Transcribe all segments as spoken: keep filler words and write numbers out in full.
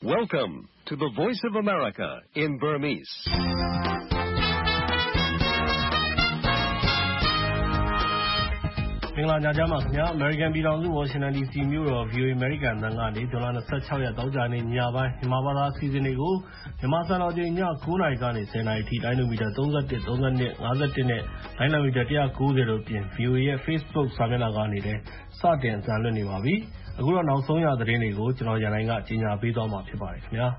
Welcome to the Voice of America in Burmese. ။မင်္ဂလာညချမ်းပါခင်ဗျာ။ American ပြည်ထောင်စု Washington ဒီ စီ မြို့တော် ဗွီအိုအေ American အသံကနေဇွန်လ ၂၆ ရက်သောကြာနေ့ညပိုင်းမြန်မာဘာသာအစီအစဉ်တွေကိုမြန်မာစံတော်ချိန်ည ၉ နာရီကနေ ၁၀ နာရီအထိတိုင်းလူမီတာ သုံး၁၊ သုံး၂၊ ၅၁ နဲ့လိုင်းလံမီတာ ၁၉၀ တို့အပြင် ဗွီအိုအေရဲ့ Facebook စာမျက်နှာကနေလည်းစတင်အသံလွှင့်နေပါပြီ။အခုတော့နောက်ဆုံးရသတင်းတွေကိုကျွန်တော်ရန်နိုင်ကကြီးညာပေးသွားမှာဖြစ်ပါတယ်ခင်ဗျာ။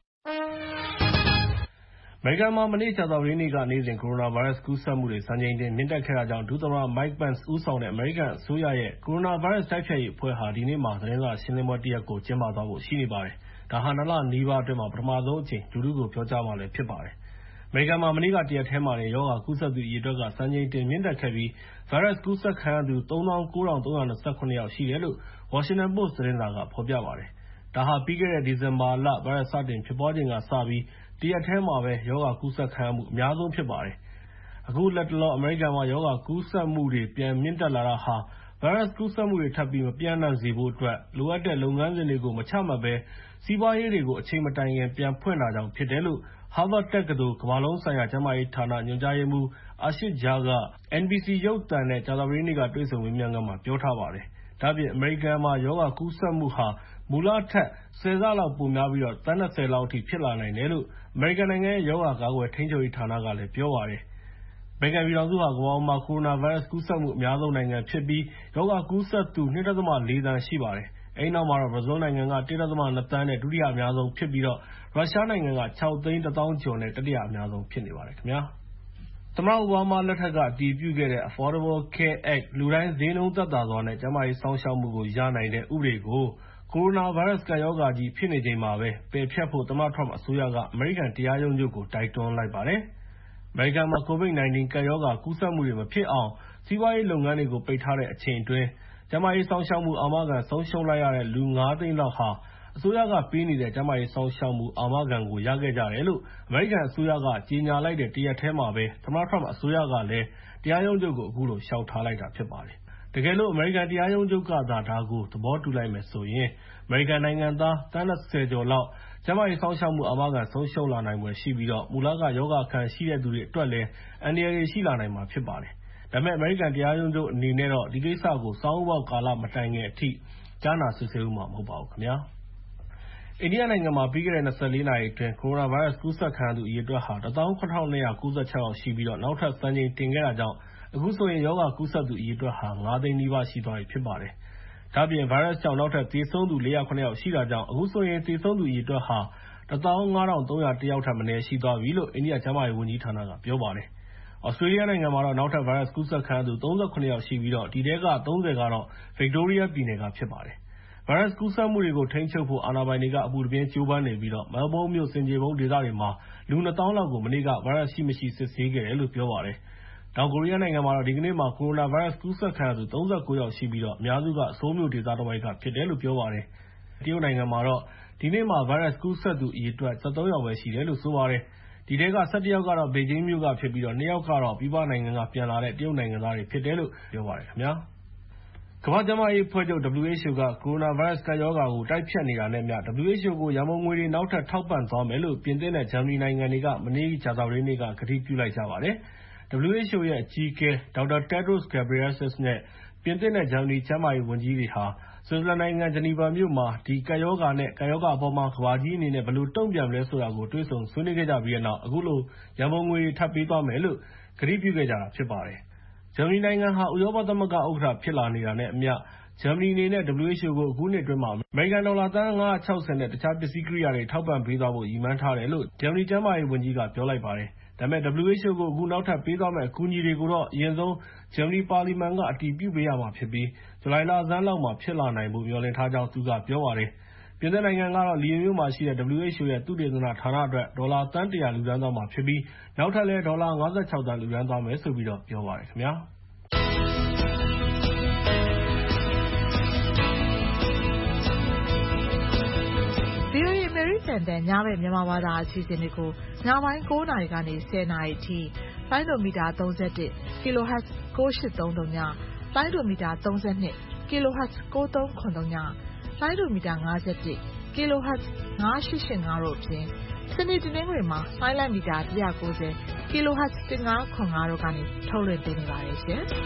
အမေရိကန်မှာမနေ့ကြာသပတေးနေ့ကနေ့စဉ်ကိုရိုနာဗိုင်းရပ်စ်ကူးစက်မှုတွေစံချိန်တင်မြင့်တက်ခဲ့တာကြောင့်ဒုသမ္မတ Mike Pence ဦးဆောင်တဲ့အမေရိကန်အစိုးရရဲ့ကိုရိုနာဗိုင်းရပ်စ်တိုက်ဖျက်ရေးအဖွဲ့ဟာဒီနေ့မှာသတင်းစာရှင်းလင်းပွဲတစ်ရပ်ကိုကျင်းပသွားဖို့ရှိနေပါတယ်။ဒါဟာနှစ်လနီးပါးအတွင်းမှာပထမဆုံးအကြိမ်လူထုကိုပြောကြားမှာလည်းဖြစ်ပါတယ်။အမေရိကန်မှာမနေ့ကတရက်ထဲမှာတင်ရောဂါကူးစက်သူအရေအတွက်ကစံချိန်တင်မြင့်တက်ခဲ့ပြီးဗိုင်းရပ်စ်ကူးစက်ခံရသူသုံးသောင်းကိုးထောင်သုံးရာ၂၇ ယောက်ရှိတယ်လို့ Washington Post သတင်းစာကဖော်ပြပါတယ်။ဒါဟာပြီးခဲ့တဲ့ဒီဇင်ဘာလဗိုင်းရပ်စ်စတင်ဖြစ်ပွားချိန်ကစပြီးတရက်ထဲမှာပဲရောဂါကူးစက်ခံရမှုအများဆုံးဖြစ်ပါတယ်။အခုလက်တလောအမေရိကန်မှာရောဂါကူးစက်မှုတွေပြန်မြင့်တက်လာတာဟာဗိုင်းရပ်စ်ကူးစက်မှုတွေထပ်ပြီးမပြန့်နှံ့စေဖို့အတွက်လိုအပ်တဲ့လုပ်ငန်းစဉ်တွေကိုမချမှတ်ဘဲစီးပွားရေးတွေကိုအချိန်မတိုင်ခင်ပြန်ဖွင့်တာကြောင့်ဖြစ်တယ်လို့ Harvard တက္ကသိုလ်ကမ္ဘာလုံးဆိုင်ရာကျန်းမာရေးဌာနညွှန်ကြားရေးမှူး Ashit Jha က N B C ရုပ်သံနဲ့ကြာသပတေးနေ့ကတွေ့ဆုံမေးမြန်းခန်းမှာပြောထားပါတယ်။ဒါ့အပြင်အမေရိကန်မှာရောဂါကူးစက်မှုဟာမူလထက်ဆယ်ဆလောက်ပိုများပြီးသန်း၂၀လောက်အထိဖြစ်လာနိုင်တယ်လို့အမေရိကန်နိုင်ငံရဲ့ရောဂါကာကွယ်ထိန်းချုပ်ရေးဌာနကလည်းပြောပါတယ်။အမေရိကန်ပြည်ထောင်စုဟာကမ္ဘာပေါ်မှာကိုရိုနာဗိုင်းရပ်စ်ကူးစက်မှုအများဆုံးနိုင်ငံဖြစ်ပြီးရောဂါကူးစက်သူ ၂.၄ သန်းရှိပါတယ်။အဲဒီနောက်မှာတော့ဘရာဇီးနိုင်ငံက ၁.၂ သန်းနဲ့ဒုတိယအများဆုံးဖြစ်ပြီးရုရှားနိုင်ငံက ခြောက်သိန်းတစ်သောင်းကျော်နဲ့တတိယအများဆုံးဖြစ်နေပါတယ်ခင်ဗျာ။သမ္မတအိုဘားမားလက်ထက်ကအတည်ပြုခဲ့တဲ့ Affordable Care Act လူတိုင်းဈေးနှုန်းသက်သာစွာနဲ့ကျန်းမာရေးစောင့်ရှောက်မှုကိုရနိုင်တဲ့ဥပဒေကိုကိုရိုနာဗိုင်းရပ်စ်ကပ်ရောဂါကြီးဖြစ်နေချိန်မှာပဲပယ်ဖျက်ဖို့သမ္မတထရမ့်အစိုးရကအမေရိကန်တရားရုံးချုပ်ကိုတိုက်တွန်းလိုက်ပါတယ်။အမေရိကန်မှာ ကိုဗစ် ၁၉ ကပ်ရောဂါကူးစက်မှုတွေမဖြစ်အောင်စီးပွားရေးလုပ်ငန်းတွေကိုပိတ်ထားတဲ့အချိန်အတွင်းကျန်းမာရေးစောင့်ရှောက်မှုအာမခံဆုံးရှုံးလိုက်ရတဲ့လူ ငါးသိန်းလောက်ဟာအစိုးရကပေးနေတဲ့ကျန်းမာရေးစောင့်ရှောက်မှုအာမခံကိုရခဲ့ကြတယ်လို့အမေရိကန်အစိုးရကကြေညာလိုက်တဲ့တရက်ထဲမှာပဲသမ္မတထရမ့်အစိုးရကလည်းတရားရုံးချုပ်ကိုအခုလိုလျှောက်ထားလိုက်တာဖြစ်ပါတယ်။တကယ်လို့အမေရိကန်တရားရုံးချုပ်ကသာဒါကိုသဘောတူလိုက်မယ်ဆိုရင်အမေရိကန်နိုင်ငံသားသန်း၂၀ကျော်လောက်ကျန်းမာရေးစောင့်ရှောက်မှုအာမခံဆုံးရှုံးလာနိုင်ဖွယ်ရှိပြီးတော့မူလကရောဂါခံရှိတဲ့သူတွေအတွက်လည်းအန္တရာယ်ရှိလာနိုင်မှာဖြစ်ပါတယ်။ဒါပေမဲ့အမေရိကန်တရားရုံးချုပ်အနေနဲ့တော့ဒီကိစ္စကိုစောင့်ဥပေါက်ကာလမတိုင်ခင်အထိကြားနာစစ်ဆေးဦးမှာမဟုတ်ပါဘူးခင်ဗျာ။အိန္ဒိယနိုင်ငံမှာပြီးခဲ့တဲ့၂၄နာရီအတွင်းကိုရိုနာဗိုင်းရပ်စ်ကူးစက်ခံရသူအရေအတွက်ဟာတစ်သောင်းခုနှစ်ထောင်နှစ်ရာကိုးဆယ်ခြောက်ယောက်ရှိပြီးတော့နောက်ထပ်စံချိန်တင်ခဲ့တာကြောင့်အခုဆိုရင်ရောဂါကူးစက်သူအရေအတွက်ဟာငါးသိန်းနီးပါးရှိသွားပြီဖြစ်ပါတယ်။ဒါ့အပြင်ဗိုင်းရပ်စ်ကြောင့်နောက်ထပ်သေဆုံးသူလေးရာခုနှစ်ယောက်ရှိတာကြောင့်အခုဆိုရင်သေဆုံးသူအရေအတွက်ဟာတစ်သောင်းငါးထောင်သုံးရာတစ်ယောက်ထက်မနည်းရှိသွားပြီလို့အိန္ဒိယကျန်းမာရေးဝန်ကြီးဌာနကပြောပါတယ်။သြစတြေးလျနိုင်ငံမှာတော့နောက်ထပ်ဗိုင်းရပ်စ်ကူးစက်ခံရသူသုံးဆယ့်ခုနှစ်ယောက်ရှိပြီးတော့ဒီထဲကသုံးဆယ်ကတော့ Victoria ပြည်နယ်ကဖြစ်ပါတယ်။ဗိုင်းရပ်စ်ကူးစက်မှုတွေကိုထိန်းချုပ်ဖို့အာဏာပိုင်တွေကအပူတပြင်းကြိုးပမ်းနေပြီးတော့မဲလ်ဘုန်းမြို့ဆင်ခြေဖုံးဒေသတွေမှာလူ နှစ်သောင်းလောက်ကိုမနေ့ကဗိုင်းရပ်စ်ရှိမရှိစစ်ဆေးခဲ့တယ်လို့ပြောပါတယ်။တောင်ကိုရီးယားနိုင်ငံမှာတော့ဒီကနေ့မှာကိုရိုနာဗိုင်းရပ်စ်ကူးစက်ခံရသူသုံးဆယ့်ကိုးယောက်ရှိပြီးတော့အများစုကဆိုးလ်မြို့ဒေသတဝိုက်ကဖြစ်တယ်လို့ပြောပါတယ်။တရုတ်နိုင်ငံမှာတော့ဒီနေ့မှာဗိုင်းရပ်စ်ကူးစက်သူအရေအတွက်၁၃ယောက်ပဲရှိတယ်လို့ဆိုပါတယ်။ဒီထဲက၁၁ယောက်ကတော့ဘေဂျင်းမြို့ကဖြစ်ပြီးတော့နှစ်ယောက်ကတော့ပြည်ပနိုင်ငံကပြန်လာတဲ့တရုတ်နိုင်ငံသားတွေဖြစ်တယ်လို့ပြောပါတယ်ခင်ဗျာ။ကမ္ဘာ့ကျန်းမာရေးအဖွဲ့ချုပ် W H O ကကိုရိုနာဗိုင်းရပ်စ်ကပ်ရောဂါကိုတိုက်ဖျက်နေတာနဲ့မျှ W H O ကိုရန်ပုံငွေတွေနောက်ထပ်ထောက်ပံ့သွားမယ်လို့ပြင်သစ်နဲ့ဂျာမနီနိုင်ငံတွေကမနေ့ကြာသပတေးနေ့ကကတိပြုလိုက်ကြပါတယ်။ W H O ရဲ့အကြီးအကဲ ဒေါက်တာ Tedros Adhanom Ghebreyesus နဲ့ပြင်သစ်နဲ့ဂျာမနီကျန်းမာရေးဝန်ကြီးတွေဟာဆွစ်ဇာလန်နိုင်ငံဂျနီဗာမြို့မှာဒီကပ်ရောဂါနဲ့ကပ်ရောဂါအပေါ်မှာကမ္ဘာကြီးအနေနဲ့ဘယ်လိုတုံ့ပြန်မလဲဆိုတာကိုတွေ့ဆုံဆွေးနွေးခဲ့ကြပြီးတဲ့နောက်အခုလိုရန်ပုံငွေတွေထပ်ပေးသွားမယ်လို့ကတိပြုခဲ့ကြတာဖြစ်ပါတယ်။ဂျာမနီနိုင်ငံဟာဥရောပသမဂ္ဂဥက္ကဋ္ဌဖြစ်လာနေတာနဲ့အမျှဂျာမနီအနေနဲ့ W H O ကိုအခုနှစ်အတွင်းမှာအမေရိကန်ဒေါ်လာသန်းငါးရာခြောက်ဆယ်နဲ့တခြားပစ္စည်းကိရိယာတွေထောက်ပံ့ပေးသွားဖို့ရည်မှန်းထားတယ်လို့ဂျာမနီကျန်းမာရေးဝန်ကြီးကပြောလိုက်ပါတယ်။ဒါပေမဲ့ W H O ကိုအခုနောက်ထပ်ပေးသွားမယ့်အကူအညီတွေကိုတော့အရင်ဆုံးဂျာမနီပါလီမန်ကအတည်ပြုပေးရမှာဖြစ်ပြီးဇူလိုင်လဆန်းလောက်မှာဖြစ်လာနိုင်ဖို့မျှော်လင့်ထားကြောင်းသူကပြောပါတယ်။ပြင်သစ်နိုင်ငံကတော့လီယွန်မြို့မှာရှိတဲ့ W H O ရဲ့သုတေသနဌာနအတွက်ဒေါ်လာသန်းတစ်ရာလှူဒါန်းသွားမှာဖြစ်ပြီးနောက်ထပ်လည်းဒေါ်လာငါးဆယ့်ခြောက်သန်းလှူဒါန်းသွားမယ်လို့ပြောပါတယ်ခင်ဗျာ။ဗွီအိုအေအမေရိကန်တန်ညဘက်မြန်မာဘာသာအစီအစဉ်တွေကိုညပိုင်းကိုးနာရီကနေဆယ်နာရီအထိပိုင်းလိုမီတာသုံး၁၁ kilohertz ကိုး၈၃၃ညပိုင်းလိုမီတာသုံး၂ kilohertz ကိုး၃၇၃ညပိုင်းလိုမီတာ၅၁ kilohertz ငါးရှစ်ရှစ်ငါး တို့အပြင် စနေတနင်္ဂနွေမှာ လှိုင်းလမ်းမီတာတစ်ရာကိုးဆယ် kilohertz တစ်ငါးခွန်ငါး တို့ကနေထုတ်လွှင့်ပေးနေပါတယ်ရှင်။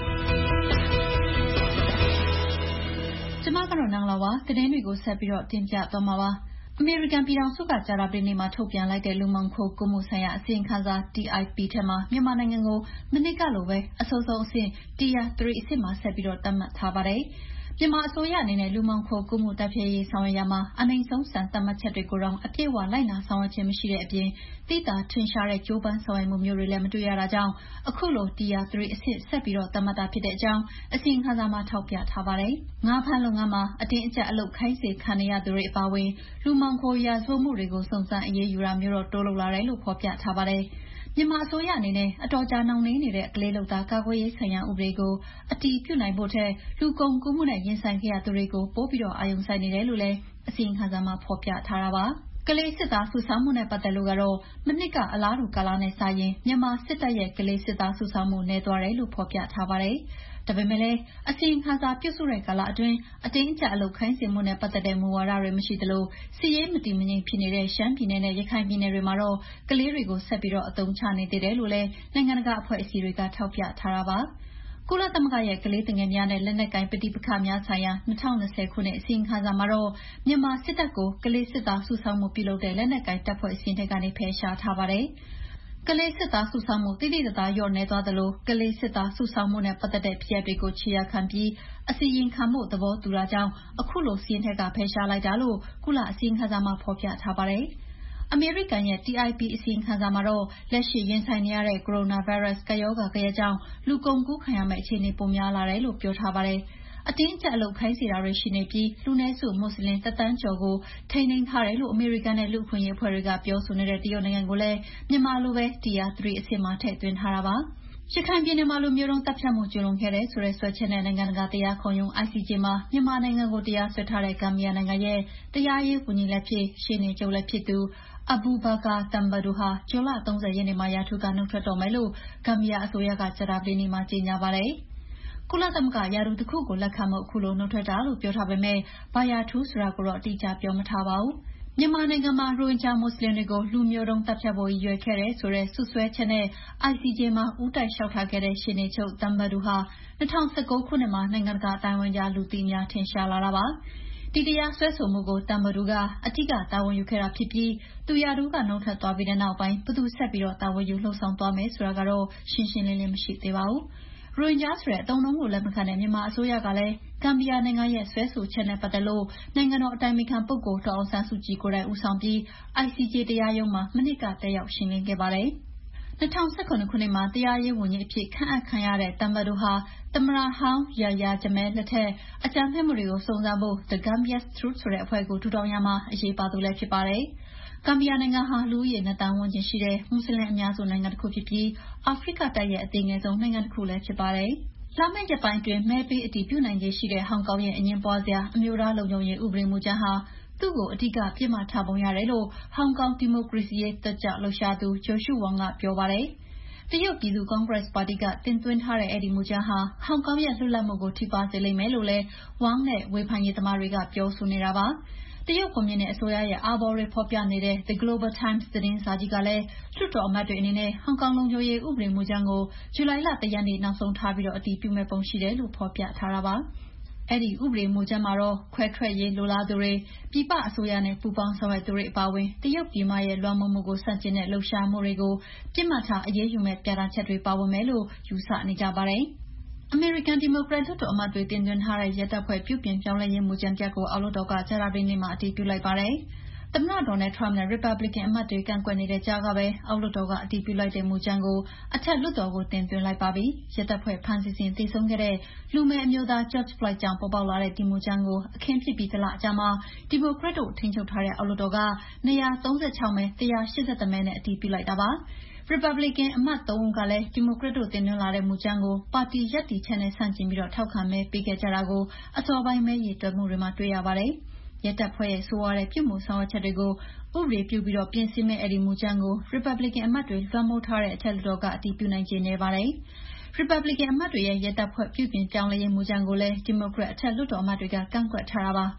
ကျမကတော့နန်းလာပါသတင်းတွေကိုဆက်ပြီးတော့တင်ပြသွားမှာပါအမေရိကန်ပြည်ထောင်စုကကြာသပတေးနေ့မှာထုတ်ပြန်လိုက်တဲ့လူမှောင်ခိုကူးမှုဆိုင်ရာအစီရင်ခံစာ T I P ထဲမှာမြန်မာနိုင်ငံကိုမနှစ်ကလိုပဲအဆိုးဆုံးအဆင့် Tier ၃ အဆင့်မှာဆက်ပြီးတော့သတ်မှတ်ထားပါတယ်။မြန်မာအစိုးရအနေနဲ့လူမှောင်ခိုကူးမှုတိုက်ဖျက်ရေးဆောင်ရွက်ရမှာအနိုင်ဆုံးစံသတ်မှတ်ချက်တွေကိုတော့အပြည့်အဝလိုက်နာဆောင်ရွက်ခြင်းမရှိတဲ့အပြင်တိတာထင်ရှားတဲ့ကြိုးပမ်းဆောင်ရွက်မှုမျိုးတွေလည်းမတွေ့ရတာကြောင့်အခုလို Tier ၃ အဆင့်ဆက်ပြီးတော့သတ်မှတ်တာဖြစ်တဲ့အကြောင်းအစီရင်ခံစာမှာထောက်ပြထားပါတယ်။ငါးဖမ်းလုပ်ငန်းမှာအတင်းအကျပ်အလုပ်ခိုင်းစေခံနေရသူတွေအပါအဝင်လူမှောင်ခိုရာဇဝတ်မှုတွေကိုစုံစမ်းအရေးယူတာမျိုးတော့တိုးလုပ်လာတယ်လို့ဖော်ပြထားပါတယ်။မြန်မာအစိုးရအနေနဲ့အတော်ကြာနှောင့်နှေးနေတဲ့အကလေးလုပ်သားကာကွယ်ရေးဆိုင်ရာဥပဒေကိုအတည်ပြုနိုင်ဖို့ထက်လူကုန်ကူးမှုနဲ့ရင်ဆိုင်ခဲ့ရသူတွေကိုပိုပြီးတော့အာရုံစိုက်နေတယ်လို့လည်းအစီရင်ခံစာမှာဖော်ပြထားတာပါ။ကလေးစစ်သားစုဆောင်းမှုနဲ့ပတ်သက်လို့ကတော့မနှစ်ကအလားတူကာလနဲ့စာရင်မြန်မာစစ်တပ်ရဲ့ကလေးစစ်သားစုဆောင်းမှုနည်းသွားတယ်လို့ဖော်ပြထားပါတယ်။ဒါပေမဲ့လည်းအစီရင်ခံစာပြုစုတဲ့ကာလအတွင်းအတင်းအကျပ်အလုပ်ခိုင်းစေမှုနဲ့ပတ်သက်တဲ့မူဝါဒတွေမရှိသလိုစီးရေးမတည်မငြိမ်ဖြစ်နေတဲ့ရှမ်းပြည်နယ်နဲ့ရခိုင်ပြည်နယ်တွေမှာတော့ကလေးတွေကိုဆက်ပြီးတော့အသုံးချနေသေးတယ်လို့လည်းနိုင်ငံတကာအဖွဲ့အစည်းတွေကထောက်ပြထားတာပါ။ကုလသမဂ္ဂရဲ့ကလေးငယ်များနဲ့လက်နက်ကိုင်ပဋိပက္ခများဆိုင်ရာ၂၀၂၀ခုနှစ်အစီရင်ခံစာမှာတော့မြန်မာစစ်တပ်ကိုကလေးစစ်သားစုဆောင်းမှုပြုလုပ်တဲ့လက်နက်ကိုင်တပ်ဖွဲ့အစည်းတွေကနေဖယ်ရှားထားပါတယ်။ကလေးစစ်သားစုဆောင်းမှုတိတိကျကျလျော့နေသွားသလိုကလေးစစ်သားစုဆောင်းမှုနဲ့ပတ်သက်တဲ့ဖြစ်ရပ်တွေကိုခြေရာခံပြီးအစီရင်ခံမှုသဘောတူတာကြောင့်အခုလိုစီးရင်ထက်ကဖယ်ရှားလိုက်တာလို့ကုလအစီရင်ခံစာမှာဖော်ပြထားပါတယ်။အမေရိကန်ရဲ့ T I P အစီရင်ခံစာမှာတော့လက်ရှိရင်ဆိုင်နေရတဲ့ကိုရိုနာဗိုင်းရပ်စ်ကပ်ရောဂါကရဲ့ကြောင့်လူကုန်ကူးခံရမယ့်အခြေအနေပိုများလာတယ်လို့ပြောထားပါတယ်။အတင်းအကျပ်အလုပ်ခိုင်းစေတာတွေရှိနေပြီးလူနည်းစုမွတ်စလင်တသန်းကျော်ကိုထိန်းသိမ်းထားတယ်လို့အမေရိကန်နဲ့လူ့အခွင့်အရေးအဖွဲ့တွေကပြောဆိုနေတဲ့တရုတ်နိုင်ငံကိုလည်းမြန်မာလိုပဲ Tier ၃ အဆင့်မှာထည့်သွင်းထားတာပါ။ရခိုင်ပြည်နယ်မှာလူမျိုးတုံးတပ်ဖြတ်မှုကျူးလွန်ခဲ့တဲ့ဆိုတဲ့စွဲချက်နဲ့နိုင်ငံတကာတရားခုံရုံး I C J မှာမြန်မာနိုင်ငံကိုတရားစွဲထားတဲ့ဂမ်ဘီယာနိုင်ငံရဲ့တရားရေးဝန်ကြီးလည်းဖြစ်ရှေ့နေချုပ်လည်းဖြစ်သူအဘူဘာကာတမ်ဘဒူဟာဇွန်လ၃၀ရက်နေ့မှာရာထူးကနှုတ်ထွက်တော့မယ်လို့ဂမ်ဘီယာအစိုးရကကြာသပတေးနေ့မှာကြေညာပါတယ်။ကုလသမဂ္ဂရာထူးတစ်ခုကိုလက်ခံဖို့အခုလိုနှုတ်ထွက်တာလို့ပြောထားပေမဲ့ဘာရာထူးဆိုတာကိုတော့အတိအကျပြောမထားပါဘူး။မြန်မာနိုင်ငံမှာရိုဟင်ဂျာမွတ်စလင်တွေကိုလူမျိုးတုံးတပ်ဖြတ်ဖို့ရည်ရွယ်ခဲ့တဲ့ဆိုတဲ့စွပ်စွဲချက်နဲ့ I C J မှာဦးတိုက်လျှောက်ထားခဲ့တဲ့ရှေ့နေချုပ်တမ်ဘဒူဟာ၂၀၁၉ခုနှစ်မှာနိုင်ငံတကာအတိုင်းအဝန်ကြားလူသိများထင်ရှားလာတာပါ။ဒီတရားစွဲဆိုမှုကိုတမ်ဘဒူကအထူးတာဝန်ယူခဲ့တာဖြစ်ပြီးသူရာထူးကနှုတ်ထွက်သွားပြီးတဲ့နောက်ပိုင်းဘယ်သူဆက်ပြီးတော့တာဝန်ယူလှုပ်ဆောင်သွားမယ်ဆိုတာကတော့ရှင်းရှင်းလင်းလင်းမရှိသေးပါဘူး။ရိုဟင်ဂျာဆိုတဲ့အသုံးအနှုန်းကိုလက်မခံတဲ့မြန်မာအစိုးရကလည်းဂမ်ဘီယာနိုင်ငံရဲ့ဆွဲဆိုချက်နဲ့ပတ်သက်လို့နိုင်ငံတော်အတိုင်ပင်ခံပုဂ္ဂိုလ်ဒေါ်အောင်ဆန်းစုကြည်ကိုယ်တိုင်ဦးဆောင်ပြီး I C J တရားရုံးမှာမနှစ်ကတက်ရောက်ရှင်းလင်းခဲ့ပါတယ်။၂၀၁၇ခုနှစ်မှာတရားရေးဝန်ကြီးအဖြစ်ခန့်အပ်ခံရတဲ့တမ်ဘဒူဟာသမ္မတဟောင်းယာယာဂျမဲလက်ထက်အကြမ်းဖက်မှုတွေကိုစုံစမ်းဖို့ The Gambia's Truth ဆိုတဲ့အဖွဲ့ကိုထူထောင်ရမှာအရေးပါသူလည်းဖြစ်ပါတယ်။ဂမ်ဘီယာနိုင်ငံဟာလူဦးရေနှစ်သန်းဝန်းကျင်ရှိတဲ့မွတ်စလင်အများစုနိုင်ငံတစ်ခုဖြစ်ပြီးအာဖရိကတိုက်ရဲ့အသေးငယ်ဆုံးနိုင်ငံတစ်ခုလည်းဖြစ်ပါတယ်။လာမယ့်ရက်ပိုင်းအတွင်းမဲပေးအတည်ပြုနိုင်ခြေရှိတဲ့ဟောင်ကောင်ရဲ့အငြင်းပွားစရာအမျိုးသားလုံခြုံရေးဥပဒေမူကြမ်းဟာသူ့ကိုအဓိကပြစ်မှတ်ထားပုံရတယ်လို့ဟောင်ကောင်ဒီမိုကရေစီရေးတက်ကြွလှုပ်ရှားသူဂျိုရှုဝမ်ကပြောပါတယ်။တရုတ်ပြည်သူ့ကွန်ဂရက်ပါတီကတင်သွင်းထားတဲ့အဲဒီမူကြမ်းဟာဟောင်ကောင်ရဲ့လွတ်လပ်မှုကိုထိပါးစေလိမ့်မယ်လို့လည်းဝမ်နဲ့ဝေဖန်ရေးသမားတွေကပြောဆိုနေတာပါ။တရုတ်ကွန်မြူနစ်အစိုးရရဲ့အာဘော်တွေဖော်ပြနေတဲ့ The Global Times သတင်းစာကြီးကလည်းလွှတ်တော်အမတ်တွေအနေနဲ့ဟောင်ကောင်လုံခြုံရေးဥပဒေမူကြမ်းကိုဇူလိုင်လ၁ရက်နေ့နောက်ဆုံးထားပြီးတော့အတည်ပြုမဲ့ပုံရှိတယ်လို့ဖော်ပြထားတာပါ။အဲဒီဥပဒေမူကြမ်းမှာတော့ခွဲထွက်ရေးလိုလားသူတွေပြည်ပအစိုးရနဲ့ပူးပေါင်းဆောင်ရွက်သူတွေအပါအဝင်တရုတ်ပြည်မရဲ့လွှမ်းမိုးမှုကိုဆန့်ကျင်တဲ့လှုပ်ရှားမှုတွေကိုပြစ်မှတ်ထားအရေးယူမဲ့ပြဋ္ဌာန်းချက်တွေပါဝင်မယ်လို့ယူဆနေကြပါတယ်။အမေရိကန်ဒီမိုကရက်လွှတ်တော်အမတ်တွေတင်သွင်းထားတဲ့ရဲတပ်ဖွဲ့ပြုပြင်ပြောင်းလဲရေးမူကြမ်းတစ်ရပ်ကိုအောက်လွှတ်တော်ကကြာသပတေးနေ့မှာအတည်ပြုလိုက်ပါတယ်။သမ္မတဒေါ်နယ်ထရမ့်နဲ့ရီပတ်ဘလစ်ကန်အမတ်တွေကန့်ကွက်နေတဲ့ကြားကပဲအောက်လွှတ်တော်ကအတည်ပြုလိုက်တဲ့မူကြမ်းကိုအထက်လွှတ်တော်ကိုတင်သွင်းလိုက်ပါပြီ။ရဲတပ်ဖွဲ့ဖမ်းဆီးစဉ်သေဆုံးခဲ့တဲ့လူမည်းအမျိုးသား George Floyd ကြောင့်ပေါ်ပေါက်လာတဲ့ဒီမူကြမ်းကိုအခင်းဖြစ်ပြီးတလအကြာမှာဒီမိုကရက်တို့ထိန်းချုပ်ထားတဲ့အောက်လွှတ်တော်က၂၃၆မဲ၁၈၁မဲနဲ့အတည်ပြုလိုက်တာပါ။ရီပတ်ဘလစ်ကန်အမတ်သုံးဦးကလည်းဒီမိုကရက်တို့တင်သွင်းလာတဲ့မူကြမ်းကိုပါတီရပ်တည်ချက်နဲ့ဆန့်ကျင်ပြီးတော့ထောက်ခံမဲပေးခဲ့ကြတာကိုအစောပိုင်းမဲရေတွက်မှုတွေမှာတွေ့ရပါတယ်။ရဲတပ်ဖွဲ့ရဲ့ဆိုးရွားတဲ့ပြုမှုဆောင်ရွက်ချက်တွေကိုဥပဒေပြုပြီးတော့ပြင်ဆင်မဲ့အဲဒီမူကြမ်းကိုရီပတ်ဘလစ်ကန်အမတ်တွေလွှမ်းမိုးထားတဲ့အထက်လွှတ်တော်ကအတည်ပြုနိုင်ခြေနေပါတယ်။ရီပတ်ဘလစ်ကန်အမတ်တွေရဲ့ရဲတပ်ဖွဲ့ပြုပြင်ပြောင်းလဲရေးမူကြမ်းကိုလည်းဒီမိုကရက်အထက်လွှတ်တော်အမတ်တွေကကန့်ကွက်ထားတာပါ။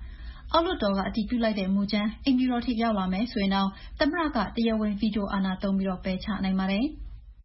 အောက်လွှတ်တော်ကအတည်ပြုလိုက်တဲ့မူကြမ်းအိမ်ဖြူတော်ထိရောက်လာမယ်ဆိုရင်တော့သမ္မတကတရားဝင်ဗီတိုအာဏာသုံးပြီးတော့ပယ်ချနိုင်ပါတယ်။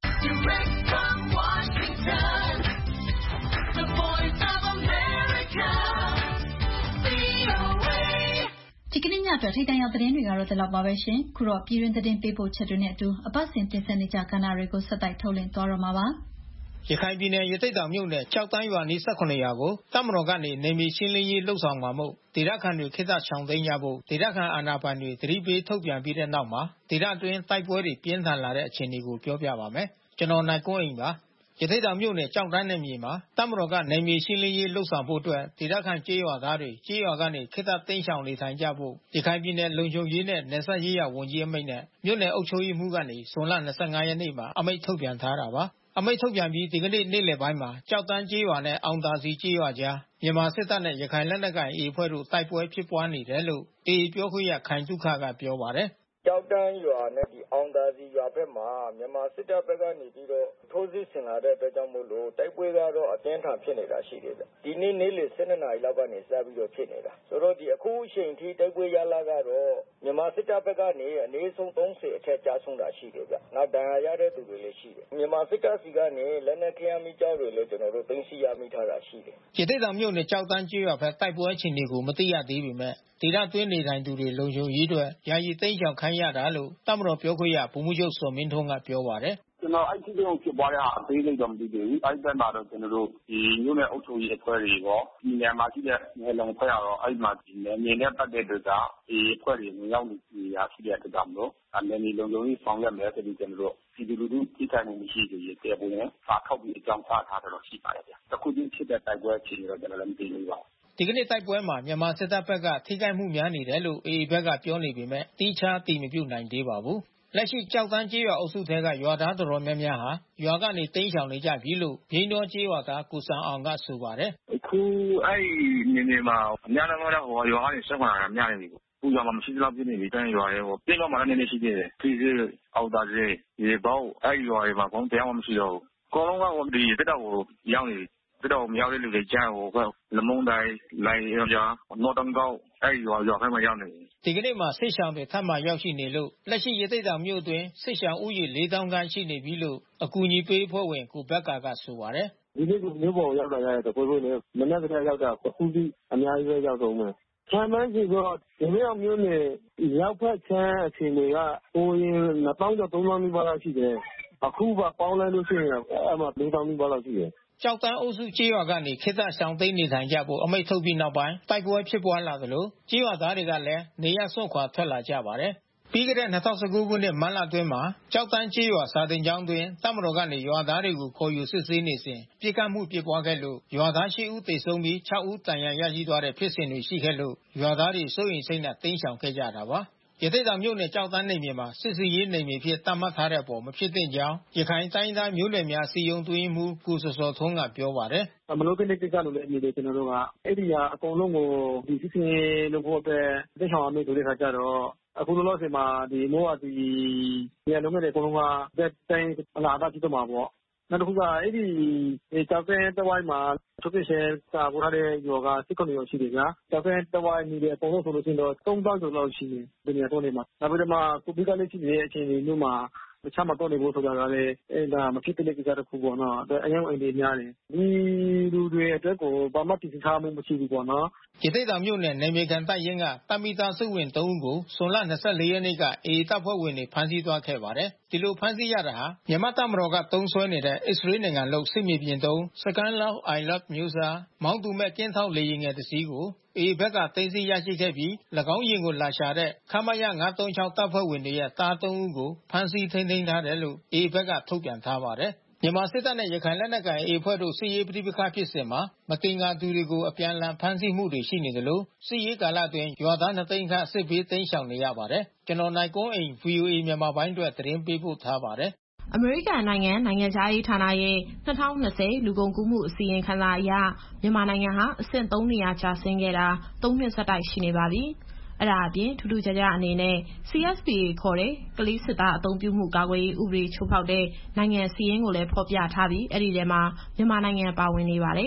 ဒီကနေ့ညအတွက်ထိပ်တန်းရောက်သတင်းတွေကတော့ဒီလောက်ပါပဲရှင်။ခုတော့ပြည်တွင်းသတင်းပေးပို့ချက်တွေနဲ့အတူအပတ်စဉ်တင်ဆက်နေကြကဏ္ဍတွေကိုဆက်တိုက်ထုတ်လွှင့်သွားတော့မှာပါ။ရခိုင်ပြည်နယ်ရသေ့တောင်မြို့နယ်ကြောက်တန်းရွာနီး ၁၇ ရွာကိုတပ်မတော်ကနေနေမီရှင်းလင်းရေးလှုပ်ဆောင်မှာမို့ဒေသခံတွေခေတ္တရှောင်သိမ်းကြဖို့ဒေသခံအာဏာပိုင်တွေသတိပေးထုတ်ပြန်ပြီးတဲ့နောက်မှာဒေသအတွင်းတိုက်ပွဲတွေပြင်းထန်လာတဲ့အခြေအနေကိုပြောပြပါမယ်။ကျွန်တော်နိုင်ကွန်းအိမ်ပါရသေ့တောင်မြို့နယ်ကြောက်တန်းနယ်မြေမှာတပ်မတော်ကနေမြေရှင်းလင်းရေးလှုပ်ဆောင်ဖို့အတွက်ဒေသခံကြေးရွာသားတွေကြေးရွာကနေခေတ္တသိမ်းရှောင်နေထိုင်ကြဖို့ရခိုင်ပြည်နယ်လုံခြုံရေးနဲ့နယ်စပ်ရေးရာဝန်ကြီးအမိန့်နဲ့မြို့နယ်အုပ်ချုပ်ရေးမှူးကနေဇွန်လ ၂၅ ရက်နေ့မှာအမိန့်ထုတ်ပြန်ထားတာပါအမိန့်ထုတ်ပြန်ပြီးဒီကနေ့နေ့လယ်ပိုင်းမှာကြောက်တန်းကြေးရွာနဲ့အောင်သာစီကြေးရွာကြားမြန်မာစစ်တပ်နဲ့ရခိုင်လက်နက်ကိုင် အေ အဖွဲ့တို့တိုက်ပွဲဖြစ်ပွားနေတယ်လို့ အေ ပြောခွင့်ရခိုင်သုခကပြောပါတယ်ကြောက်တန်းရွာနဲ့ဒီအောင်သာစီရွာဘက်မှာမြန်မာစစ်တပ်ဘက်ကနေပြီးတော့ထိုးစစ်ဆင်လာတဲ့အတွက်ကြောင့်မို့လို့တိုက်ပွဲကတော့အပြင်းထန်ဖြစ်နေတာရှိတယ်ဗျ။ဒီနေ့နေ့လယ် ၁၂ နာရီလောက်ကနေစပြီးတော့ဖြစ်နေတာ။ဆိုတော့ဒီအခုအချိန်ထိတိုက်ပွဲရလာကတော့မြန်မာစစ်တပ်ဘက်ကနေအနည်းဆုံး ၃၀ အထက်ကျဆုံးတာရှိတယ်ဗျ။နောက်ဒဏ်ရာရတဲ့သူတွေလည်းရှိတယ်။မြန်မာစစ်တပ်စီကနေလက်နက်ခဲယမ်းမီးကျောက်တွေလည်းကျွန်တော်တို့သိမ်းဆည်းရမိထားတာရှိတယ်။ရသေ့တောင်မြို့နယ်ကြောက်တန်းကြေးရွာဘက်တိုက်ပွဲအခြေအနေကိုမသိရသေးပေမဲ့ဒေသတွင်းနေထိုင်သူတွေလုံခြုံရေးအတွက်ယာယီသိမ်းရှောင်ခိုင်းရတာလို့တပ်မတော်ပြောခွင့်ရဗိုလ်မှူးချုပ်စောမင်းထွန်းကပြောပါတယ်ကျွန်တော်အဲ့ဒီတော့ဖြစ်ပွားရအသေးစိတ်တော့မသိသေးဘူးအဲ့ဒီဘက်မှာတော့ကျွန်တော်တို့ဒီမြို့နယ်အုပ်ချုပ်ရေးအဖွဲ့တွေရောဒီနေရာမှာရှိတဲ့နယ်လုံဖွဲ့ရတော့အဲ့ဒီမှာဒီနယ်မြေနဲ့ပတ်သက်တဲ့ကဒီအဖွဲ့တွေဝင်ရောက်နေရရှိတဲ့အတွက်ကြောင့်မလို့နယ်မြေလုံခြုံရေးဆောင်ရွက်မယ်ဆိုပြီးကျွန်တော်တို့ဒီလူလူထိခိုက်မှုမရှိစေရတဲ့ပုံနဲ့စာထုတ်ပြီးအကြောင်းကြားထားတော့ရှိပါတယ်ဗျတခုချင်းဖြစ်တဲ့တိုက်ပွဲအခြေအနေတော့ကျွန်တော်လည်းမသိဘူးပါဒီကနေ့တိုက်ပွဲမှာမြန်မာစစ်တပ်ဘက်ကထိခိုက်မှုများနေတယ်လို့ အေ ဘက်ကပြောနေပေမဲ့တိကျတည်မပြုနိုင်သေးပါဘူး။လက်ရှိကြောက်တန်းကြေးရွာအုပ်စုထဲကရွာသားတော်တော်များများဟာရွာကနေတိမ်းရှောင်နေကြပြီလို့ဘိန်းတော်ကြေးရွာသားကိုစံအောင်ကဆိုပါတယ်။အခုအဲ့ဒီနေနေမှာအများလည်းမဟုတ်ဟိုရွာကနေဆက်ခွာတာများနေပြီ။အခုရွာမှာမရှိသလောက်ဖြစ်နေပြီတန်းရွာရဲ့ဟိုပြင်တော့မှလည်းနည်းနည်းရှိသေးတယ်။ခီးစေးအောက်သားစေးရေပေါက်အဲ့ဒီရွာတွေမှာဘုံတရားမှမရှိတော့ဘူး။အကုန်လုံးကဟိုဒီတက်တော့ရောက်နေပြီတော်မရောက်တဲ့လူတွေကြားဟိုကလမုံတိုင်းလိုင်းရောနော်တန်ကောက်အဲ့ရွာရွာခိုင်းမရောက်နေဒီကနေ့မှာစစ်ရှောင်းတွေထပ်မံရောက်ရှိနေလို့လက်ရှိရသေ့တောင်မြို့အတွင်းစစ်ရှောင်းဥယျာဉ် လေးသောင်းခန့်ရှိနေပြီလို့အကူအညီပေးအဖွဲ့ဝင်ကိုဘက်ကကဆိုပါတယ်ဒီနေ့ကမြို့ပေါ်ရောက်လာရတဲ့ကိုကိုနဲ့မနေ့ကရောက်တာအခုဒီအများကြီးပဲရောက်တော့မယ်ဆမ်းမန်းကြီးတော့ဒီနေ့မြို့နယ်ရောက်ဖက်ချမ်းအချိန်တွေကဟိုရင်နှစ်သောင်းကျော်သုံးသောင်းနီးပါးလောက်ရှိတယ်အခုကပေါင်းလိုက်လို့ရှိရင်အဲ့မှာလေးသောင်းနီးပါးလောက်ရှိတယ်ကြောက်တန်းအုပ်စုကြေးရွာကနေခေတ္တရှောင်သိမ်းနေထိုင်ကြဖို့အမိန့်ထုတ်ပြီးနောက်ပိုင်းတိုက်ပွဲဖြစ်ပွားလာသလိုကြေးရွာသားတွေကလည်းနေရစွန့်ခွာထွက်လာကြပါတယ်။ပြီးခဲ့တဲ့၂၀၁၉ခုနှစ်မတ်လအတွင်းမှာကြောက်တန်းကြေးရွာစာတင်ကျောင်းတွင်တပ်မတော်ကနေရွာသားတွေကိုခေါ်ယူစစ်ဆေးနေစဉ်ပြစ်ခတ်မှုဖြစ်ပွားခဲ့လို့ရွာသား ၈ ဦးသေဆုံးပြီး၆ ဦးဒဏ်ရာရရှိသွားတဲ့ဖြစ်စဉ်တွေရှိခဲ့လို့ရွာသားတွေစိုးရိမ်စိတ်နဲ့တိမ်းရှောင်ခဲ့ကြတာပါ။ရသေ့တောင်မြို့နယ်ကြောက်တန်းနယ်မြေမှာစစ်စီရေးနယ်မြေဖြစ်သတ်မှတ်ထားတဲ့အပေါ်မဖြစ်သင့်ကြောင်းရခိုင်တိုင်းသားမျိုးနွယ်များစီယုံတွင်းမှုကိုစောစောထွန်းကပြောပါတယ်။မလို့တဲ့ကိစ္စလို့လည်းအမြင်တွေကျွန်တော်တို့ကအဲ့ဒီဟာအကုန်လုံးကိုဒီစစ်စင်လို့ဖို့အတွက်သိဆောင်အမိန့်ဆိုတဲ့ခါကျတော့အခုလောလောဆယ်မှာဒီမိုးအဒီညလုံးငယ်တွေအကုန်လုံးကတက်တိုင်းလာတာဖြစ်တော့မှာပေါ့နောက်တစ်ခုကအဲ့ဒီကြောက်တဲ့တဝိုင်းမှာထုတ်ပြချက်စာပို့ထားတဲ့ယောဂစစ်ကုန်ရောရှိတယ်ဗျာကြောက်တဲ့တဝိုင်းနေတဲ့ပုံလို့ဆိုလို့ရှိရင်တော့သုံးသောင်းကျော်လောက်ရှိတယ်ဒီနေရာတော့နေမှာနောက်ပြီးတော့မှကိုဗစ်ကလည်းရှိနေတဲ့အချိန်မျိုးမှာတခြားမတော့နေဖို့ဆိုတာကလည်းအဲ့ဒါမဖြစ်တဲ့ကိစ္စတစ်ခုပေါ့နော်အရင်အိမ်တွေများတယ်ဒီလူတွေအတွက်ကိုဘာမှတည်ထားမှုမရှိဘူးပေါ့နော်ရသေ့တောင်မြို့နယ်နေမြေကန်တိုက်ရင်ကတပ်မိသားစုဝင်သုံးဦးကိုဇွန်လ ၂၄ ရက်နေ့ကအေတပ်ဖွဲ့ဝင်တွေဖမ်းဆီးသွားခဲ့ပါတယ်ဒီလိုဖမ်းဆီးရတာဟာမြန်မာတပ်မတော်ကသုံးစွဲနေတဲ့အစ္စရေးနိုင်ငံလို့စစ်မြေပြင်တုံးစကန်လောက် I love မျိုးစားမောင်းသူမဲ့ကင်းထောက်လေယာဉ်ငယ်တစ်စီးကိုအေဘက်ကသိမ်းဆည်းရရှိခဲ့ပြီး၎င်းယာဉ်ကိုလာရှာတဲ့ခမရ၅၃၆တပ်ဖွဲ့ဝင်တွေရဲ့သားသုံးဦးကိုဖမ်းဆီးထိန်းသိမ်းထားတယ်လို့အေဘက်ကထုတ်ပြန်ထားပါတယ်မြန်မာစစ်တပ်နဲ့ရခိုင်လက်နက်ကိုင် အေ အဖွဲ့တို့စစ်ရေးပဋိပက္ခဖြစ်စဉ်မှာမတင်ငါသူတွေကိုအပြန်အလှန်ဖမ်းဆီးမှုတွေရှိနေတယ်လို့စစ်ရေးကာလအတွင်းရွာသားနှစ်သိန်းခန့်စစ်ဘေးတိမ်းရှောင်နေရပါတယ်ကျွန်တော်နိုင်ကွန်းအိမ် ဗွီအိုအေ မြန်မာပိုင်းအတွက်သတင်းပေးပို့ထားပါတယ်အမေရိကန်နိုင်ငံနိုင်ငံခြားရေးဌာနရဲ့၂၀၂၀လူကုန်ကူးမှုအစီရင်ခံစာအရမြန်မာနိုင်ငံဟာအဆင့်သုံးနေရာကျဆင်းခဲ့တာသုံးနှစ်ဆက်တိုက်ရှိနေပါပြီ။အဲဒါအပြင်ထူးထူးခြားခြားအနေနဲ့ စီ အက်စ် ပီ အေ ခေါ်တဲ့ကလေးစစ်သားအသုံးပြုမှုကာကွယ်ရေးဥပဒေချိုးဖောက်တဲ့နိုင်ငံစီးရင်ကိုလည်းဖော်ပြထားပြီးအဲ့ဒီထဲမှာမြန်မာနိုင်ငံပါဝင်နေပါတယ်။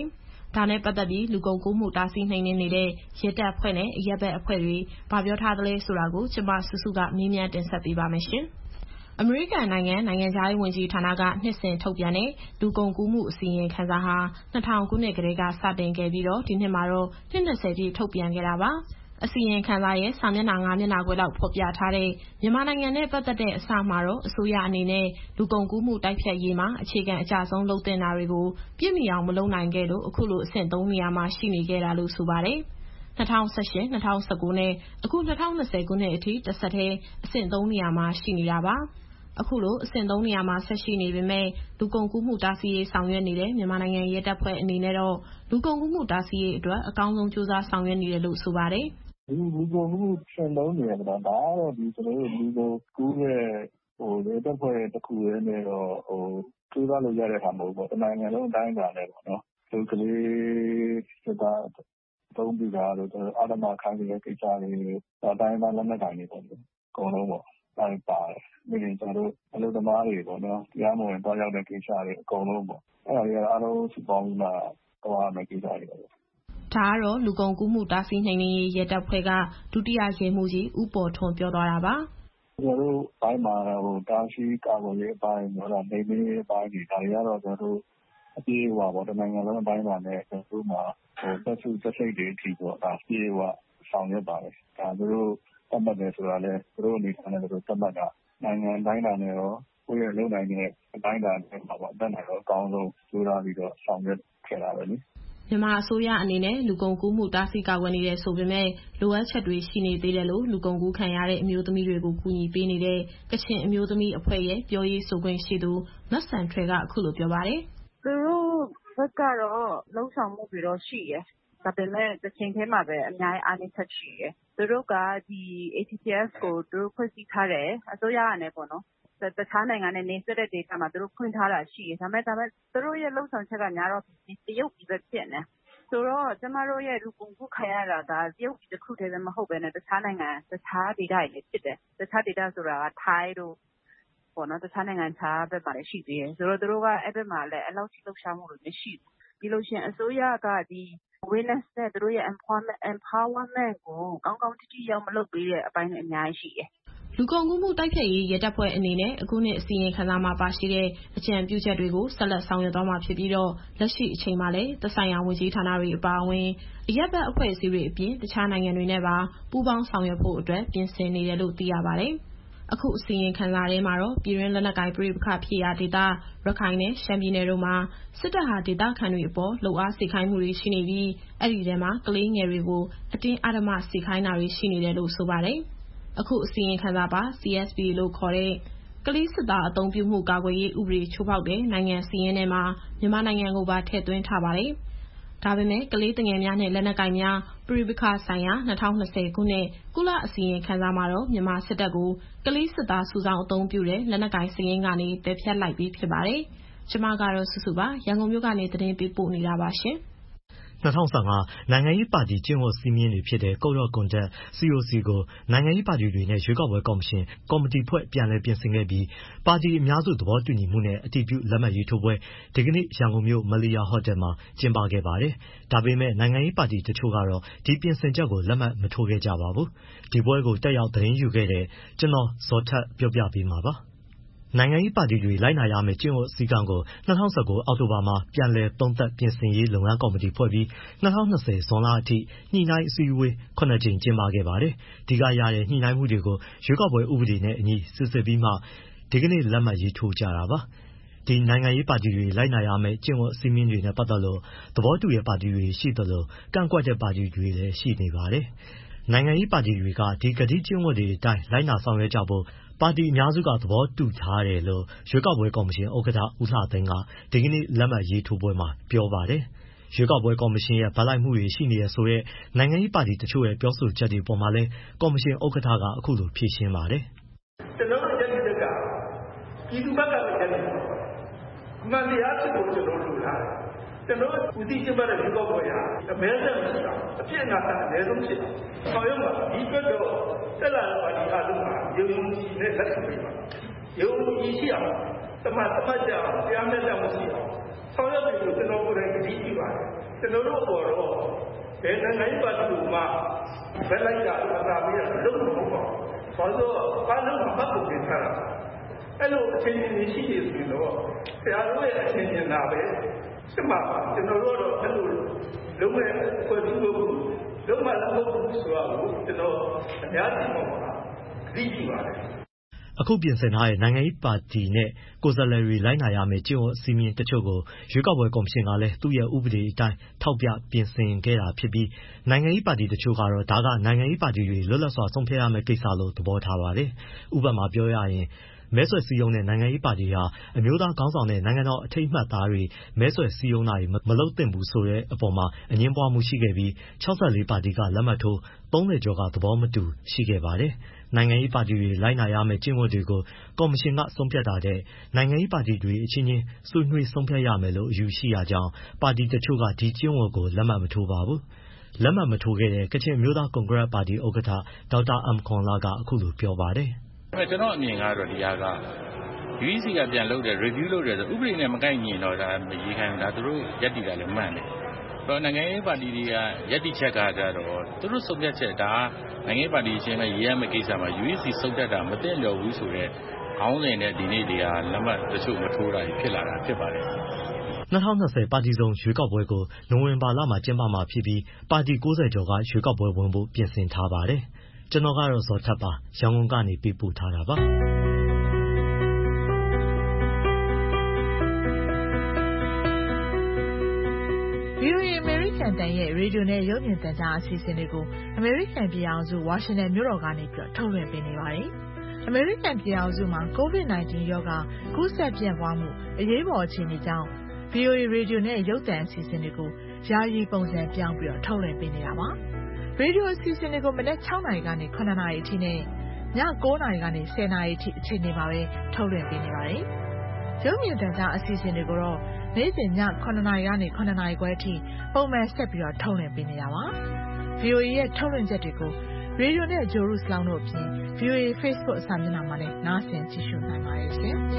ဒါနဲ့ပတ်သက်ပြီးလူကုန်ကူးမှုတားဆီးနှိမ်နင်းနေတဲ့ရဲတပ်ဖွဲ့နဲ့အရပ်ဘက်အဖွဲ့တွေဘာပြောထားသလဲဆိုတာကိုကျမစုစုကမေးမြန်းတင်ဆက်ပေးပါမယ်ရှင်။ အမေရိကန်နိုင်ငံနိုင်ငံခြားရေးဝန်ကြီးဌာနကနှစ်စဉ်ထုတ်ပြန်တဲ့လူကုန်ကူးမှုအစီရင်ခံစာဟာနှစ်ထောင်ခုနှစ်ကတည်းကစတင်ခဲ့ပြီးတော့ဒီနှစ်မှာတော့နှစ်၂၀ပြည့်ထုတ်ပြန်ခဲ့တာပါ။အစီရင်ခံစာရဲ့စာမျက်နှာ၅မျက်နှာခွဲလောက်ဖော်ပြထားတဲ့မြန်မာနိုင်ငံနဲ့ပတ်သက်တဲ့အစမှာတော့အစိုးရအနေနဲ့လူကုန်ကူးမှုတိုက်ဖျက်ရေးမှာအခြေခံအကျဆုံးလုပ်သင့်တာတွေကိုပြည့်မီအောင်မလုပ်နိုင်ခဲ့လို့အခုလိုအဆင့်သုံးနေရာမှာရှိနေခဲ့တာလို့ဆိုပါတယ်။၂၀၁၈၊၂၀၁၉နဲ့အခု၂၀၂၀ခုနှစ်အထိတဆက်တည်းအဆင့်သုံးနေရာမှာရှိနေတာပါ။အခုလိုအဆင့်သုံးနေရာမှာဆက်ရှိနေပေမဲ့လူကုန်ကူးမှုတားဆီးရေးဆောင်ရွက်နေတဲ့မြန်မာနိုင်ငံရဲတပ်ဖွဲ့အနေနဲ့တော့လူကုန်ကူးမှုတားဆီးရေးအတွက်အကောင်းဆုံးကြိုးစားဆောင်ရွက်နေတယ်လို့ဆိုပါတယ်။ဒီလူကုန်ကူးဆင့်သုံးနေရတာဒါကတော့ဒီကျွန်တော်တို့လူကုန်ကူးရဲ့ဟိုရဲတပ်ဖွဲ့တစ်ခုရဲ့နဲ့တော့ဟိုကြိုးစားလို့ရတဲ့ဟာမဟုတ်ဘူးပေါ့တနိုင်ငံလုံးအတိုင်းအတာနဲ့ပေါ့နော်ဒီကလေးစစ်သားသုံးပြီးတာတော့ကျွန်တော်အာဓမ္မခိုင်းတဲ့ကိစ္စတွေအတိုင်းအတာလက်နက်ကိုင်တွေပေါ့အကုန်လုံးပေါ့တိုင်းပါတယ်ပြီးရင်ကျွန်တော်တို့အလုပ်သမားတွေပေါ့နော်တရားမဝင်တော့ရောက်တဲ့ကိစ္စတွေအကုန်လုံးပေါ့အဲ့ဒါတွေအားလုံးစုပေါင်းပြီးမှတော့ရမယ်ကိစ္စတွေပေါ့ဒါကတော့လူကုန်ကူးမှုတားဆီးနှိမ်နင်းရေးရဲတပ်ဖွဲ့ကဒုတိယရဲမှူးကြီးဦးပေါ်ထွန်းပြောသွားတာပါကျွန်တော်တို့ဘိုင်းမှာဟိုတားဆီးကာကွယ်ရေးအပိုင်းတော့နေနေအပိုင်းတွေဒါတွေကတော့ကျွန်တော်တို့အပြေးဟွာပေါ့တနိုင်ငံလုံးအပိုင်းမှာလည်းကျွန်တော်တို့မှာဟိုသက်စုသက်စိတ်တွေအထိပေါ့ဒါပြေးဟွာဆောင်ရွက်ပါတယ်ဒါတို့သတ်မှတ်တယ်ဆိုတာလဲသူတို့အနေနဲ့သူတို့သတ်မှတ်တာနိုင်ငံတိုင်းတာနဲ့ရောကိုယ့်ရဲ့လုံနိုင်တဲ့အတိုင်းတာနဲ့မှာပေါ့အတိုင်းတာတော့အကောင်းဆုံးကြိုးစားပြီးတော့ဆောင်ရွက်ခဲ့တာပဲလေမြန်မာအစိုးရအနေနဲ့လူကုန်ကူးမှုတားဆီးကာကွယ်နေတယ်ဆိုပေမဲ့လိုအပ်ချက်တွေရှိနေသေးတယ်လို့လူကုန်ကူးခံရတဲ့အမျိုးသမီးတွေကိုကူညီပေးနေတဲ့ကချင်အမျိုးသမီးအဖွဲ့ရဲ့ပြောရေးဆိုခွင့်ရှိသူမတ်ဆန်ထွယ်ကအခုလိုပြောပါတယ်။သူတို့ဘက်ကတော့လှုံ့ဆော်မှုတွေတော့ရှိရယ်။ဒါပေမဲ့တစ်ချိန်တည်းမှာပဲအများကြီးအားနည်းချက်ရှိရယ်။သူတို့ကဒီ A T P S ကိုသူတို့ဖွဲ့စည်းထားတယ်အစိုးရကလည်းပေါ့နော်။တခြားနိုင်ငံနဲ့နေဆက်တဲ့ဒေသမှာသူတို့ဖွင့်ထားတာရှိတယ်။ဒါပေမဲ့ဒါပေမဲ့သူတို့ရဲ့လှုပ်ဆောင်ချက်ကများတော့ဒီတရုတ်ပြည်ပဲဖြစ်နေ။ဆိုတော့ကျမတို့ရဲ့လူကုန်ကူးခံရတာကတရုတ်ပြည်တစ်ခုတည်းလည်းမဟုတ်ဘဲနဲ့တခြားနိုင်ငံတခြားဒေသတွေလည်းဖြစ်တယ်။တခြားဒေသဆိုတာကထိုင်းတို့ပေါ့နော်တခြားနိုင်ငံခြားဘက်မှာလည်းရှိသေးတယ်။ဆိုတော့သူတို့ကအဲ့ဘက်မှာလည်းအလောက်ထိလှုပ်ရှားမှုတွေမရှိဘူး။ဒီလိုရှင်အစိုးရကဒီ awareness နဲ့သူတို့ရဲ့ empowerment empowerment ကိုကောင်းကောင်းတိတိရောက်မလုပ်ပေးတဲ့အပိုင်းတွေအများကြီးရှိတယ်။လူကုန်ကူးမှုတိုက်ဖျက်ရေးရဲတပ်ဖွဲ့အနေနဲ့အခုနှစ်အစီရင်ခံစာမှာပါရှိတဲ့အကြံပြုချက်တွေကိုဆက်လက်ဆောင်ရွက်သွားမှာဖြစ်ပြီးတော့လက်ရှိအချိန်မှာလည်းသက်ဆိုင်ရာဝန်ကြီးဌာနတွေအပါအဝင်အရပ်ဘက်အဖွဲ့အစည်းတွေအပြင်တခြားနိုင်ငံတွေနဲ့ပါပူးပေါင်းဆောင်ရွက်ဖို့အတွက်ပြင်ဆင်နေတယ်လို့သိရပါတယ်။အခုအစီရင်ခံစာထဲမှာတော့ပြည်တွင်းလက်နက်ကိုင်ပဋိပက္ခဖြစ်ရာဒေသရခိုင်နဲ့ရှမ်းပြည်နယ်တို့မှာစစ်တပ်ဟာဒေသခံတွေအပေါ်လှုပ်အားစေခိုင်းမှုတွေရှိနေပြီးအဲ့ဒီထဲမှာကလေးငယ်တွေကိုအတင်းအဓမ္မစေခိုင်းတာတွေရှိနေတယ်လို့ဆိုပါတယ်။အခုအစီရင်ခံစာပါ C S P လို့ခေါ်တဲ့ကလေးစစ်သားအသုံးပြုမှုကာကွယ်ရေးဥပဒေချိုးဖောက်တဲ့နိုင်ငံစီးရင်ထဲမှာမြန်မာနိုင်ငံကိုပါထည့်သွင်းထားပါတယ်။ဒါပေမဲ့ကလေးငယ်များနဲ့လက်နက်ကိုင်များပဋိပက္ခဆိုင်ရာ၂၀၂၀ခုနှစ်ကုလအစီရင်ခံစာမှာတော့မြန်မာစစ်တပ်ကိုကလေးစစ်သားစုဆောင်းအသုံးပြုတဲ့လက်နက်ကိုင်စီးရင်ကနေပယ်ဖျက်လိုက်ပြီးဖြစ်ပါတယ်။ကျွန်မကတော့စုစုပါရန်ကုန်မြို့ကနေသတင်းပေးပို့နေတာပါရှင်။၂၀၁၅နိုင်ငံရေးပါတီကျင့်ဝတ်စည်းမျဉ်းတွေဖြစ်တဲ့ Code of Conduct C O C ကိုနိုင်ငံရေးပါတီတွေနဲ့ရွေးကောက်ပွဲကော်မရှင်ကော်မတီဖွဲ့ပြန်လည်ပြင်ဆင်ခဲ့ပြီးပါတီအများစုသဘောတူညီမှုနဲ့အတည်ပြုလက်မှတ်ရေးထိုးပွဲဒီကနေ့ရန်ကုန်မြို့မလီယာဟိုတယ်မှာကျင်းပခဲ့ပါတယ်။ဒါပေမဲ့နိုင်ငံရေးပါတီတချို့ကတော့ဒီပြင်ဆင်ချက်ကိုလက်မှတ်မထိုးခဲ့ကြပါဘူး။ဒီပွဲကိုတက်ရောက်သတင်းယူခဲ့တဲ့ကျွန်တော်ဇော်ထက်ပြောပြပေးမှာပါ။နိုင်ငံရေးပါတီတွေလိုက်နာရမယ့်ကျင့်ဝတ်စည်းကမ်းကို၂၀၁၉အောက်တိုဘာမှာပြန်လည်သုံးသပ်ပြင်ဆင်ရေးလုပ်ငန်းကော်မတီဖွဲ့ပြီး၂၀၂၀ဇွန်လအထိညှိနှိုင်းအစည်းအဝေးခုနှစ်ကြိမ်ကျင်းပခဲ့ပါတယ်။ဒီကရတဲ့ညှိနှိုင်းမှုတွေကိုရွေးကောက်ပွဲဥပဒေနဲ့အညီစစ်ဆေးပြီးမှဒီကနေ့လက်မှတ်ရေးထိုးကြတာပါ။ဒီနိုင်ငံရေးပါတီတွေလိုက်နာရမယ့်ကျင့်ဝတ်စည်းမျဉ်းတွေနဲ့ပတ်သက်လို့သဘောတူတဲ့ပါတီတွေရှိသလိုကန့်ကွက်တဲ့ပါတီတွေလည်းရှိနေပါတယ်။နိုင်ငံရေးပါတီတွေကဒီကတိကျင့်ဝတ်တွေအတိုင်းလိုက်နာဆောင်ရွက်ကြဖို့ပါတီအများစုကသဘောတူထားတယ်လို့ရွေးကောက်ပွဲကော်မရှင်ဥက္ကဋ္ဌဦးလှသိန်းကဒီကနေ့လက်မှတ်ရေးထိုးပွဲမှာပြောပါတယ်။ရွေးကောက်ပွဲကော်မရှင်ရဲ့ဗတ်လိုက်မှုတွေရှိနေရဆိုတဲ့နိုင်ငံရေးပါတီတချို့ရဲ့ပြောဆိုချက်တွေပေါ်မှာလည်းကော်မရှင်ဥက္ကဋ္ဌကအခုလိုဖြေရှင်းပါတယ်။ကျွန်တော်တို့ရဲ့ရည်ရွယ်ချက်ကပြည်သူ့ဘက်ကလည်းရည်ရွယ်တယ်။မှန်တရားဖြစ်ဖို့ကျွန်တော်တို့လား။ကျွန်တော်ဦးစီးကျင်းပတဲ့ရွေးကောက်ပွဲဟာအမဲဆက်မရှိအောင်အပြည့်အနာအနည်းဆုံးဖြစ်အောင်ဆောင်ရွက်မှာဒီအတွက်တော့တက်လာတဲ့ပါတီအားလုံးကယုံကြည်နဲ့လက်ခံပေးပါယုံကြည်ရှိအောင်တမတ်တမတ်ကြအောင်တရားမျှတမှုရှိအောင်ဆောင်ရွက်ပြီးကျွန်တော်ကိုယ်တိုင်ကြည့်ကြည့်ပါတယ်ကျွန်တော်တို့ပေါ်တော့ဘယ်နိုင်ငံပါတီမှာဘယ်လိုက်တာအသာပေးရလို့မဟုတ်ပါဘူးဘာလို့ဘာလို့မပတ်ဖို့ထားတာအဲ့လိုအချင်းချင်းရှိနေပြီတော့ဆရာတို့ရဲ့အချင်းချင်းလာပဲစမကျွန်တော်တို့တော့အဲ့လိုလုံးဝဖွဲ့စည်းဖို့လုံးဝလုံးဝဆိုတော့ကျွန်တော်အများကြီးပေါ့ပါသိကြည့်ပါတယ်အခုပြင်ဆင်ထားတဲ့နိုင်ငံရေးပါတီနဲ့ကိုယ်စားလှယ်တွေလိုက်နာရမယ့်ကျင့်ဝတ်စည်းမျဉ်းတချို့ကိုရွေးကောက်ပွဲကော်မရှင်ကလည်းသူ့ရဲ့ဥပဒေအတိုင်းထောက်ပြပြင်ဆင်ခဲ့တာဖြစ်ပြီးနိုင်ငံရေးပါတီတချို့ကတော့ဒါကနိုင်ငံရေးပါတီတွေလွတ်လပ်စွာဆုံးဖြတ်ရမယ့်ကိစ္စလို့သဘောထားပါတယ်။ဥပမာပြောရရင်မဲဆွယ်စည်းရုံးတဲ့နိုင်ငံရေးပါတီဟာအမျိုးသားခေါင်းဆောင်တဲ့နိုင်ငံတော်အထိပ်အမှတ်သားတွေမဲဆွယ်စည်းရုံးတာတွေမလုပ်သင့်ဘူးဆိုတဲ့အပေါ်မှာအငြင်းပွားမှုရှိခဲ့ပြီး၆၄ပါတီကလက်မှတ်ထိုးသုံး၀ကျော်ကသဘောမတူရှိခဲ့ပါတယ်။နိုင်ငံရေးပါတီတွေလိုက်နာရမယ့်ကျင့်ဝတ်တွေကိုကော်မရှင်ကဆုံးဖြတ်တာတဲ့နိုင်ငံရေးပါတီတွေအချင်းချင်းဆွေးနွေးဆုံးဖြတ်ရမယ်လို့အယူရှိရကြောင်းပါတီတချို့ကဒီကျင့်ဝတ်ကိုလက်မှတ်မထိုးပါဘူး။လက်မှတ်မထိုးခဲ့တဲ့ကချင်မျိုးသားကွန်ဂရက်ပါတီဥက္ကဋ္ဌဒေါက်တာအမ်ခွန်လာကအခုလိုပြောပါတယ်။ကျွန်တော်အမြင်ကတော့ဒီဟာက U E C ကပြန်လုပ်တယ် review လုပ်တယ်ဆိုဥပဒေနဲ့မကိုက်ညီတော့ဒါမရေးခိုင်းဘူးဒါသူတို့ရက်တီတာလည်းမှန်တယ်။တော့နိုင်ငံရေးပါတီတွေကရက်တီချက်ကကြတော့သူတို့ဆုံးဖြတ်ချက်ဒါနိုင်ငံရေးပါတီချင်းနဲ့ရေးရမယ့်ကိစ္စမှာ U E C ဆုံးဖြတ်တာမသိလျော်ဘူးဆိုတော့ခေါင်းစဉ်နဲ့ဒီနေ့တွေကလက်မှတ်တချို့မထိုးတာဖြစ်လာတာဖြစ်ပါတယ်။၂၀၂၀ပါတီစုံရွေးကောက်ပွဲကိုနိုဝင်ဘာလမှာကျင်းပမှာဖြစ်ပြီးပါတီ၉၀ကျော်ကရွေးကောက်ပွဲဝင်ဖို့ပြင်ဆင်ထားပါတယ်။ကျွန်တော်ကတော့ဇော်ထက်ပါရန်ကုန်ကနေပေးပို့ထားတာပါ။ဗွီအိုအေ အမေရိကန်တန်ရဲ့ရေဒီယိုနဲ့ရုပ်မြင်သံကြားအစီအစဉ်တွေကိုအမေရိကန်ပြည်ထောင်စုဝါရှင်တန်မြို့တော်ကနေပြီးထုတ်လွှင့်ပေးနေပါတယ်။အမေရိကန်ပြည်ထောင်စုမှာ ကိုဗစ်၁၉ ရောဂါကူးစက်ပြန့်ပွားမှုအရေးပေါ်အခြေအနေကြောင့် ဗွီအိုအေ ရေဒီယိုနဲ့ရုပ်သံအစီအစဉ်တွေကိုယာယီပုံစံပြောင်းပြီးတော့ထုတ်လွှင့်ပေးနေတာပါ။ရေဒီယိုအစီအစဉ်တွေကိုမနက်၆နာရီကနေ၇နာရီအထိနဲ့ည၉နာရီကနေ၁၀နာရီအထိအချိန်တွေမှာပဲထုတ်လွှင့်ပေးနေပါတယ်။ရုပ်မြင်သံကြားအစီအစဉ်တွေကိုတော့နေ့စဉ်ည၇နာရီကနေ၇နာရီခွဲအထိပုံမှန်ဆက်ပြီးတော့ထုတ်လွှင့်ပေးနေတာပါ။ ဗွီအိုအေရဲ့ထုတ်လွှင့်ချက်တွေကိုရေဒီယိုနဲ့ဂျိုရုစလောင်းတို့အပြင် ဗွီအိုအေ Facebook အစာမျက်နှာမှာလည်းနားဆင်ကြည့်ရှုနိုင်ပါတယ်ရှင်။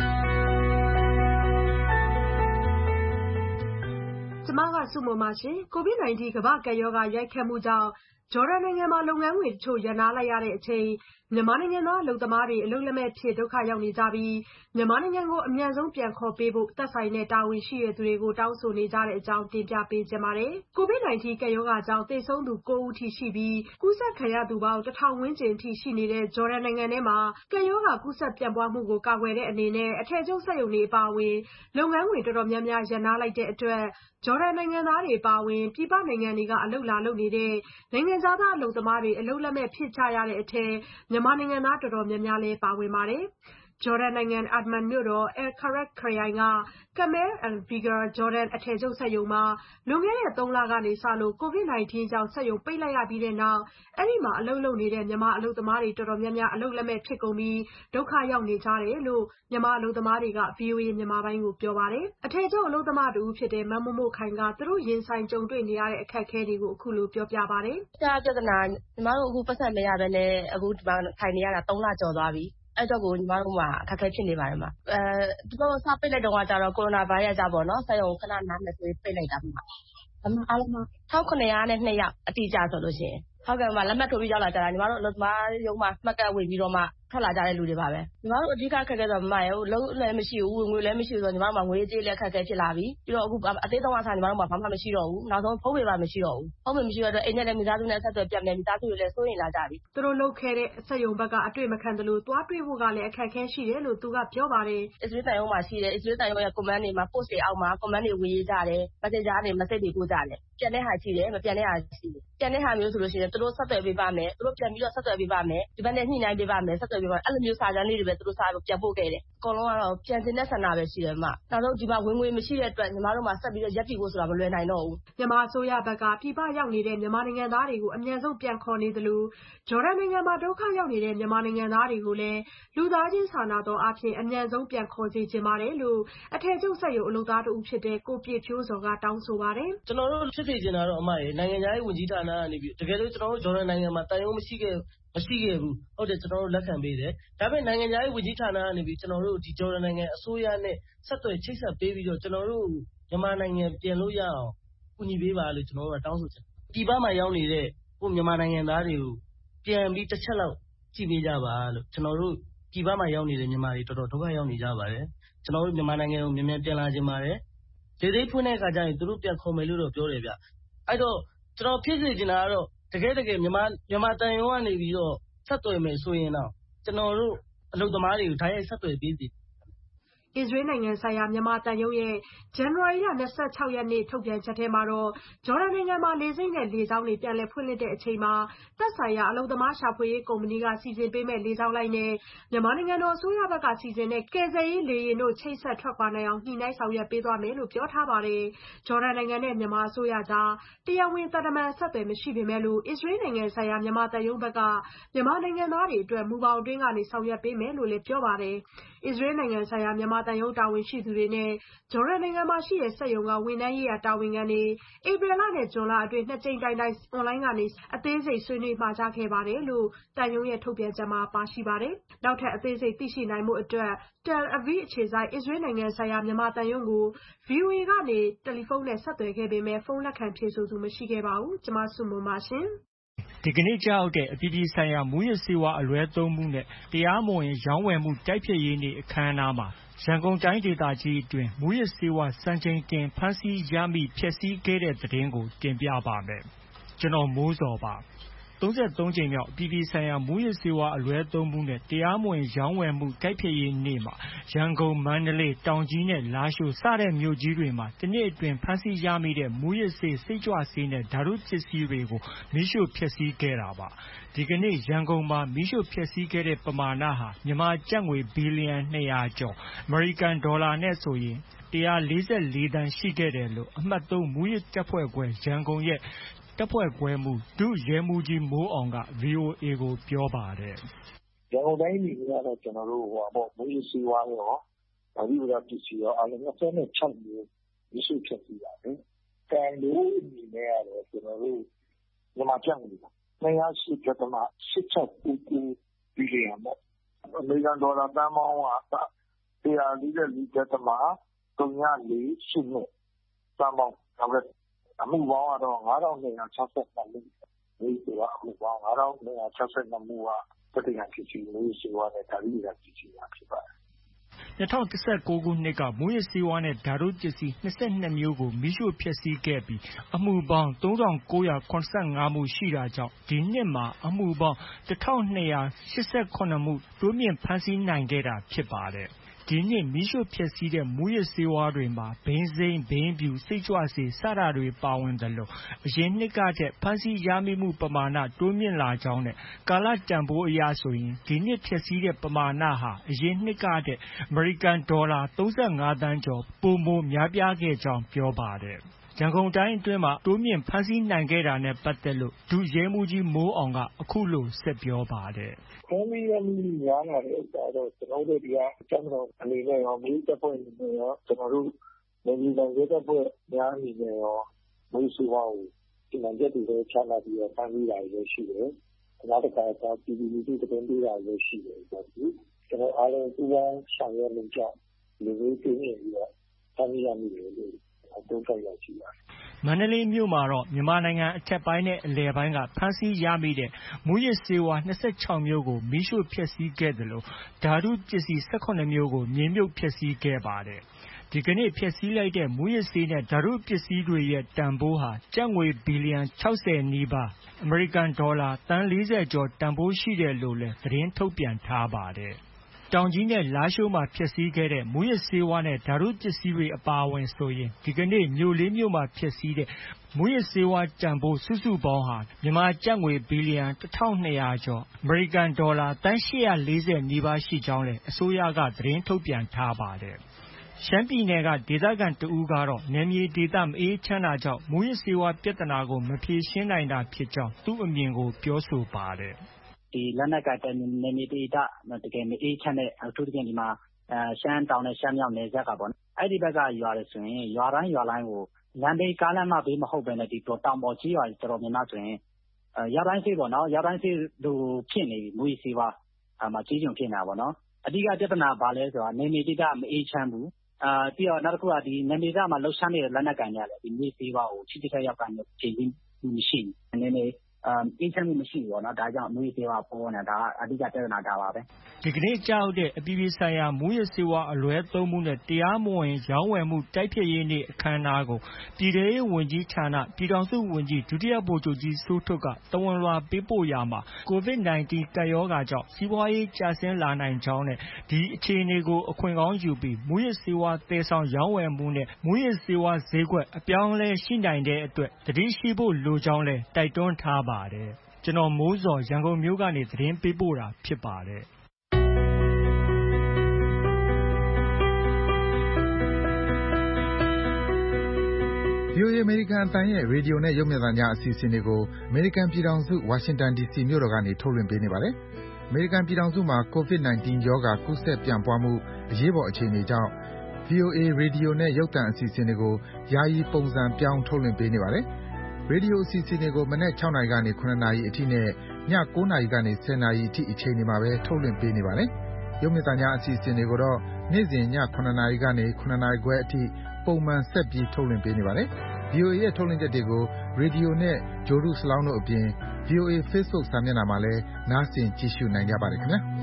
ကျမကစုမပါရှင်ကိုဗစ်၁၉ကမ္ဘာ့ကပ်ရောဂါရိုက်ခတ်မှုကြောင့်ဂျော်ဒန်နိုင်ငံမှာလုပ်ငန်းခွင်တချို့ရပ်နားလိုက်ရတဲ့အချိန်မြန်မာနိုင်ငံသားအလုပ်သမားတွေအလုပ်လက်မဲ့ဖြစ်ဒုက္ခရောက်နေကြပြီးမြန်မာနိုင်ငံကိုအမြန်ဆုံးပြန်ခေါ်ပေးဖို့သက်ဆိုင်တဲ့တာဝန်ရှိတဲ့သူတွေကိုတောင်းဆိုနေကြတဲ့အကြောင်းတင်ပြပေးချင်ပါတယ်။ကိုဗစ်၁၉ကပ်ရောဂါကြောင့်သေဆုံးသူ၉ဦးထိရှိပြီးကူးစက်ခံရသူပေါင်းတစ်ထောင်ဝန်းကျင်ထိရှိနေတဲ့ဂျော်ဒန်နိုင်ငံထဲမှာကပ်ရောဂါကူးစက်ပြန့်ပွားမှုကိုကာကွယ်တဲ့အနေနဲ့အထည်ချုပ်စက်ရုံတွေအပါအဝင်လုပ်ငန်းခွင်တော်တော်များများရပ်နားလိုက်တဲ့အတွက်ဂျော်ဒန်နိုင်ငံသားတွေပါဝင်ပြည်ပနိုင်ငံတွေကအလုပ်လာလုပ်နေတဲ့နိုင်ငံခြားသားအလုပ်သမားတွေအလုပ်လက်မဲ့ဖြစ်ကြရတဲ့အထက်မြန်မာနိုင်ငံသားတော်တော်များများလည်းပါဝင်ပါတယ်။ဂျော်ဒန်နိုင်ငံအဒမန်မြို့တော် Al-Kharak ခရိုင်က Kamal Al-Bigar ဂျော်ဒန်အထည်ချုပ်စက်ရုံမှာလွန်ခဲ့တဲ့သုံးလကနေစလို့ကိုဗစ်၁၉ကြောင့်စက်ရုံပိတ်လိုက်ရပြီးတဲ့နောက်အဲဒီမှာအလုပ်လုပ်နေတဲ့မြန်မာအလုပ်သမားတွေတော်တော်များများအလုပ်လက်မဲ့ဖြစ်ကုန်ပြီးဒုက္ခရောက်နေကြတယ်လို့မြန်မာအလုပ်သမားတွေက ဗွီအိုအေမြန်မာပိုင်းကိုပြောပါတယ်။အထည်ချုပ်အလုပ်သမားတူဖြစ်တဲ့မမို့မို့ခိုင်ကသူတို့ရင်ဆိုင်ကြုံတွေ့နေရတဲ့အခက်အခဲတွေကိုအခုလိုပြောပြပါတယ်။ပြဿနာညီမတို့အခုပတ်စံမရဘဲနဲ့အခုဒီမှာထိုင်နေရတာသုံးလကျော်သွားပြီ။အဲ့တော့ကိုညီမတို့မှာအခက်အခဲဖြစ်နေပါတယ်မှာအဲသူတို့စပိတ်လိုက်တော့ကကြတော့ကိုရိုနာဗိုင်းရပ်စ်ကြောင့်ပေါ့နော်ဆက်ရုံခဏနားမယ်ဆိုပိတ်လိုက်တာမှာအမှအားလုံးမှာ၁၉၀၂နဲ့ယောက်အတိအကျဆိုလို့ရှိရင်ဟုတ်ကဲ့မှာလက်မှတ်ထိုးပြီးရောက်လာကြတာညီမတို့အလုပ်သမားရုံးမှာမှတ်ကပ်ဝင်ပြီးတော့မှထွက်လာကြတဲ့လူတွေပါပဲညီမတို့အဓိကခက်ခဲဆိုမမရဘူးလုံးလည်းမရှိဘူးငွေလည်းမရှိဘူးဆိုညီမတို့မှာငွေကြေးလည်းခက်ခဲဖြစ်လာပြီပြီးတော့အခုအသေးဆုံးအစားညီမတို့မှာဘာမှမရှိတော့ဘူးနောက်ဆုံးဖုန်းပေပါမရှိတော့ဘူးဖုန်းပေမရှိတော့အိမ်နဲ့လည်းမိသားစုနဲ့ဆက်သွယ်ပြတ်နေမိသားစုတွေလည်းစိုးရိမ်လာကြပြီသူတို့လုပ်ခဲ့တဲ့စက်ရုံဘက်ကအတွေ့မခံတယ်လို့သွားတွေ့ဖို့ကလည်းအခက်အခဲရှိတယ်လို့သူကပြောပါတယ်အစ္စရေးတန်ရုံးမှာရှိတယ်အစ္စရေးတန်ရုံးရဲ့ command တွေမှာ post တွေအောက်မှာ command တွေဝင်ရေးကြတယ် messenger တွေ message တွေပို့ကြတယ်ပြန်တဲ့ဟာရှိတယ်မပြန်တဲ့ဟာရှိတယ်ပြန်တဲ့ဟာမျိုးဆိုလို့ရှိရင်သူတို့ဆက်သွယ်ပေးပါမယ်သူတို့ပြန်ပြီးတော့ဆက်သွယ်ပေးပါမယ်ဒီဘက်နဲ့ညှိနှိုင်းပေးပါမယ်ဆက်သွယ်ပေးပါအဲ့လိုမျိုးစာကြမ်းလေးတွေပဲသူတို့စာပြန်ပို့ခဲ့တယ်အကုန်လုံးကတော့ပြန်တင်တဲ့ဆန္ဒပဲရှိတယ်မှာနောက်ဆုံးဒီမှာဝင်ငွေမရှိတဲ့အတွက်ညီမတို့မှာဆက်ပြီးတော့ရက်တည်ဖို့ဆိုတာမလွယ်နိုင်တော့ဘူးမြန်မာအစိုးရဘက်ကပြည်ပရောက်နေတဲ့မြန်မာနိုင်ငံသားတွေကိုအမြန်ဆုံးပြန်ခေါ်နေသလိုဂျော်ဒန်နိုင်ငံမှာဒုက္ခရောက်နေတဲ့မြန်မာနိုင်ငံသားတွေကိုလည်းလူသားချင်းစာနာတော်အဖြစ်အမြန်ဆုံးပြန်ခေါ်စေချင်ပါတယ်လို့အထည်ချုပ်စက်ရုံအလုပ်သားတဦးဖြစ်တဲ့ကိုပြည့်ဖြိုးစော်ကတောင်းဆိုပါတယ်ကျွန်တော်တို့ဖြစ်စေချင်တာတော့အမရေနိုင်ငံသားရေးဝန်ကြီးဌာနကနေပြီးတကယ်လို့ကျွန်တော်တို့ဂျော်ဒန်နိုင်ငံမှာတန်ရုံးမရှိခဲ့မရှိခဲ့ဘူးဟုတ်တယ်ကျွန်တော်တို့လက်ခံပေးတယ်ဒါပေမဲ့နိုင်ငံသားရေးဝန်ကြီးဌာနကနေပြီးကျွန်တော်တို့ဒီဂျော်ဒန်နိုင်ငံအစိုးရနဲ့ဆက်သွယ်ချိတ်ဆက်ပေးပြီးတော့ကျွန်တော်တို့မြန်မာနိုင်ငံပြန်လို့ရအောင်ကူညီပေးပါလို့ကျွန်တော်တို့ကတောင်းဆိုချင်တယ်။ပြည်ပမှာရောက်နေတဲ့ကိုမြန်မာနိုင်ငံသားတွေကိုပြန်ပြီးတစ်ချက်လောက်ကြည့်ပေးကြပါလို့ကျွန်တော်တို့ပြည်ပမှာရောက်နေတဲ့မြန်မာတွေတော်တော်ဒုက္ခရောက်နေကြပါတယ်။ကျွန်တော်တို့မြန်မာနိုင်ငံကိုမြန်မြန်ပြန်လာခြင်းပါတယ်။လေသိဖွင့်တဲ့အခါကျရင်သူတို့ပြန်ခေါ်မယ်လို့တော့ပြောတယ်ဗျ။အဲ့တော့ကျွန်တော်ဖြစ်စေချင်တာကတော့တကယ်တကယ်မြန်မာမြန်မာတန်ရုံကနေပြီးတော့ဆက်သွယ်မယ်ဆိုရင်တော့ကျွန်တော်တို့အလုပ်သမားတွေကိုဓာတ်ရိုက်ဆက်သွယ်ပေးစီအစ္စရေးနိုင်ငံဆိုင်ရာမြန်မာသံရုံးရဲ့ဇန်နဝါရီလ၂၆ရက်နေ့ထုတ်ပြန်ချက်ထဲမှာတော့ဂျော်ဒန်နိုင်ငံမှာလေဆိပ်နဲ့လေကြောင်းတွေပြန်လည်ဖွင့်လှစ်တဲ့အချိန်မှာသက်ဆိုင်ရာအလုပ်သမားရှာဖွေရေးကုမ္ပဏီကစီစဉ်ပေးမဲ့လေကြောင်းလိုင်းနဲ့မြန်မာနိုင်ငံတော်အစိုးရဘက်ကစီစဉ်တဲ့ကယ်ဆယ်ရေးလေယာဉ်တို့ချိတ်ဆက်ထွက်ခွာနိုင်အောင်ညှိနှိုင်းဆောင်ရွက်ပေးသွားမယ်လို့ပြောထားပါတယ်။ဂျော်ဒန်နိုင်ငံနဲ့မြန်မာအစိုးရကြားတရားဝင်သံတမန်ဆက်သွယ်မရှိပေမဲ့လို့အစ္စရေးနိုင်ငံဆိုင်ရာမြန်မာသံရုံးဘက်ကမြန်မာနိုင်ငံသားတွေအတွက်မူပေါင်းအတွင်းကနေဆောင်ရွက်ပေးမယ်လို့လည်းပြောပါတယ်။အစ္စရေးနိုင်ငံဆိုင်ရာမြန်မာတန်ရုံးတာဝန်ရှိသူတွေနဲ့ဂျော်ဒန်နိုင်ငံမှာရှိတဲ့စက်ရုံကဝန်ထမ်းရေးရာတာဝန်ခံတွေဧပြီလနဲ့ဇွန်လအတွင်းနှစ်ကြိမ်တိုင်တိုင်အွန်လိုင်းကနေအသေးစိတ်ဆွေးနွေးမှာကြားခဲ့ပါတယ်လို့တန်ရုံးရဲ့ထုတ်ပြန်ချက်မှာပါရှိပါတယ်။နောက်ထပ်အသေးစိတ်သိရှိနိုင်မှုအတွက် Tel Aviv အခြေစိုက်အစ္စရေးနိုင်ငံဆိုင်ရာမြန်မာတန်ရုံးကို ဗွီအိုအေကနေတယ်လီဖုန်းနဲ့ဆက်သွယ်ခဲ့ပေမဲ့ဖုန်းလက်ခံဖြေဆိုသူမရှိခဲ့ပါဘူး။ကျွန်မစုမွန်ပါရှင်။ဒီကနေ့ကျရောက်တဲ့အပြည်ပြည်ဆိုင်ရာမူးယစ်ဆေးဝါးအလွဲသုံးမှုနဲ့တရားမဝင်ရောင်းဝယ်မှုတိုက်ဖျက်ရေးနေ့အခမ်းအနားမှာရန်ကုန်တိုင်းဒေသကြီးအတွင်းမူးယစ်ဆေးဝါးစံချိန်တင်ဖမ်းဆီးရမိဖျက်ဆီးခဲ့တဲ့သတင်းကိုတင်ပြပါမယ်။ကျွန်တော်မိုးစောပါ။၃၃ကြိမ်မြောက်အပြည်ပြည်ဆိုင်ရာမူးယစ်ဆေးဝါးအလွဲသုံးမှုနဲ့တရားမဝင်ရောင်းဝယ်မှုတိုက်ဖျက်ရေးနေ့မှာရန်ကုန်၊မန္တလေး၊တောင်ကြီးနဲ့လားရှိုးစတဲ့မြို့ကြီးတွေမှာတစ်နှစ်အတွင်းဖမ်းဆီးရမိတဲ့မူးယစ်ဆေးစိတ်ကြွဆေးနဲ့ဓာတုပစ္စည်းတွေကိုမီးရှို့ဖျက်ဆီးခဲ့တာပါ။ဒီကနေ့ရန်ကုန်မှာမီးရှို့ဖျက်ဆီးခဲ့တဲ့ပမာဏဟာမြန်မာကျပ်ငွေဘီလီယံ၂၀၀ကျော်အမေရိကန်ဒေါ်လာနဲ့ဆိုရင်၁၄၄သန်းရှိခဲ့တယ်လို့အမှတ်၃မူးယစ်တပ်ဖွဲ့ခွဲရန်ကုန်ရဲ့တပ်ဖွဲ့ခွဲမှုဒုရဲမှုးကြီးမိုးအောင်က ဗွီအိုအေကိုပြောပါတယ်။ရန်ကုန်တိုင်းအနေနဲ့ကတော့ကျွန်တော်တို့ဟိုပေါ့မူးယစ်ဆေးဝါးရောဗဟုသုတပစ္စည်းရောအလုံး၂၆မျိုးမီးရှို့ဖျက်ဆီးပါတယ်။တန်လို့အနေနဲ့ကတော့ကျွန်တော်တို့မြန်မာကျပ်ငွေ၂၀၈.၈၆၉၉ဘီလီယံပေါ့။အမေရိကန်ဒေါ်လာသန်းပေါင်းက၁၄၄.၀၄၃၄ရှစ်နှစ်သန်းပေါင်းနောက်အမှုပေါင်းကတော့၅ထောင်၂ရာ၆၂မှုမူးယစ်ဆေးဝါးအမှုပေါင်း၅ထောင်၂ရာ၆၂မှုကသက်သေခံပစ္စည်းမူးယစ်ဆေးဝါးနဲ့ဓာတုပစ္စည်းများဖြစ်ပါတယ်။၂၀၁၉ခုနှစ်ကမူးယစ်ဆေးဝါးနဲ့ဓာတုပစ္စည်း၂၂မျိုးကိုမီးရှို့ဖျက်ဆီးခဲ့ပြီးအမှုပေါင်း၃ထောင်၉ရာ၇၅မှုရှိတာကြောင့်ဒီနှစ်မှာအမှုပေါင်း၁ထောင်၂ရာ၈၇မှုတိုးမြင့်ဖမ်းဆီးနိုင်ခဲ့တာဖြစ်ပါတယ်။ဒီနှစ်မီးရှို့ဖျက်ဆီးတဲ့မူးယစ်ဆေးဝါးတွေမှာဘိန်းစိမ်း၊ဘိန်းဖြူ၊စိတ်ကြွဆေးစတာတွေပါဝင်သလိုအရင်နှစ်ကထက်ဖမ်းဆီးရမိမှုပမာဏတိုးမြင့်လာကြောင်းနဲ့ကာလတန်ဖိုးအရဆိုရင်ဒီနှစ်ဖျက်ဆီးတဲ့ပမာဏဟာအရင်နှစ်ကထက်အမေရိကန်ဒေါ်လာ၃၅သန်းကျော်ပိုမိုများပြားခဲ့ကြောင်းပြောပါတယ်။ရန်ကုန်တိုင်းအတွင်းမှာတိုးမြင့်ဖမ်းဆီးနိုင်ခဲ့တာနဲ့ပတ်သက်လို့ဒုရဲမှုးကြီးမိုးအောင်ကအခုလိုဆက်ပြောပါတယ်။ဖမ်းဆီးရမိမှုများလာတဲ့ဥစ္စာတော့ကျွန်တော်တို့ဒီကတပ်မတော်အနေနဲ့ရောမူးတပ်ဖွဲ့အနေနဲ့ရောကျွန်တော်တို့နယ်မြေခံရဲတပ်ဖွဲ့များအနေနဲ့ရောမူးဆေးဝါးကိုဒီမှာရက်တွေချလာပြီးတော့ဖမ်းဆီးတာတွေရှိတယ်။နောက်တစ်ခါကျပြည်သူလူထုတပင်းပေးတာတွေရှိတယ်ဆိုတော့ကျွန်တော်အားလုံးပူးပေါင်းဆောင်ရွက်မှုကြောင့်လူမျိုးပြင်းပြီးတော့ဖမ်းဆီးရမိတယ်လို့သုံးသပ်ရရှိပါတယ်။မန္တလေးမြို့မှာတော့မြန်မာနိုင်ငံအထက်ပိုင်းနဲ့အလယ်ပိုင်းကဖမ်းဆီးရမိတဲ့မူးယစ်ဆေးဝါး၂၆မျိုးကိုမီးရှို့ဖျက်ဆီးခဲ့သလိုဓာတုပစ္စည်း၁၇မျိုးကိုမြေမြုပ်ဖျက်ဆီးခဲ့ပါတယ်။ဒီကနေ့ဖျက်ဆီးလိုက်တဲ့မူးယစ်ဆေးနဲ့ဓာတုပစ္စည်းတွေရဲ့တန်ဖိုးဟာကျပ်ငွေဘီလီယံ၆၀နီးပါးအမေရိကန်ဒေါ်လာသန်း၄၀ကျော်တန်ဖိုးရှိတယ်လို့လည်းသတင်းထုတ်ပြန်ထားပါတယ်။တောင်ကြီးနဲ့လားရှိုးမှာဖျက်ဆီးခဲ့တဲ့မူးယစ်ဆေးဝါးနဲ့ဓာတုပစ္စည်းတွေအပါအဝင်ဆိုရင်ဒီကနေ့မြို့လေးမြို့မှာဖျက်ဆီးတဲ့မူးယစ်ဆေးဝါးတန်ဖိုးစုစုပေါင်းဟာမြန်မာကျပ်ငွေဘီလီယံ၁ထောင်၂ရာကျော်အမေရိကန်ဒေါ်လာသန်း၈၄၀နီးပါးရှိကြောင်းလည်းအစိုးရကသတင်းထုတ်ပြန်ထားပါတယ်။ရှမ်းပြည်နယ်ကဒေသခံတဦးကတော့နယ်မြေဒေသမအေးချမ်းတာကြောင့်မူးယစ်ဆေးဝါးပြဿနာကိုမဖြေရှင်းနိုင်တာဖြစ်ကြောင်းသူ့အမြင်ကိုပြောဆိုပါတယ်။ဒီလက်နက်ကနယ်မြေဒေသတကယ်မအေးချမ်းတဲ့အထူးသဖြင့်ဒီမှာရှမ်းတောင်နဲ့ရှမ်းမြောက်နယ်စပ်ကပေါ့အဲ့ဒီဘက်ကရွာတွေဆိုရင်ရွာတိုင်းရွာတိုင်းကိုလမ်းဘေးကားလမ်းမဘေးမဟုတ်ဘဲနဲ့ဒီတောင်ပေါ်ကြီးရွာတော်တော်များများဆိုရင်ရွာတိုင်းစေးပေါ့နော်ရွာတိုင်းစေးလူဖြစ်နေပြီမူကြီးစေးပါအမှကြီးကျုံဖြစ်နေတာပေါ့နော်အဓိကပြဿနာဘာလဲဆိုတာနယ်မြေဒေသမအေးချမ်းဘူးအာပြီးတော့နောက်တစ်ခုကဒီနယ်မြေကမှာလှုပ်ရှားနေတဲ့လက်နက်ကိုင်တွေကလည်းဒီမျိုးသေးပါကိုချစ်တဲ့ရောက်ကနေချိန်ချင်းမရှိဘူးနည်းနည်းအမ်အေးချမ်းမှုမရှိဘူးပေါ့နော်ဒါကြောင့်မျိုးသေးပါပေါ်နေတာဒါအဓိကပြဿနာဒါပါပဲဒီကနေ့ကြောက်တဲ့အပြည်ပြည်ဆိုင်ရာမူရစ်စေဝါအလွဲသုံးမှုနဲ့တရားမဝင်ရောင်းဝယ်မှုတိုက်ဖျက်ရေးနေ့အခမ်းအနားကိုပြည်ထောင်ရေးဝန်ကြီးဌာနပြည်ထောင်စုဝန်ကြီးဒုတိယဗိုလ်ချုပ်ကြီးစိုးထွဋ်ကတဝန်လွှာပေးပို့ရာမှာ ကိုဗစ် ၁၉ ကပ်ရောဂါကြောင့်စီးပွားရေးကျဆင်းလာနိုင်ကြောင်းနဲ့ဒီအခြေအနေကိုအခွင့်ကောင်းယူပြီးမူရစ်စေဝါသယ်ဆောင်ရောင်းဝယ်မှုနဲ့မူရစ်စေဝါဈေးကွက်အပြောင်းအလဲရှိနိုင်တဲ့အတွက်သတိရှိဖို့လိုကြောင်းလည်းတိုက်တွန်းထားပါတယ်။ကျွန်တော်မိုးစောရန်ကုန်မြို့ကနေသတင်းပေးပို့တာဖြစ်ပါတယ်။ဗွီအိုအေ အမေရိကန်အသံရဲ့ရေဒီယိုနဲ့ရုပ်မြင်သံကြားအစီအစဉ်တွေကိုအမေရိကန်ပြည်ထောင်စုဝါရှင်တန်ဒီစီမြို့တော်ကနေထုတ်လွှင့်ပေးနေပါတယ်။အမေရိကန်ပြည်ထောင်စုမှာ ကိုဗစ် ၁၉ ရောဂါကူးစက်ပြန့်ပွားမှုအရေးပေါ်အခြေအနေကြောင့် ဗွီအိုအေရေဒီယိုနဲ့ရုပ်သံအစီအစဉ်တွေကိုယာယီပုံစံပြောင်းထုတ်လွှင့်ပေးနေပါတယ်။ရေဒီယိုအစီအစဉ်တွေကိုမနက် ၆ နာရီကနေ ၇ နာရီအထိနဲ့ည ၉ နာရီကနေ ၁၀ နာရီအထိအချိန်တွေမှာပဲထုတ်လွှင့်ပေးနေပါတယ်။ရုပ်မြင်သံကြားအစီအစဉ်တွေကိုတော့နေ့စဉ်ည ၇ နာရီကနေ ၇ နာရီခွဲအထိပုံမှန်ဆက်ပြီးထုတ်လွှင့်ပေးနေပါတယ်။ ဗွီအိုအေရဲ့ထုတ်လွှင့်ချက်တွေကိုရေဒီယိုနဲ့ဂြိုဟ်တုစလောင်းတို့အပြင် ဗွီအိုအေ Facebook စာမျက်နှာမှာလည်းနားဆင်ကြည့်ရှုနိုင်ကြပါတယ်ခင်ဗျာ။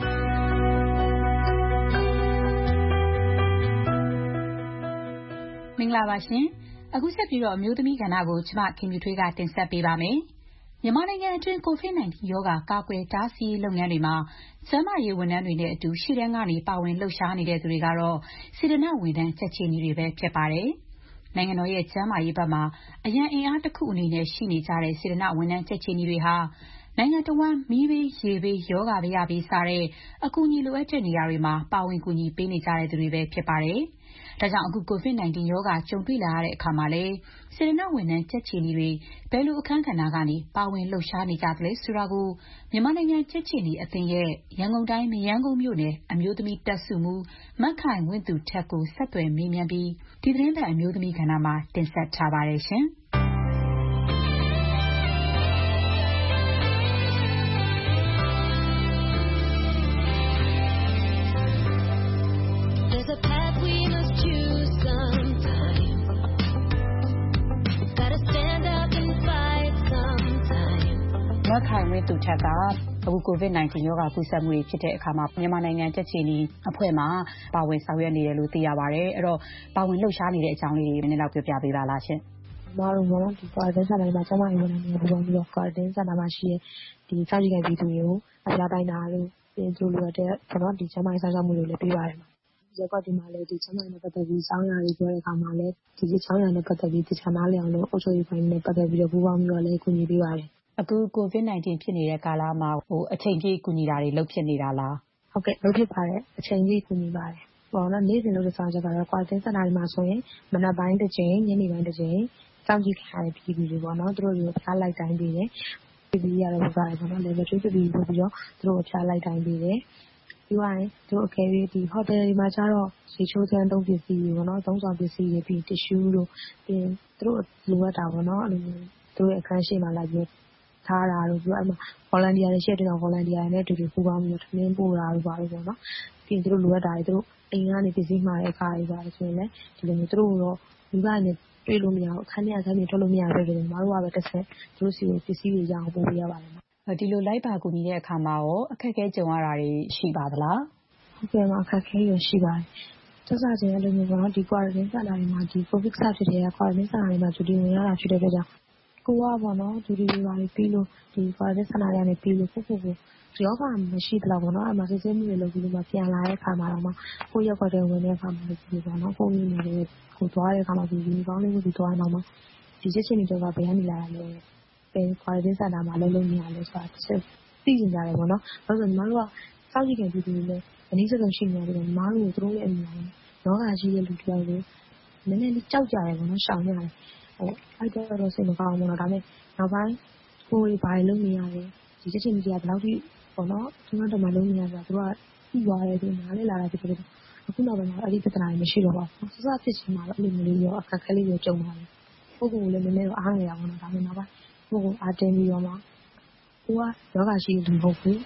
မင်္ဂလာပါရှင်။အခုဆက်ပြီးတော့အမျိုးသမီးကဏ္ဍကိုကျမခင်မြူထွေးကတင်ဆက်ပေးပါမယ်။မြန်မာနိုင်ငံအတွင်းကိုဗစ် ၁၉ ရောဂါကာကွယ်တားဆီးရေးလုပ်ငန်းတွေမှာကျန်းမာရေးဝန်ထမ်းတွေနဲ့အတူရှေ့တန်းကနေပါဝင်လှုပ်ရှားနေတဲ့သူတွေကတော့စေတနာ့ဝန်ထမ်းကြက်ခြေနီတွေပဲဖြစ်ပါတယ်။နိုင်ငံတော်ရဲ့ကျန်းမာရေးဘက်မှာအရန်အင်အားတစ်ခုအနေနဲ့ရှိနေကြတဲ့စေတနာ့ဝန်ထမ်းကြက်ခြေနီတွေဟာနိုင်ငံတော်ဝန်မီးဘေးရေဘေးယောဂဗျာဘေးစတဲ့အကူအညီလိုအပ်တဲ့နေရာတွေမှာပါဝင်ကူညီပေးနေကြတဲ့သူတွေပဲဖြစ်ပါတယ်။ဒါကြောင့်အခုကိုဗစ် ၁၉ ရောဂါကြုံတွေ့လာရတဲ့အခါမှာလဲစေတနာ့ဝန်ထမ်းကြက်ခြေနီတွေဘယ်လိုအခန်းကဏ္ဍကနေပါဝင်လှုပ်ရှားနေကြသလဲဆိုတာကိုမြန်မာနိုင်ငံကြက်ခြေနီအသင်းရဲ့ရန်ကုန်တိုင်းမရမ်းကုန်းမြို့နယ်အမျိုးသမီးတပ်စုမှုမက်ခိုင်ဝင်းသူထက်ကိုဆက်သွယ်မေးမြန်းပြီးဒီသတင်းပတ်အမျိုးသမီးကဏ္ဍမှာတင်ဆက်ထားပါတယ်ရှင်။မက်ခိုင်ဝင်းသူထက်ကအခုကိုဗစ် ၁၉ ရောဂါကူးစက်မှုတွေဖြစ်တဲ့အခါမှာမြန်မာနိုင်ငံကြက်ခြေနီအဖွဲ့မှာပါဝင်ဆောင်ရွက်နေတယ်လို့သိရပါတယ်။အဲ့တော့ပါဝင်လှုပ်ရှားနေတဲ့အကြောင်းလေးတွေနည်းနည်းလောက်ပြောပြပေးပါလားရှင်။ကျွန်တော်တို့ကဒီ quarantine center မှာကျန်းမာရေးဝန်ထမ်းတွေပူးပေါင်းပြီးတော့ quarantine center မှာရှိတဲ့ဒီစောင့်ကြည့်ခံပြည်သူတွေကိုအပြားတိုင်းတာလို့ပြင်သူလိုတဲ့ကျွန်တော်ဒီကျန်းမာရေးစောင့်ရှောက်မှုတွေလည်းပေးပါတယ်။ဒီကွက်ဒီမှာလည်းဒီကျန်းမာရေးနဲ့ပတ်သက်ပြီးစောင်းရတွေပြောတဲ့အခါမှာလည်းဒီစောင်းရနဲ့ပတ်သက်ပြီးတခြားနားလည်အောင်လို့အုပ်ချုပ်ရေးပိုင်းနဲ့ပတ်သက်ပြီးတော့ပူးပေါင်းပြီးတော့လည်းကူညီပေးပါတယ်။အခုကိုဗစ် ၁၉ ဖြစ်နေတဲ့ကာလမှာဟိုအချိန်ပြည့်ကူညီတာတွေလုပ်ဖြစ်နေတာလားဟုတ်ကဲ့လုပ်ဖြစ်ပါတယ်အချိန်ပြည့်ကူညီပါတယ်ဟောနော်နေ့စဉ်လုပ်တဲ့ဆောင်ချက်ကတော့ quarantine center တွေမှာဆိုရင်မနက်ပိုင်းတစ်ချိန်ညနေပိုင်းတစ်ချိန်စောင့်ကြည့်ခံရတဲ့ပြည်သူတွေပေါ့နော်သူတို့တွေကိုဖျားလိုက်တိုင်းပေးတယ်ပြည်သူရတော့ပြပါတယ်ပေါ့နော် level two ပြည်ပြီးတော့သူတို့ကိုဖျားလိုက်တိုင်းပေးတယ်ပြီးသွားရင်သူတို့အကယ်၍ဒီ hotel တွေမှာကျတော့ရေချိုးစမ်းသုံးပစ္စည်းတွေပေါ့နော်သုံးဆောင်ပစ္စည်းတွေပြီး tissue တို့ပြီးသူတို့လိုအပ်တာပေါ့နော်အဲ့လိုမျိုးသူတို့အခန်းရှိမှလိုက်ပြီးထားတာတို့ပြီးတော့အဲ့မှာ volunteer တွေရှိတဲ့တော့ volunteer တွေနဲ့အတူတူပူးပေါင်းပြီးတော့ထမင်းပို့တာတို့ပါလို့ပေါ့နော်ပြီးရင်သူတို့လိုအပ်တာတွေသူတို့အိမ်ကနေပစ္စည်းမှာတဲ့အခါတွေပါဆိုရင်လည်းဒီလိုမျိုးသူတို့တော့ဒီဘက်နဲ့တွေ့လို့မရဘူးအခန်းထဲအခန်းပြင်ထွက်လို့မရဘူးဆိုတော့ညီမတို့ကပဲတစ်ဆက်သူတို့စီကိုပစ္စည်းတွေရအောင်ပို့ပေးရပါတယ်ဒီလိုလိုက်ပါကူညီတဲ့အခါမှာရောအခက်အခဲကြုံရတာတွေရှိပါသလားဟုတ်ကဲ့ပါအခက်အခဲရရှိပါတယ်စစချင်းအဲ့လိုမျိုးပေါ့နော်ဒီ quarantine center တွေမှာဒီ covid စဖြစ်တဲ့ quarantine center တွေမှာသူဒီဝင်ရတာဖြစ်တဲ့အတွက်ကြောင့်ကိုကပေါ့နော်ဒီဒီပါပြီးလို့ဒီ quarantine center တွေကနေပြီးလို့ကိုကိုကိုယောဂမရှိတော့ဘူးเนาะအမှစစ်စစ်မှုတွေလုပ်ပြီးတော့ပြန်လာတဲ့အခါမှာတော့ကိုရက်ွက်တဲ့ဝင်တဲ့အခါမှာလည်းဒီပေါ့နော်ကိုရင်းနေတယ်ကိုသွားတဲ့အခါမှာဒီယူနီဖောင်းလေးကိုဒီသွားတော့မှဒီချက်ချင်းတွေကဘယ်ကနေလာလဲပဲ quarantine center မှာလုံးလုံးနေရလဲဆိုတာသိကျင်ကြတယ်ပေါ့နော်ဘာလို့လဲညီမတို့ကစောင့်ကြည့်ခံပြည်သူတွေလည်းအနည်းဆုံးရှိနေတယ်ညီမတို့တို့ရဲ့အမြင်ယောဂရှိတဲ့လူတယောက်ကိုနည်းနည်းလေးကြောက်ကြတယ်ပေါ့နော်ရှောင်ရတယ်ဟိုအဲ့တော့စိတ်မကောင်းဘူးနော်ဒါပေမဲ့နောက်ပိုင်းကိုယ်ဘာလုပ်နေရလဲဒီချက်ချင်းတွေကဘယ်လောက်ထိပေါ့နော်ကျွန်တော်တို့မှလုံးနေရတာသူကပြီးသွားတယ်ဒီနားလေးလာတာဖြစ်တယ်အခုနောက်ပိုင်းမှာအဲ့ဒီပြဿနာတွေမရှိတော့ပါဘူးစစဖြစ်ချင်မှာတော့အဲ့လိုမျိုးလေးရောအခက်ခဲလေးရောကြုံပါတယ်ပုဂ္ဂိုလ်လည်းနည်းနည်းတော့အားငယ်ရပါတော့ဒါပေမဲ့နောက်ပိုင်းပုဂ္ဂိုလ်အားတင်းပြီးတော့မှကိုကယောဂရှိလူမဟုတ်ဘူး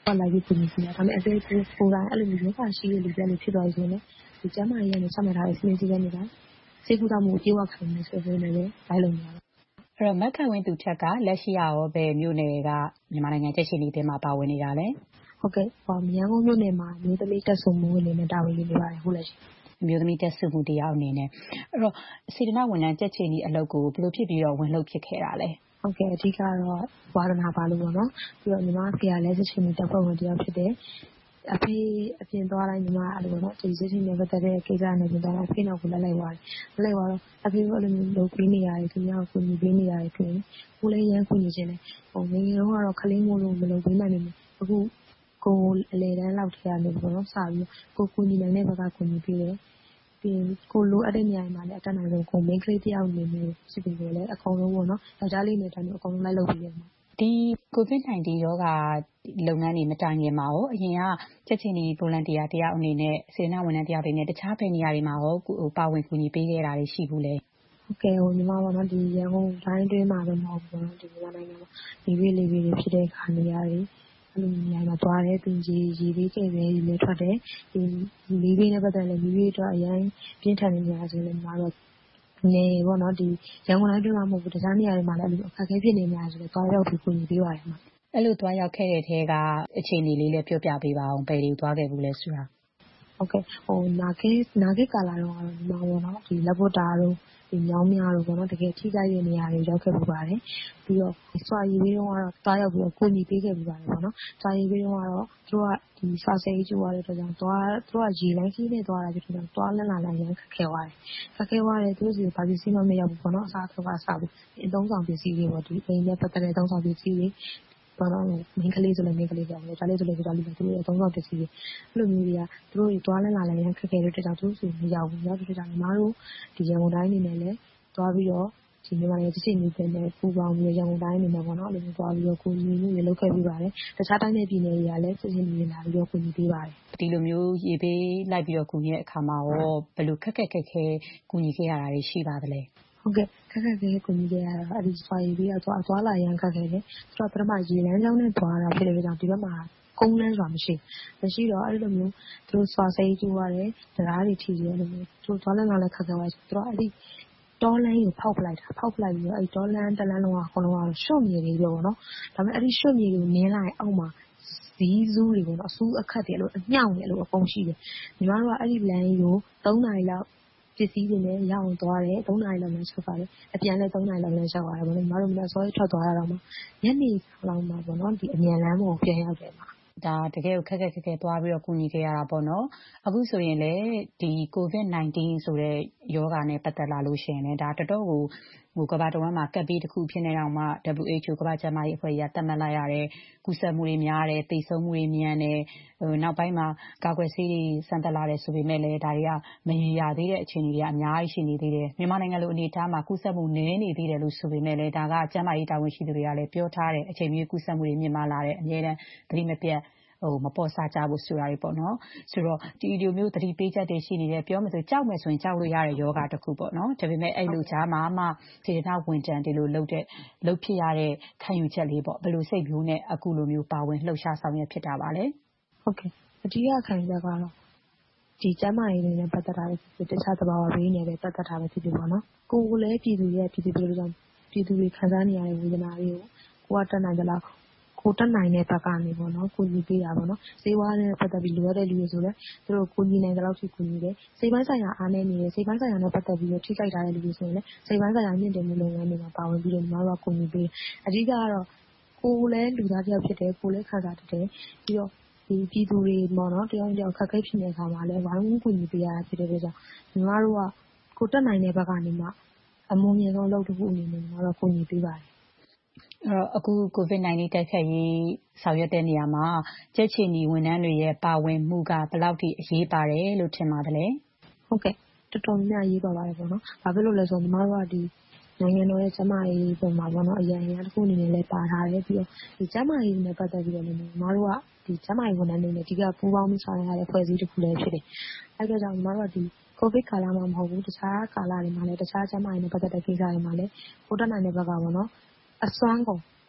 လိုက်ပြီးကူညီပေးတာ။ဒါပေမဲ့အကယ်၍ကိုယ်တိုင်အဲလိုမျိုးရောဂါရှိတဲ့လူတယောက်ဖြစ်သွားပြီဆိုရင်လည်းကျန်းမာရေးကနေချမှတ်ထားတဲ့စည်းမျဉ်းစည်းကမ်းတွေအတိုင်းဆေးကုသမှုကိုအပြည့်အဝခံယူမယ်ဆိုရင်လည်းလိုက်လုပ်နေရတာ။အဲ့တော့မခိုင်ဝင်းသူထက်ကလက်ရှိရောဘယ်မြို့နယ်ကမြန်မာနိုင်ငံကြက်ခြေနီအသင်းမှာပါဝင်နေတာလဲ။ဟုတ်ကဲ့။ရန်ကုန်မြို့နယ်မှာမျိုးသမီးတက်ဆုံမှုအနေနဲ့တာဝန်ယူနေပါတယ်ဟုတ်လားရှင်။မျိုးသမီးတက်ဆုံမှုတရားအနေနဲ့အဲ့တော့စေတနာဝန်ထမ်းကြက်ခြေနီအလုပ်ကိုဘယ်လိုဖြစ်ပြီးတော့ဝင်လုပ်ဖြစ်ခဲ့တာလဲ။ဟုတ်ကဲ့အဓိကတော့ဝါသနာပါလို့ပေါ့နော်။ပြီးတော့ညီမဖေကလည်းကြက်ခြေနီတပ်ဖွဲ့ဝင်တယောက်ဖြစ်တယ်။အဖေအပြင်သွားတိုင်းညီမအဲ့လိုပေါ့နော်ဒီကြက်ခြေနီနဲ့ပတ်သက်တဲ့ကိစ္စနဲ့ပြင်သွားတော့အဖေနောက်ကိုလက်လိုက်သွားတယ်။လက်လိုက်သွားတော့အဖေကအဲ့လိုမျိုးလုပ်ပေးနေရတယ်သူများကိုကူညီပေးနေရတယ်ဆိုရင်ကိုလည်းရမ်းကူညီခြင်းတယ်။ဟိုငယ်ငယ်တုန်းကတော့ခလေးမို့လို့မလုပ်ပေးနိုင်ဘူး။အခုကိုအလေတန်းလောက်ထဲကနေပေါ့နော်စပြီးကိုကူညီနိုင်တဲ့ဘက်ကကူညီပေးတယ်။ပြီးကိုလိုအပ်တဲ့နေရာမှာလည်းအတက်နိုင်ဆုံးကိုမိန်းကလေးတယောက်နေနေစစ်ပြီးလည်းအကုန်လုံးပေါ့နော်ယောက်ျားလေးနဲ့တန်းပြီးအကုန်လုံးလိုက်လုပ်ပြီးတယ်ဒီ ကိုဗစ်နိုင်တင်း ရောဂါလုပ်ငန်းတွေမတိုင်ခင်မှာရောအရင်ကကြက်ချင်ဒီဗိုလန်တီယာတယောက်အနေနဲ့စေနာဝန်ထမ်းတယောက်တွေနဲ့တခြားဘယ်နေရာတွေမှာရောပါဝင်ကူညီပေးခဲ့တာတွေရှိဘူးလဲဟုတ်ကဲ့ဟိုညီမပေါ့နော်ဒီရန်ကုန်တိုင်းတွင်းမှာပဲမဟုတ်ဘူးနော်ဒီမြန်မာနိုင်ငံမှာဒီဝေးလေးဝေးတွေဖြစ်တဲ့ခါနေရာတွေအဲ့လိုနေရာမှာသွားတယ်ပြင်ကြီးရေလေးကျဲပဲရေလေးထွက်တယ်ဒီမီးဘေးနဲ့ပတ်သက်လည်းမီးဘေးတော့အရင်ပြင်းထန်နေကြဆိုလည်းညီမတို့နေပေါ့နော်ဒီရန်ကုန်တိုင်းတွင်းမှာမဟုတ်ဘူးတခြားနေရာတွေမှာလည်းအဲ့လိုအခက်အခဲဖြစ်နေများဆိုတော့သွားရောက်ပြီးကူညီပေးပါတယ်မှာအဲ့လိုသွားရောက်ခဲ့တဲ့ထဲကအခြေအနေလေးလည်းပြောပြပေးပါအောင်ဘယ်တွေသွားခဲ့ဘူးလဲဆိုတာဟုတ်ကဲ့ဟိုနာကေနာကေကာလာတော့ညီမပေါ့နော်ဒီလက်ပေါ်တာတို့ဒီညောင်းများတို့ပေါ့နော်တကယ်ထိကြိုက်တဲ့နေရာတွေရောက်ခဲ့ပူပါတယ်ပြီးတော့စွာရည်ပြီးတော့ကတော့တားရောက်ပြီးတော့ကိုညီပေးခဲ့ပူပါတယ်ပေါ့နော်စွာရည်ပြီးတော့ကတော့သူကဒီစာစေးကျိုးရတဲ့အတွက်ကြောင့်သွားသူကရေလိုင်းကြီးနဲ့သွားတာဖြစ်တော့သွားလန်းလာလန်းရမ်းခက်ခဲသွားတယ်ခက်ခဲသွားတယ်သူစီဘာပစ္စည်းမှမရောက်ဘူးပေါ့နော်အစားထုတ်ကစားပြီးအသုံးဆောင်ပစ္စည်းတွေပေါ့ဒီအိမ်နဲ့ပတ်သက်တဲ့အသုံးဆောင်ပစ္စည်းတွေဘာလို့မင်းကလေးဆိုလည်းမင်းကလေးကြောင့်လေဒါလေးဆိုလည်းဒါလေးပဲသူတို့အသုံးဆောင်ပစ္စည်းတွေအဲ့လိုမျိုးတွေကသူတို့သွားလန်းလာလန်းရမ်းခက်ခဲတဲ့အတွက်ကြောင့်သူတို့စီမရောက်ဘူးရောက်တဲ့အတွက်ကြောင့်ညီမတို့ဒီရန်ကုန်တိုင်းအနေနဲ့လည်းသွားပြီးတော့ဒီမြန်မာနိုင်ငံတစ်ချိန်နေပြန်တဲ့ပူပေါင်းပြီးရန်ကုန်တိုင်းအနေနဲ့ပေါ့နော်အဲ့လိုမျိုးသွားပြီးတော့ကိုညီမျိုးတွေလုပ်ခဲ့ပြီးပါတယ်တခြားတိုင်းနဲ့ပြည်နယ်တွေကလည်းစစ်စစ်နေလာပြီးတော့ကူညီပေးပါတယ်ဒီလိုမျိုးရေပေးလိုက်ပြီးတော့ကူညီတဲ့အခါမှာရောဘယ်လိုခက်ခက်ခက်ခဲကူညီခဲ့ရတာတွေရှိပါသလဲဟုတ်ကဲ့ခက်ခက်ခဲကူညီခဲ့ရတာအဲ့ဒီဆွာရေးပြီးတော့သွားသွားလာရန်ခက်ခဲတယ်ဆိုတော့ပထမရေလမ်းကြောင်းနဲ့သွားတာဖြစ်တဲ့ကြောင့်ဒီဘက်မှာကုန်းလန်းစွာမရှိမရှိတော့အဲ့လိုမျိုးသူတို့ဆွာစိတ်ကျိုးရတယ်တရားတွေထီတယ်လို့မျိုးသူသွားလန်းလာလဲခက်ခဲသွားဆိုတော့အဲ့ဒီတောလန်းကိုဖောက်ပလိုက်တာဖောက်ပလိုက်ပြီးတော့အဲ့တောလန်းတလန်းလုံးကအကုန်လုံးကတော့ရှုပ်မြေတွေပြောပေါ့နော်ဒါပေမဲ့အဲ့ဒီရှုပ်မြေတွေကိုနင်းလိုက်အောက်မှာဇီးဇူးတွေပေါ့နော်အဆူအခက်တွေအဲ့လိုအညှောင်းတွေအဲ့လိုအကုန်ရှိတယ်ညီမတို့ကအဲ့ဒီလမ်းကိုသုံးနာရီလောက်ပစ္စည်းတွေနဲ့ရအောင်သွားတယ်သုံးနာရီလောက်လမ်းလျှောက်ပါတယ်အပြန်လည်းသုံးနာရီလောက်လမ်းလျှောက်ရတယ်ပေါ့နော်ညီမတို့မနက်စောကြီးထွက်သွားတာတော့မှညနေလောက်မှပေါ့နော်ဒီအမြန်လမ်းပေါ်ပြန်ရောက်တယ်မှာဒါတကယ်ကိုခက်ခက်ခက်ခဲသွားပြီးတော့ကူညီခဲ့ရတာပေါ့နော်အခုဆိုရင်လေဒီ ကိုဗစ်နိုင်တင်း ဆိုတဲ့ယောဂါနဲ့ပတ်သက်လာလို့ရှိရင်လည်းဒါတော်တော်ကိုဟိုကမ္ဘာတစ်ဝန်းမှာကပ်ပြီးတစ်ခုဖြစ်နေတော့မှ W H O ကမ္ဘာ့ကျန်းမာရေးအဖွဲ့ကြီးကသတ်မှတ်လိုက်ရတဲ့ကူးစက်မှုတွေများတယ်သေဆုံးမှုတွေမြန်တယ်ဟိုနောက်ပိုင်းမှာကာကွယ်ဆေးတွေစမ်းသပ်လာတယ်ဆိုပေမဲ့လည်းဒါတွေကမရေရာသေးတဲ့အခြေအနေတွေကအများကြီးရှိနေသေးတယ်မြန်မာနိုင်ငံလိုအနေအထားမှာကူးစက်မှုနည်းနေသေးတယ်လို့ဆိုပေမဲ့လည်းဒါကကျန်းမာရေးတာဝန်ရှိသူတွေကလည်းပြောထားတယ်အချိန်ကြီးကူးစက်မှုတွေမြင့်မားလာတဲ့အများနဲ့သတိမပြတ်ဟိုမပေါ်စားကြဖို့ဆိုတာတွေပေါ့နော်ဆိုတော့ဒီလိုမျိုးသတိပေးချက်တွေရှိနေတယ်ပြောမှဆိုကြောက်မယ်ဆိုရင်ကြောက်လို့ရတဲ့ယောဂတစ်ခုပေါ့နော်ဒါပေမဲ့အဲ့လိုကြားမှာမှစေတနာဝန်ထမ်းတွေလိုလုပ်တဲ့လုပ်ဖြစ်ရတဲ့ခံယူချက်လေးပေါ့ဘယ်လိုစိတ်မျိုးနဲ့အခုလိုမျိုးပါဝင်လှုပ်ရှားဆောင်ရွက်ဖြစ်တာပါလဲဟုတ်ကဲ့အဓိကခံယူချက်ကတော့ဒီကျန်းမာရေးနဲ့ပတ်သက်တာတွေတခြားသဘာဝဘေးနဲ့ပဲပတ်သက်တာပဲဖြစ်ဖြစ်ပေါ့နော်ကိုယ်လည်းပြည်သူရဲ့ပြည်သူတွေကြောင့်ပြည်သူတွေခံစားနေရတဲ့ဝေဒနာတွေကိုကိုယ်ကတတ်နိုင်ကြလားကိုတက်နိုင်တဲ့ဘက်ကနေပေါ့နော်ကိုညီပေးတာပေါ့နော်စေဝါနဲ့ပတ်သက်ပြီးလိုရတဲ့လူတွေဆိုလည်းသူတို့ကိုညီနိုင်တဲ့လောက်ထိကိုညီတယ်စိတ်ပိုင်းဆိုင်ရာအားနည်းနေတယ်စိတ်ပိုင်းဆိုင်ရာနဲ့ပတ်သက်ပြီးတော့ထိခိုက်ထားတဲ့လူတွေဆိုရင်လည်းစိတ်ပိုင်းဆိုင်ရာမြင့်တင်မှုလုပ်ငန်းတွေမှာပါဝင်ပြီးတော့ညီမတို့ကကိုညီပေးအဓိကကတော့ကိုလည်းလူသားတစ်ယောက်ဖြစ်တယ်ကိုလည်းခံစားတတ်တယ်ပြီးတော့ဒီပြည်သူတွေပေါ့နော်တယောက်တယောက်ခက်ခဲဖြစ်နေတဲ့အခါမှာလည်းဝိုင်းဝန်းကိုညီပေးရတာဖြစ်တဲ့အတွက်ကြောင့်ညီမတို့ကကိုတက်နိုင်တဲ့ဘက်ကနေမှအမုန်းမြင်ဆုံးလုပ်တစ်ခုအနေနဲ့ညီမတို့ကိုညီပေးပါတယ်အဲ့တော့အခု ကိုဗစ်နိုင်တင်း တိုက်ဖျက်ရေးဆောင်ရွက်တဲ့နေရာမှာကြက်ချီနီဝန်ထမ်းတွေရဲ့ပါဝင်မှုကဘယ်လောက်ထိအရေးပါတယ်လို့ထင်ပါတယ်လဲဟုတ်ကဲ့တော်တော်များများအရေးပါပါတယ်ပေါ့နော်ဘာဖြစ်လို့လဲဆိုတော့ညီမတို့ကဒီနိုင်ငံတော်ရဲ့ကျန်းမာရေးပုံမှာပေါ့နော်အရင်အရင်တစ်ခုအနေနဲ့လည်းပါထားတယ်ပြီးတော့ဒီကျန်းမာရေးနဲ့ပတ်သက်ပြီးတော့လည်းညီမတို့ကဒီကျန်းမာရေးဝန်ထမ်းတွေနဲ့အဓိကပူးပေါင်းပြီးဆောင်ရွက်ရတဲ့ဖွဲ့စည်းတစ်ခုလည်းဖြစ်တယ်အဲ့ဒါကြောင့်ညီမတို့ကဒီကိုဗစ်ကာလမှာမဟုတ်ဘူးတခြားကာလတွေမှာလည်းတခြားကျန်းမာရေးနဲ့ပတ်သက်တဲ့ကိစ္စတွေမှာလည်းကိုတက်နိုင်တဲ့ဘက်ကပေါ့နော်အစွမ်းကုန်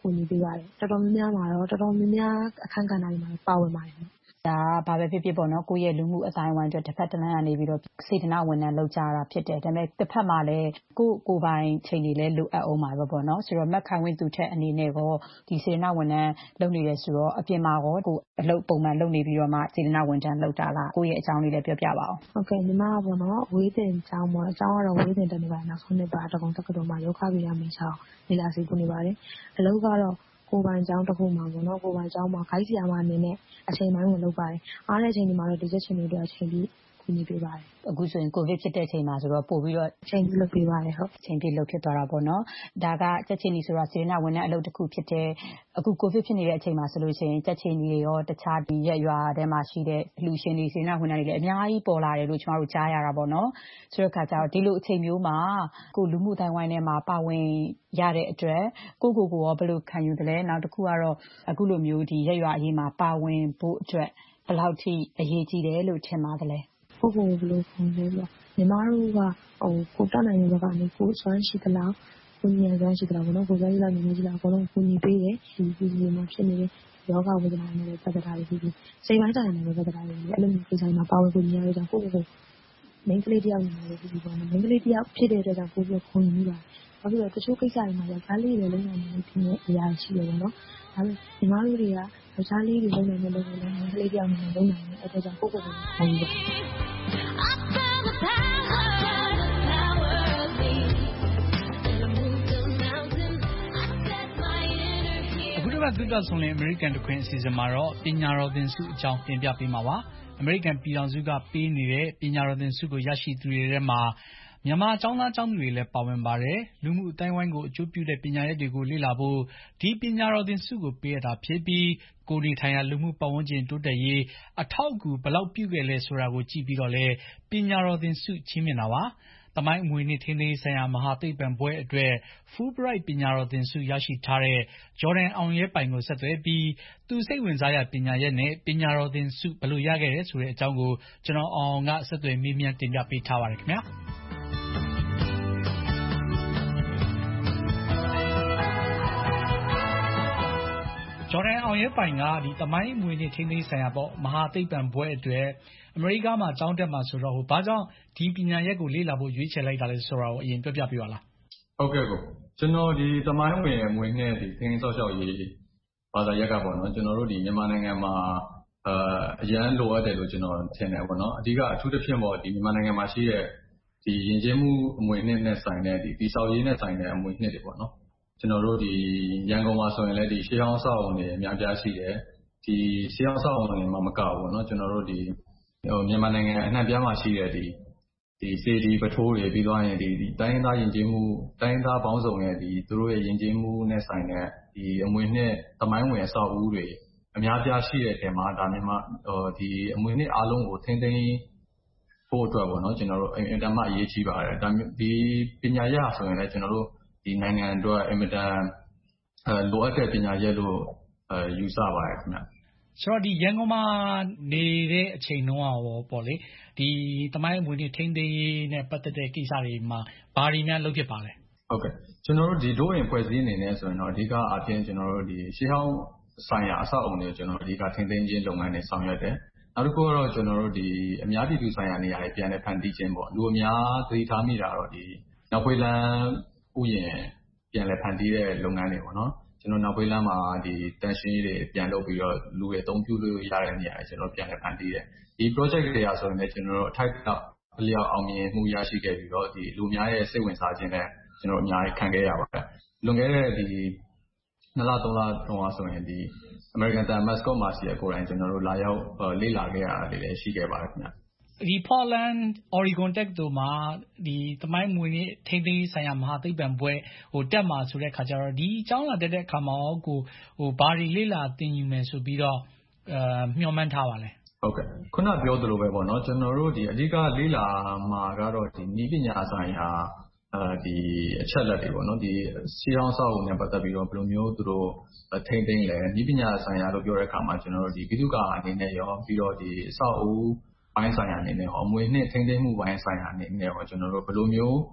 ကူညီပေးပါတယ်။တော်တော်များများမှာတော့တော်တော်များများအခန်းကဏ္ဍတွေမှာပါဝင်ပါတယ်။ဒါကဘာပဲဖြစ်ဖြစ်ပေါ့နော်ကိုယ့်ရဲ့လူမှုအသိုင်းအဝိုင်းအတွက်တစ်ဖက်တစ်လမ်းကနေပြီးတော့စေတနာဝန်ထမ်းလုပ်ကြတာဖြစ်တယ်ဒါပေမဲ့တစ်ဖက်မှာလည်းကိုယ့်ကိုယ်ပိုင်ချိန်တွေလည်းလိုအပ်အောင်ပါပဲပေါ့နော်ဆိုတော့မက်ခိုင်ဝင်းသူထက်အနေနဲ့ကောဒီစေတနာဝန်ထမ်းလုပ်နေတယ်ဆိုတော့အပြင်မှာကောကိုအလုပ်ပုံမှန်လုပ်နေပြီးတော့မှစေတနာဝန်ထမ်းလုပ်တာလားကိုယ့်ရဲ့အကြောင်းလေးလည်းပြောပြပါအောင်ဟုတ်ကဲ့ညီမကပေါ့နော်ဝေးတင်အကြောင်းပေါ့အကြောင်းကတော့ဝေးတင်တက်နေပါတယ်နောက်ဆုံးနှစ်ပါတကုံတက္ကသိုလ်မှာယောဂဗေဒမေချောင်းနေလာစီပို့နေပါတယ်အလုပ်ကတော့ကိုယ်ပိုင်ကျောင်းတစ်ခုမှာပေါ့နော်ကိုယ်ပိုင်ကျောင်းမှာဂိုက်ဆီယာမအနေနဲ့အချိန်ပိုင်းကိုလုပ်ပါတယ်အားတဲ့အချိန်ဒီမှာတော့ဒီချက်ချင်းတွေအတွက်အချိန်ပြီးကူညီပေးပါတယ်အခုဆိုရင်ကိုဗစ်ဖြစ်တဲ့အချိန်မှာဆိုတော့ပို့ပြီးတော့အချိန်ပြီးလုပ်ပေးပါတယ်ဟုတ်အချိန်ပြီးလုပ်ဖြစ်သွားတာပေါ့နော်ဒါကချက်ချင်းကြီးဆိုတော့စေတနာဝန်ထမ်းအလုပ်တစ်ခုဖြစ်တဲ့အခုကိုဗစ်ဖြစ်နေတဲ့အချိန်မှာဆိုလို့ရှိရင်ချက်ချင်းကြီးရောတခြားဒီရက်ရွာထဲမှာရှိတဲ့လူရှင်တွေစေတနာဝန်ထမ်းတွေလည်းအများကြီးပေါ်လာတယ်လို့ကျွန်တော်တို့ကြားရတာပေါ့နော်ဆိုတော့ခါကျတော့ဒီလိုအချိန်မျိုးမှာကိုလူမှုအတိုင်းဝိုင်းထဲမှာပါဝင်ရတဲ့အတွက်ကိုကိုကိုရောဘယ်လိုခံယူသလဲနောက်တစ်ခုကတော့အခုလိုမျိုးဒီရက်ရွာအရေးမှာပါဝင်ဖို့အတွက်ဘယ်လောက်ထိအရေးကြီးတယ်လို့ထင်ပါသလဲကိုကိုဘယ်လိုခံလဲဆိုတော့ညီမတို့ကဟိုကိုတတ်နိုင်တဲ့ဘက်ကနေကိုစွမ်းရှိသလားကိုဉာဏ်စွမ်းရှိသလားဘောနော်ကိုစွမ်းရှိလားဉာဏ်ရှိလားအကုန်လုံးကိုညီပေးတယ်ဒီဒီဒီမှာဖြစ်နေတဲ့ယောဂဝေဒနာနဲ့ပတ်သက်တာတွေပြီးစိတ်ပိုင်းဆိုင်ရာနဲ့ပတ်သက်တာတွေအဲ့လိုမျိုးကိစ္စတွေမှာပါဝင်ကိုညီရတဲ့ကြောင့်ကိုကိုကိုမိန်းကလေးတယောက်နေတယ်ပြီးပြီးပေါ့နော်မိန်းကလေးတယောက်ဖြစ်တဲ့အတွက်ကြောင့်ကိုကိုခွန်ကြီးပါတယ်ဘာဖြစ်လို့တချို့ကိစ္စတွေမှာယောက်ျားလေးတွေလုံးဝမလုပ်ဖြစ်နေအရာရှိတယ်ပေါ့နော်ဒါပေမဲ့ညီမတို့တွေကယောက်ျားလေးတွေလုံးဝမလုပ်ဘူးလည်းမိန်းကလေးတယောက်နေလုံးနိုင်တယ်အဲ့ဒါကြောင့်ကိုကိုကိုခွန်ကြီးပါတယ်သုတဆုံလင်အမေရိကန်တခွင်အစီအစဉ်မှာတော့ပညာတော်သင်ဆုအကြောင်းတင်ပြပေးမှာပါအမေရိကန်ပြည်ထောင်စုကပေးနေတဲ့ပညာတော်သင်ဆုကိုရရှိသူတွေထဲမှာမြန်မာကျောင်းသားကျောင်းသူတွေလည်းပါဝင်ပါတယ်လူမှုအတိုင်းဝိုင်းကိုအကျိုးပြုတဲ့ပညာရပ်တွေကိုလေ့လာဖို့ဒီပညာတော်သင်ဆုကိုပေးရတာဖြစ်ပြီးကိုယ်နေထိုင်ရာလူမှုပတ်ဝန်းကျင်တိုးတက်ရေးအထောက်အကူဘယ်လောက်ပြုခဲ့လဲဆိုတာကိုကြည့်ပြီးတော့လဲပညာတော်သင်ဆုချီးမြှင့်တာပါသမိုင်းအမွေအနှစ်ထိန်းသိမ်းရေးဆိုင်ရာမဟာသိပ္ပံဘွဲ့အတွက် Fulbright ပညာတော်သင်ဆုရရှိထားတဲ့ဂျော်ဒန်အောင်ရဲပိုင်ကိုဆက်သွယ်ပြီးသူစိတ်ဝင်စားရာပညာရပ်နဲ့ပညာတော်သင်ဆုဘယ်လိုရခဲ့တယ်ဆိုတဲ့အကြောင်းကိုကျွန်တော်အောင်အောင်ကဆက်သွယ်မေးမြန်းတင်ပြပေးထားပါတယ်ခင်ဗျာဂျော်ဒန်အောင်ရဲပိုင်ကဒီသမိုင်းအမွေအနှစ်ထိန်းသိမ်းရေးဆိုင်ရာပေါ့မဟာသိပ္ပံဘွဲ့အတွက်အမေရိကမှာကျောင်းတက်မှာဆိုတော့ဟိုဘာကြောင့်ဒီပညာရပ်ကိုလေ့လာဖို့ရွေးချယ်လိုက်တာလဲဆိုတာကိုအရင်ပြောပြပေးပါလားဟုတ်ကဲ့ကိုကျွန်တော်ဒီသမိုင်းဝင်အမွေအနှစ်ဒီသင်္ကေတဆောက်ရှောက်ရေးဘာသာရပ်ကပေါ့နော်ကျွန်တော်တို့ဒီမြန်မာနိုင်ငံမှာအာအရန်လိုအပ်တယ်လို့ကျွန်တော်ထင်တယ်ပေါ့နော်အဓိကအထူးသဖြင့်ပေါ့ဒီမြန်မာနိုင်ငံမှာရှိတဲ့ဒီယဉ်ကျေးမှုအမွေအနှစ်နဲ့ဆိုင်တဲ့ဒီတည်ဆောက်ရေးနဲ့ဆိုင်တဲ့အမွေအနှစ်တွေပေါ့နော်ကျွန်တော်တို့ဒီရန်ကုန်မှာဆိုရင်လည်းဒီရှေးဟောင်းဆောက်အုံတွေအများကြီးရှိတယ်ဒီရှေးဟောင်းဆောက်အုံတွေမှာမကဘူးပေါ့နော်ကျွန်တော်တို့ဒီဟိုမြန်မာနိုင်ငံအနှံ့ပြားမှာရှိတဲ့ဒီဒီစေတီပထိုးတွေပြီးသွားရင်ဒီဒီတိုင်းသားယဉ်ကျေးမှုတိုင်းသားပေါင်းစုံရဲ့ဒီသူတို့ရဲ့ယဉ်ကျေးမှုနဲ့ဆိုင်တဲ့ဒီအမွေအနှစ်သမိုင်းဝင်အဆောက်အဦတွေအများပြားရှိတဲ့အထက်မှာဒါမြန်မာဟိုဒီအမွေအနှစ်အားလုံးကိုထိန်းသိမ်းဖို့အတွက်ပေါ့နော်ကျွန်တော်တို့အင်တာမအရေးကြီးပါတယ်ဒါဒီပညာရပ်ဆိုရင်လည်းကျွန်တော်တို့ဒီနိုင်ငံအတွက်အင်မတန်အဲလိုအပ်တဲ့ပညာရပ်လို့အဲယူဆပါတယ်ခင်ဗျဆိုတော့ဒီရန်ကုန်မှာနေတဲ့အချိန်တုန်းကရောပေါ့လေဒီသမိုင်းအမွေအနှစ်ထိန်းသိမ်းရေးနဲ့ပတ်သက်တဲ့ကိစ္စတွေမှာဘာတွေများလုပ်ဖြစ်ပါလဲဟုတ်ကဲ့ကျွန်တော်တို့ဒီဒို့ရင်ဖွဲ့စည်းအနေနဲ့ဆိုရင်တော့အဓိကအပြင်ကျွန်တော်တို့ဒီရှေးဟောင်းဆိုင်ရာအဆောက်အုံတွေကျွန်တော်တို့အဓိကထိန်းသိမ်းခြင်းလုပ်ငန်းတွေဆောင်ရွက်တယ်နောက်တစ်ခုကတော့ကျွန်တော်တို့ဒီအများပြည်သူဆိုင်ရာနေရာတွေပြန်လည်ဖန်တီးခြင်းပေါ့လူအများသတိထားမိတာတော့ဒီနောက်ဖွေးလန်းဥယျာဉ်ပြန်လည်ဖန်တီးတဲ့လုပ်ငန်းတွေပေါ့နော်ကျွန်တော်နောက်ဖွေးလန်းမှာဒီတန်ရှင်းရေးတွေပြန်လုပ်ပြီးတော့လူတွေအသုံးပြုလို့ရတဲ့နေရာတွေကျွန်တော်ပြန်လည်ဖန်တီးတယ်ဒီ project တွေအားဆိုရင်လည်းကျွန်တော်တို့အထိုက်အလျောက်အောင်မြင်မှုရရှိခဲ့ပြီးတော့ဒီလူများရဲ့စိတ်ဝင်စားခြင်းနဲ့ကျွန်တော်အများကြီးခံခဲ့ရပါတယ်လွန်ခဲ့တဲ့ဒီနှစ်လသုံးလတုန်းကဆိုရင်ဒီ American Time Mascot မှာရှိတဲ့ကိုယ်တိုင်ကျွန်တော်တို့လာရောက်လေ့လာခဲ့ရတာတွေလည်းရှိခဲ့ပါတယ်ခင်ဗျဒီ Portland Oregon Tech တို့မှာဒီသမိုင်းမွေးနေ့ထိန်းသိမ်းရေးဆိုင်ရာမဟာသိပ္ပံဘွဲ့ဟိုတက်မှာဆိုတဲ့ခါကျတော့ဒီအကြောင်းလာတက်တဲ့အခါမှာကိုဟိုဘာတွေလေ့လာသင်ယူမယ်ဆိုပြီးတော့အဲမျှော်မှန်းထားပါလဲဟုတ်ကဲ့ခုနပြောသလိုပဲပေါ့နော်ကျွန်တော်တို့ဒီအဓိကလေ့လာမှာကတော့ဒီနည်းပညာဆိုင်ရာအဲဒီအချက်လက်တွေပေါ့နော်ဒီရှေးဟောင်းဆောက်အုံနဲ့ပတ်သက်ပြီးတော့ဘယ်လိုမျိုးသူတို့ထိန်းသိမ်းလဲနည်းပညာဆိုင်ရာလို့ပြောတဲ့အခါမှာကျွန်တော်တို့ဒီဗိသုကာအနေနဲ့ရောပြီးတော့ဒီအဆောက်အဦပိုင်းဆိုင်ရာအနေနဲ့ရောအမွေအနှစ်ထိန်းသိမ်းမှုပိုင်းဆိုင်ရာအနေနဲ့ရောကျွန်တော်တို့ဘယ်လိုမျိုးဟ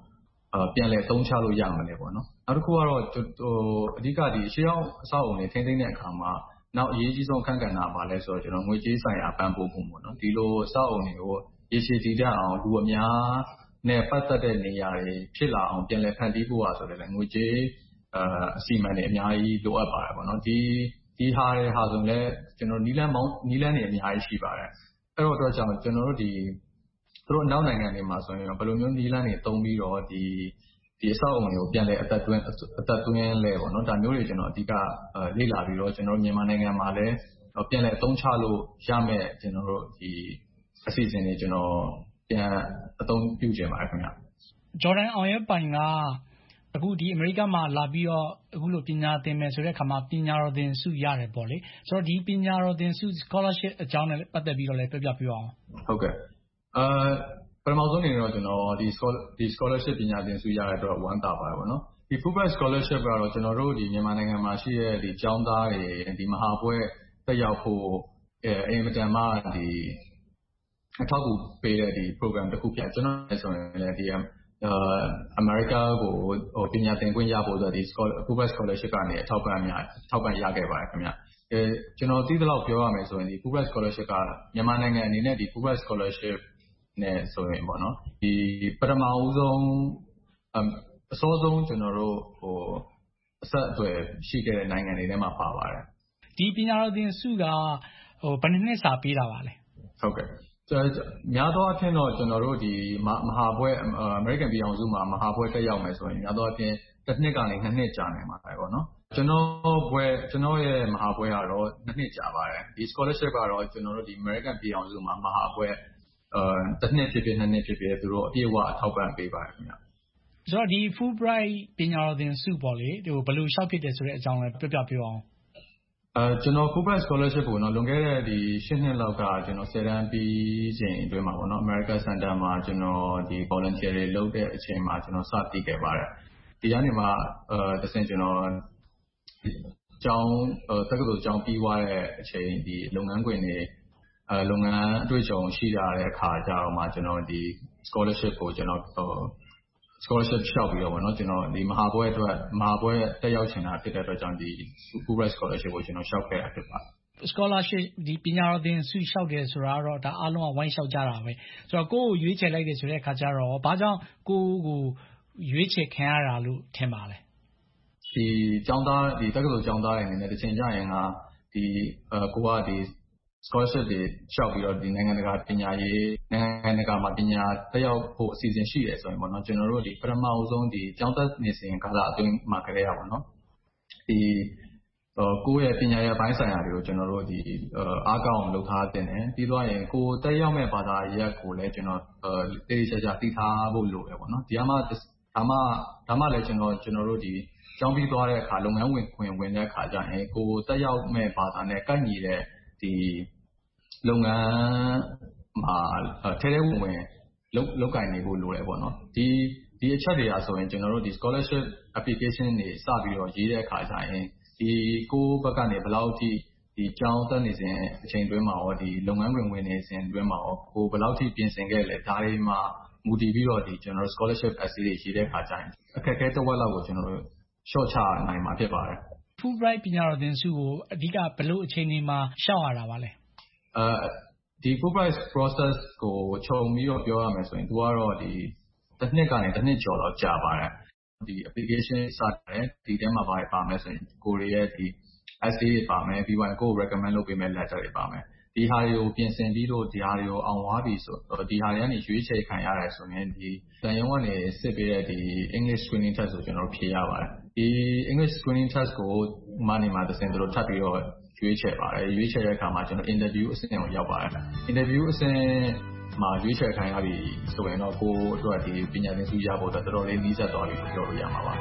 ပြန်လည်အသုံးချလို့ရမလဲပေါ့နော်။နောက်တစ်ခုကတော့အဓိကဒီရှေးဟောင်းအဆောက်အအုံတွေထိန်းသိမ်းတဲ့အခါမှာနောက်အရေးကြီးဆုံးအခန်းကဏ္ဍပါလဲဆိုတော့ကျွန်တော်ငွေကြေးဆိုင်ရာပံ့ပိုးမှုပေါ့နော်။ဒီလိုအဆောက်အအုံတွေကိုရေရှည်တည်တံ့အောင်လူအများနဲ့ပတ်သက်တဲ့နေရာတွေဖြစ်လာအောင်ပြန်လည်ဖန်တီးဖို့ဆိုတဲ့ငွေကြေးအစီအမံတွေအများကြီးလိုအပ်ပါတယ်ပေါ့နော်။ဒီဒီဟာတွေဟာဆိုလည်းကျွန်တော်နီးလန်းမောင်းနီးလန်းတွေအများကြီးရှိပါတယ်။အဲ့တော့အတွက်ကြောင့်ကျွန်တော်တို့ဒီသူတို့နောက်နိုင်ငံတွေမှာဆိုရင်ဘယ်လိုမျိုးနီးလန်းတွေသုံးပြီးတော့ဒီဒီအဆောက်အအုံတွေကိုပြန်လည်အသက်သွင်းအသက်သွင်းလဲပေါ့နော်ဒါမျိုးတွေကျွန်တော်အဓိကလေ့လာပြီးတော့ကျွန်တော်မြန်မာနိုင်ငံမှာလည်းပြန်လည်အသုံးချလို့ရမယ်ကျွန်တော်တို့ဒီအစီအစဉ်တွေကျွန်တော်ပြန်အသုံးပြုကြပါတယ်ခင်ဗျာဂျော်ဒန်အောင်ရဲပိုင်ကအခုဒီအမေရိကမှာလာပြီးတော့အခုလိုပညာသင်မယ်ဆိုတဲ့အခါမှာပညာတော်သင်ဆုရတယ်ပေါ့လေဆိုတော့ဒီပညာတော်သင်ဆု scholarship အကြောင်းနဲ့ပတ်သက်ပြီးတော့လည်းပြပြပြအောင်ဟုတ်ကဲ့အာပထမဆုံးအနေနဲ့တော့ကျွန်တော်ဒီဒီ scholarship ပညာသင်ဆုရတဲ့အတွက်ဝမ်းသာပါတယ်ပေါ့နော်ဒီ Fulbright scholarship ကတော့ကျွန်တော်တို့ဒီမြန်မာနိုင်ငံမှာရှိတဲ့ဒီကျောင်းသားတွေဒီမဟာဘွဲ့တက်ရောက်ဖို့အဲအင်မတန်မှဒီအထောက်အကူပေးတဲ့ဒီ program တစ်ခုဖြစ်ကျွန်တော်လည်းဆိုရင်လည်းဒီအမေရိကကိုပညာသင်ခွင့်ရဖို့အတွက်ဒီ Fulbright scholarship ကနေအထောက်ပံ့များထောက်ပံ့ရခဲ့ပါတယ်ခင်ဗျအဲကျွန်တော်သိသလောက်ပြောရမယ်ဆိုရင်ဒီ Fulbright scholarship ကမြန်မာနိုင်ငံအနေနဲ့ဒီ Fulbright scholarship နဲ့ဆိုရင်ပေါ့နော်ဒီပထမဦးဆုံးအစောဆုံးကျွန်တော်တို့ဟိုအဆက်အသွယ်ရှိခဲ့တဲ့နိုင်ငံတွေထဲမှာပါပါတယ်ဒီပညာတော်သင်ဆုကဟိုဘယ်နှစ်စာပေးတာပါလဲဟုတ်ကဲ့များသောအားဖြင့်တော့ကျွန်တော်တို့ဒီမဟာဘွဲ့အမေရိကန်ပြည်အောင်စုမှာမဟာဘွဲ့တက်ရောက်မယ်ဆိုရင်များသောအားဖြင့်တစ်နှစ်ကနေနှစ်နှစ်ကြာနိုင်ပါတယ်ပေါ့နော်ကျွန်တော်ဘွဲ့ကျွန်တော်ရဲ့မဟာဘွဲ့ကတော့နှစ်နှစ်ကြာပါတယ်ဒီ scholarship ကတော့ကျွန်တော်တို့ဒီအမေရိကန်ပြည်အောင်စုမှာမဟာဘွဲ့အဲတစ်နှစ်ဖြစ်ဖြစ်နှစ်နှစ်ဖြစ်ဖြစ်သူတို့အပြည့်အဝအထောက်ပံ့ပေးပါတယ်ခင်ဗျဆိုတော့ဒီ Fulbright ပညာတော်သင်ဆုပေါ့လေဒီဘယ်လိုလျှောက်ဖြစ်တယ်ဆိုတဲ့အကြောင်းလည်းပြပြပြောအောင်အဲကျွန်တော် Fulbright scholarship ကိုနော်လွန်ခဲ့တဲ့ဒီရှစ်နှစ်လောက်ကကျွန်တော်ဆယ်တန်းပြီးချိန်အတွင်းမှာပေါ့နော် America Center မှာကျွန်တော်ဒီ volunteer တွေလုပ်တဲ့အချိန်မှာကျွန်တော်စတည်ခဲ့ပါတယ်ဒီကနေမှအဲတစ်ဆင့်ကျွန်တော်ကျောင်းတက္ကသိုလ်ကျောင်းပြီးသွားတဲ့အချိန်ဒီလုပ်ငန်းခွင်တွေအဲလုပ်ငန်းအတွေ့အကြုံရှိလာတဲ့အခါကျတော့မှကျွန်တော်ဒီ scholarship ကိုကျွန်တော်ဟို scholarship လျှောက်ပြီးတော့ဗောနော်ကျွန်တော်ဒီမဟာဘွဲ့အတွက်မဟာဘွဲ့တက်ရောက်ချင်တာဖြစ်တဲ့အတွက်ကြောင့်ဒီ Fulbright scholarship ကိုကျွန်တော်လျှောက်ခဲ့တာဖြစ်ပါတယ် scholarship ဒီပညာတော်သင်ဆုလျှောက်တယ်ဆိုတာတော့ဒါအားလုံးကဝိုင်းလျှောက်ကြတာပဲဆိုတော့ကိုယ့်ကိုရွေးချယ်လိုက်တယ်ဆိုတဲ့အခါကျတော့ဘာကြောင့်ကိုယ့်ကိုရွေးချယ်ခံရတာလို့ထင်ပါလဲဒီကျောင်းသားဒီတက္ကသိုလ်ကျောင်းသားတွေအနေနဲ့တစ်ချိန်ကျရင်ကဒီအဲကိုကဒီ scholarship တွေလျှောက်ပြီးတော့ဒီနိုင်ငံတကာပညာရေးနိုင်ငံတကာမှာပညာတက်ရောက်ဖို့အစီအစဉ်ရှိတယ်ဆိုရင်ပေါ့နော်ကျွန်တော်တို့ဒီပထမအဆုံးဒီကျောင်းသက်နေစဉ်ကာလအတွင်းမှာကလေးရပါတော့ဒီကိုယ့်ရဲ့ပညာရေးပိုင်းဆိုင်ရာတွေကိုကျွန်တော်တို့ဒီအားကောင်းအောင်လုပ်ထားတင်တယ်ပြီးတော့ရင်ကိုယ်တက်ရောက်မဲ့ဘာသာရပ်ကိုလည်းကျွန်တော်တေးချာချာသိထားဖို့လိုတယ်ပေါ့နော်ဒီအမှဒါမှဒါမှလည်းကျွန်တော်ကျွန်တော်တို့ဒီကျောင်းပြီးသွားတဲ့အခါလုပ်ငန်းဝင်ခွင်ဝင်တဲ့အခါကျရင်ကိုယ်တက်ရောက်မဲ့ဘာသာနဲ့ကိုက်ညီတဲ့ဒီလုပ်ငန်းမှာထဲထဲဝင်ဝင်လုပ်လုပ်ကင်နေဖို့လိုတယ်ပေါ့နော်ဒီဒီအချက်တွေကဆိုရင်ကျွန်တော်တို့ဒီ scholarship application တွေစပြီးတော့ရေးတဲ့အခါကျရင်ဒီကိုဘက်ကနေဘယ်လောက်ထိဒီကျောင်းတက်နေစဉ်အချိန်တွင်းမှာရောဒီလုပ်ငန်းဝင်ဝင်နေစဉ်တွင်းမှာရောကိုဘယ်လောက်ထိပြင်ဆင်ခဲ့လဲဒါတွေမှာမူတည်ပြီးတော့ဒီကျွန်တော်တို့ scholarship essay တွေရေးတဲ့အခါကျရင်အခက်အခဲတစ်ဝက်လောက်ကိုကျွန်တော်တို့ရှော့ချနိုင်မှာဖြစ်ပါတယ် Fulbright ပညာတော်သင်ဆုကိုအဓိကဘယ်လိုအခြေအနေမှာရှောက်ရတာပါလဲအဲဒီ Fulbright process ကိုခြုံပြီးတော့ပြောရမယ်ဆိုရင်သူကတော့ဒီတစ်နှစ်ကနေတစ်နှစ်ကျော်တော့ကြာပါတယ်ဒီ application စတယ်ဒီထဲမှာပါပါမယ်ဆိုရင်ကိုရီးယားဒီ essay တွေပါမယ်ပြီးရင်ကို recommend လုပ်ပေးမယ့် letter တွေပါမယ်ဒီဟာတွေကိုပြင်ဆင်ပြီးတော့ဒီဟာတွေကိုအောင်သွားပြီဆိုတော့ဒီဟာတွေကနေရွေးချယ်ခံရတယ်ဆိုရင်ဒီတန်ရုံးကနေစစ်ပေးတဲ့ဒီ English screening test ကိုကျွန်တော်ဖြေရပါတယ်ဒီ English screening test ကိုမှနေမှာတစ်ဆင့်သူတို့ထပ်ပြီးတော့ရွေးချယ်ပါတယ်ရွေးချယ်တဲ့အခါမှာကျွန်တော် interview အဆင့်ကိုရောက်ပါတယ် interview အဆင့်မှာရွေးချယ်ခံရပြီဆိုရင်တော့ကိုအတွက်ဒီပညာသင်ဆုရဖို့တော်တော်လေးနီးစပ်သွားပြီလို့ပြောလို့ရမှာပါ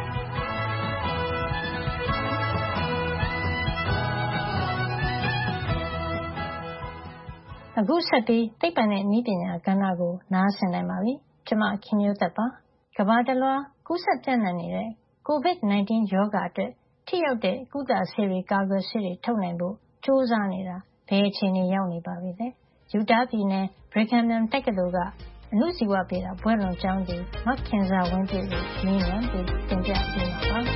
အခုဆက်ပြီးသိပ္ပံနဲ့နည်းပညာကဏ္ဍကိုနားဆင်နိုင်ပါပြီ။ကျွန်မခင်မျိုးသက်ပါ။ကမ္ဘာတလွှားကူးစက်ပြန့်နှံ့နေတဲ့ ကိုဗစ် ၁၉ ရောဂါအတွက်ထိရောက်တဲ့ကုသဆေးတွေကာကွယ်ဆေးတွေထုတ်နိုင်ဖို့ကြိုးစားနေတာဘယ်အခြေအနေရောက်နေပါပြီလဲ။ Utah ပြည်နယ် Brigham Young တက္ကသိုလ်ကအဏုဇီဝဗေဒဘွဲ့လွန်ကျောင်းသူမခင်ဇာဝင်းပြည့်ကိုမေးမြန်းပြီးတင်ပြပေးမှာပါ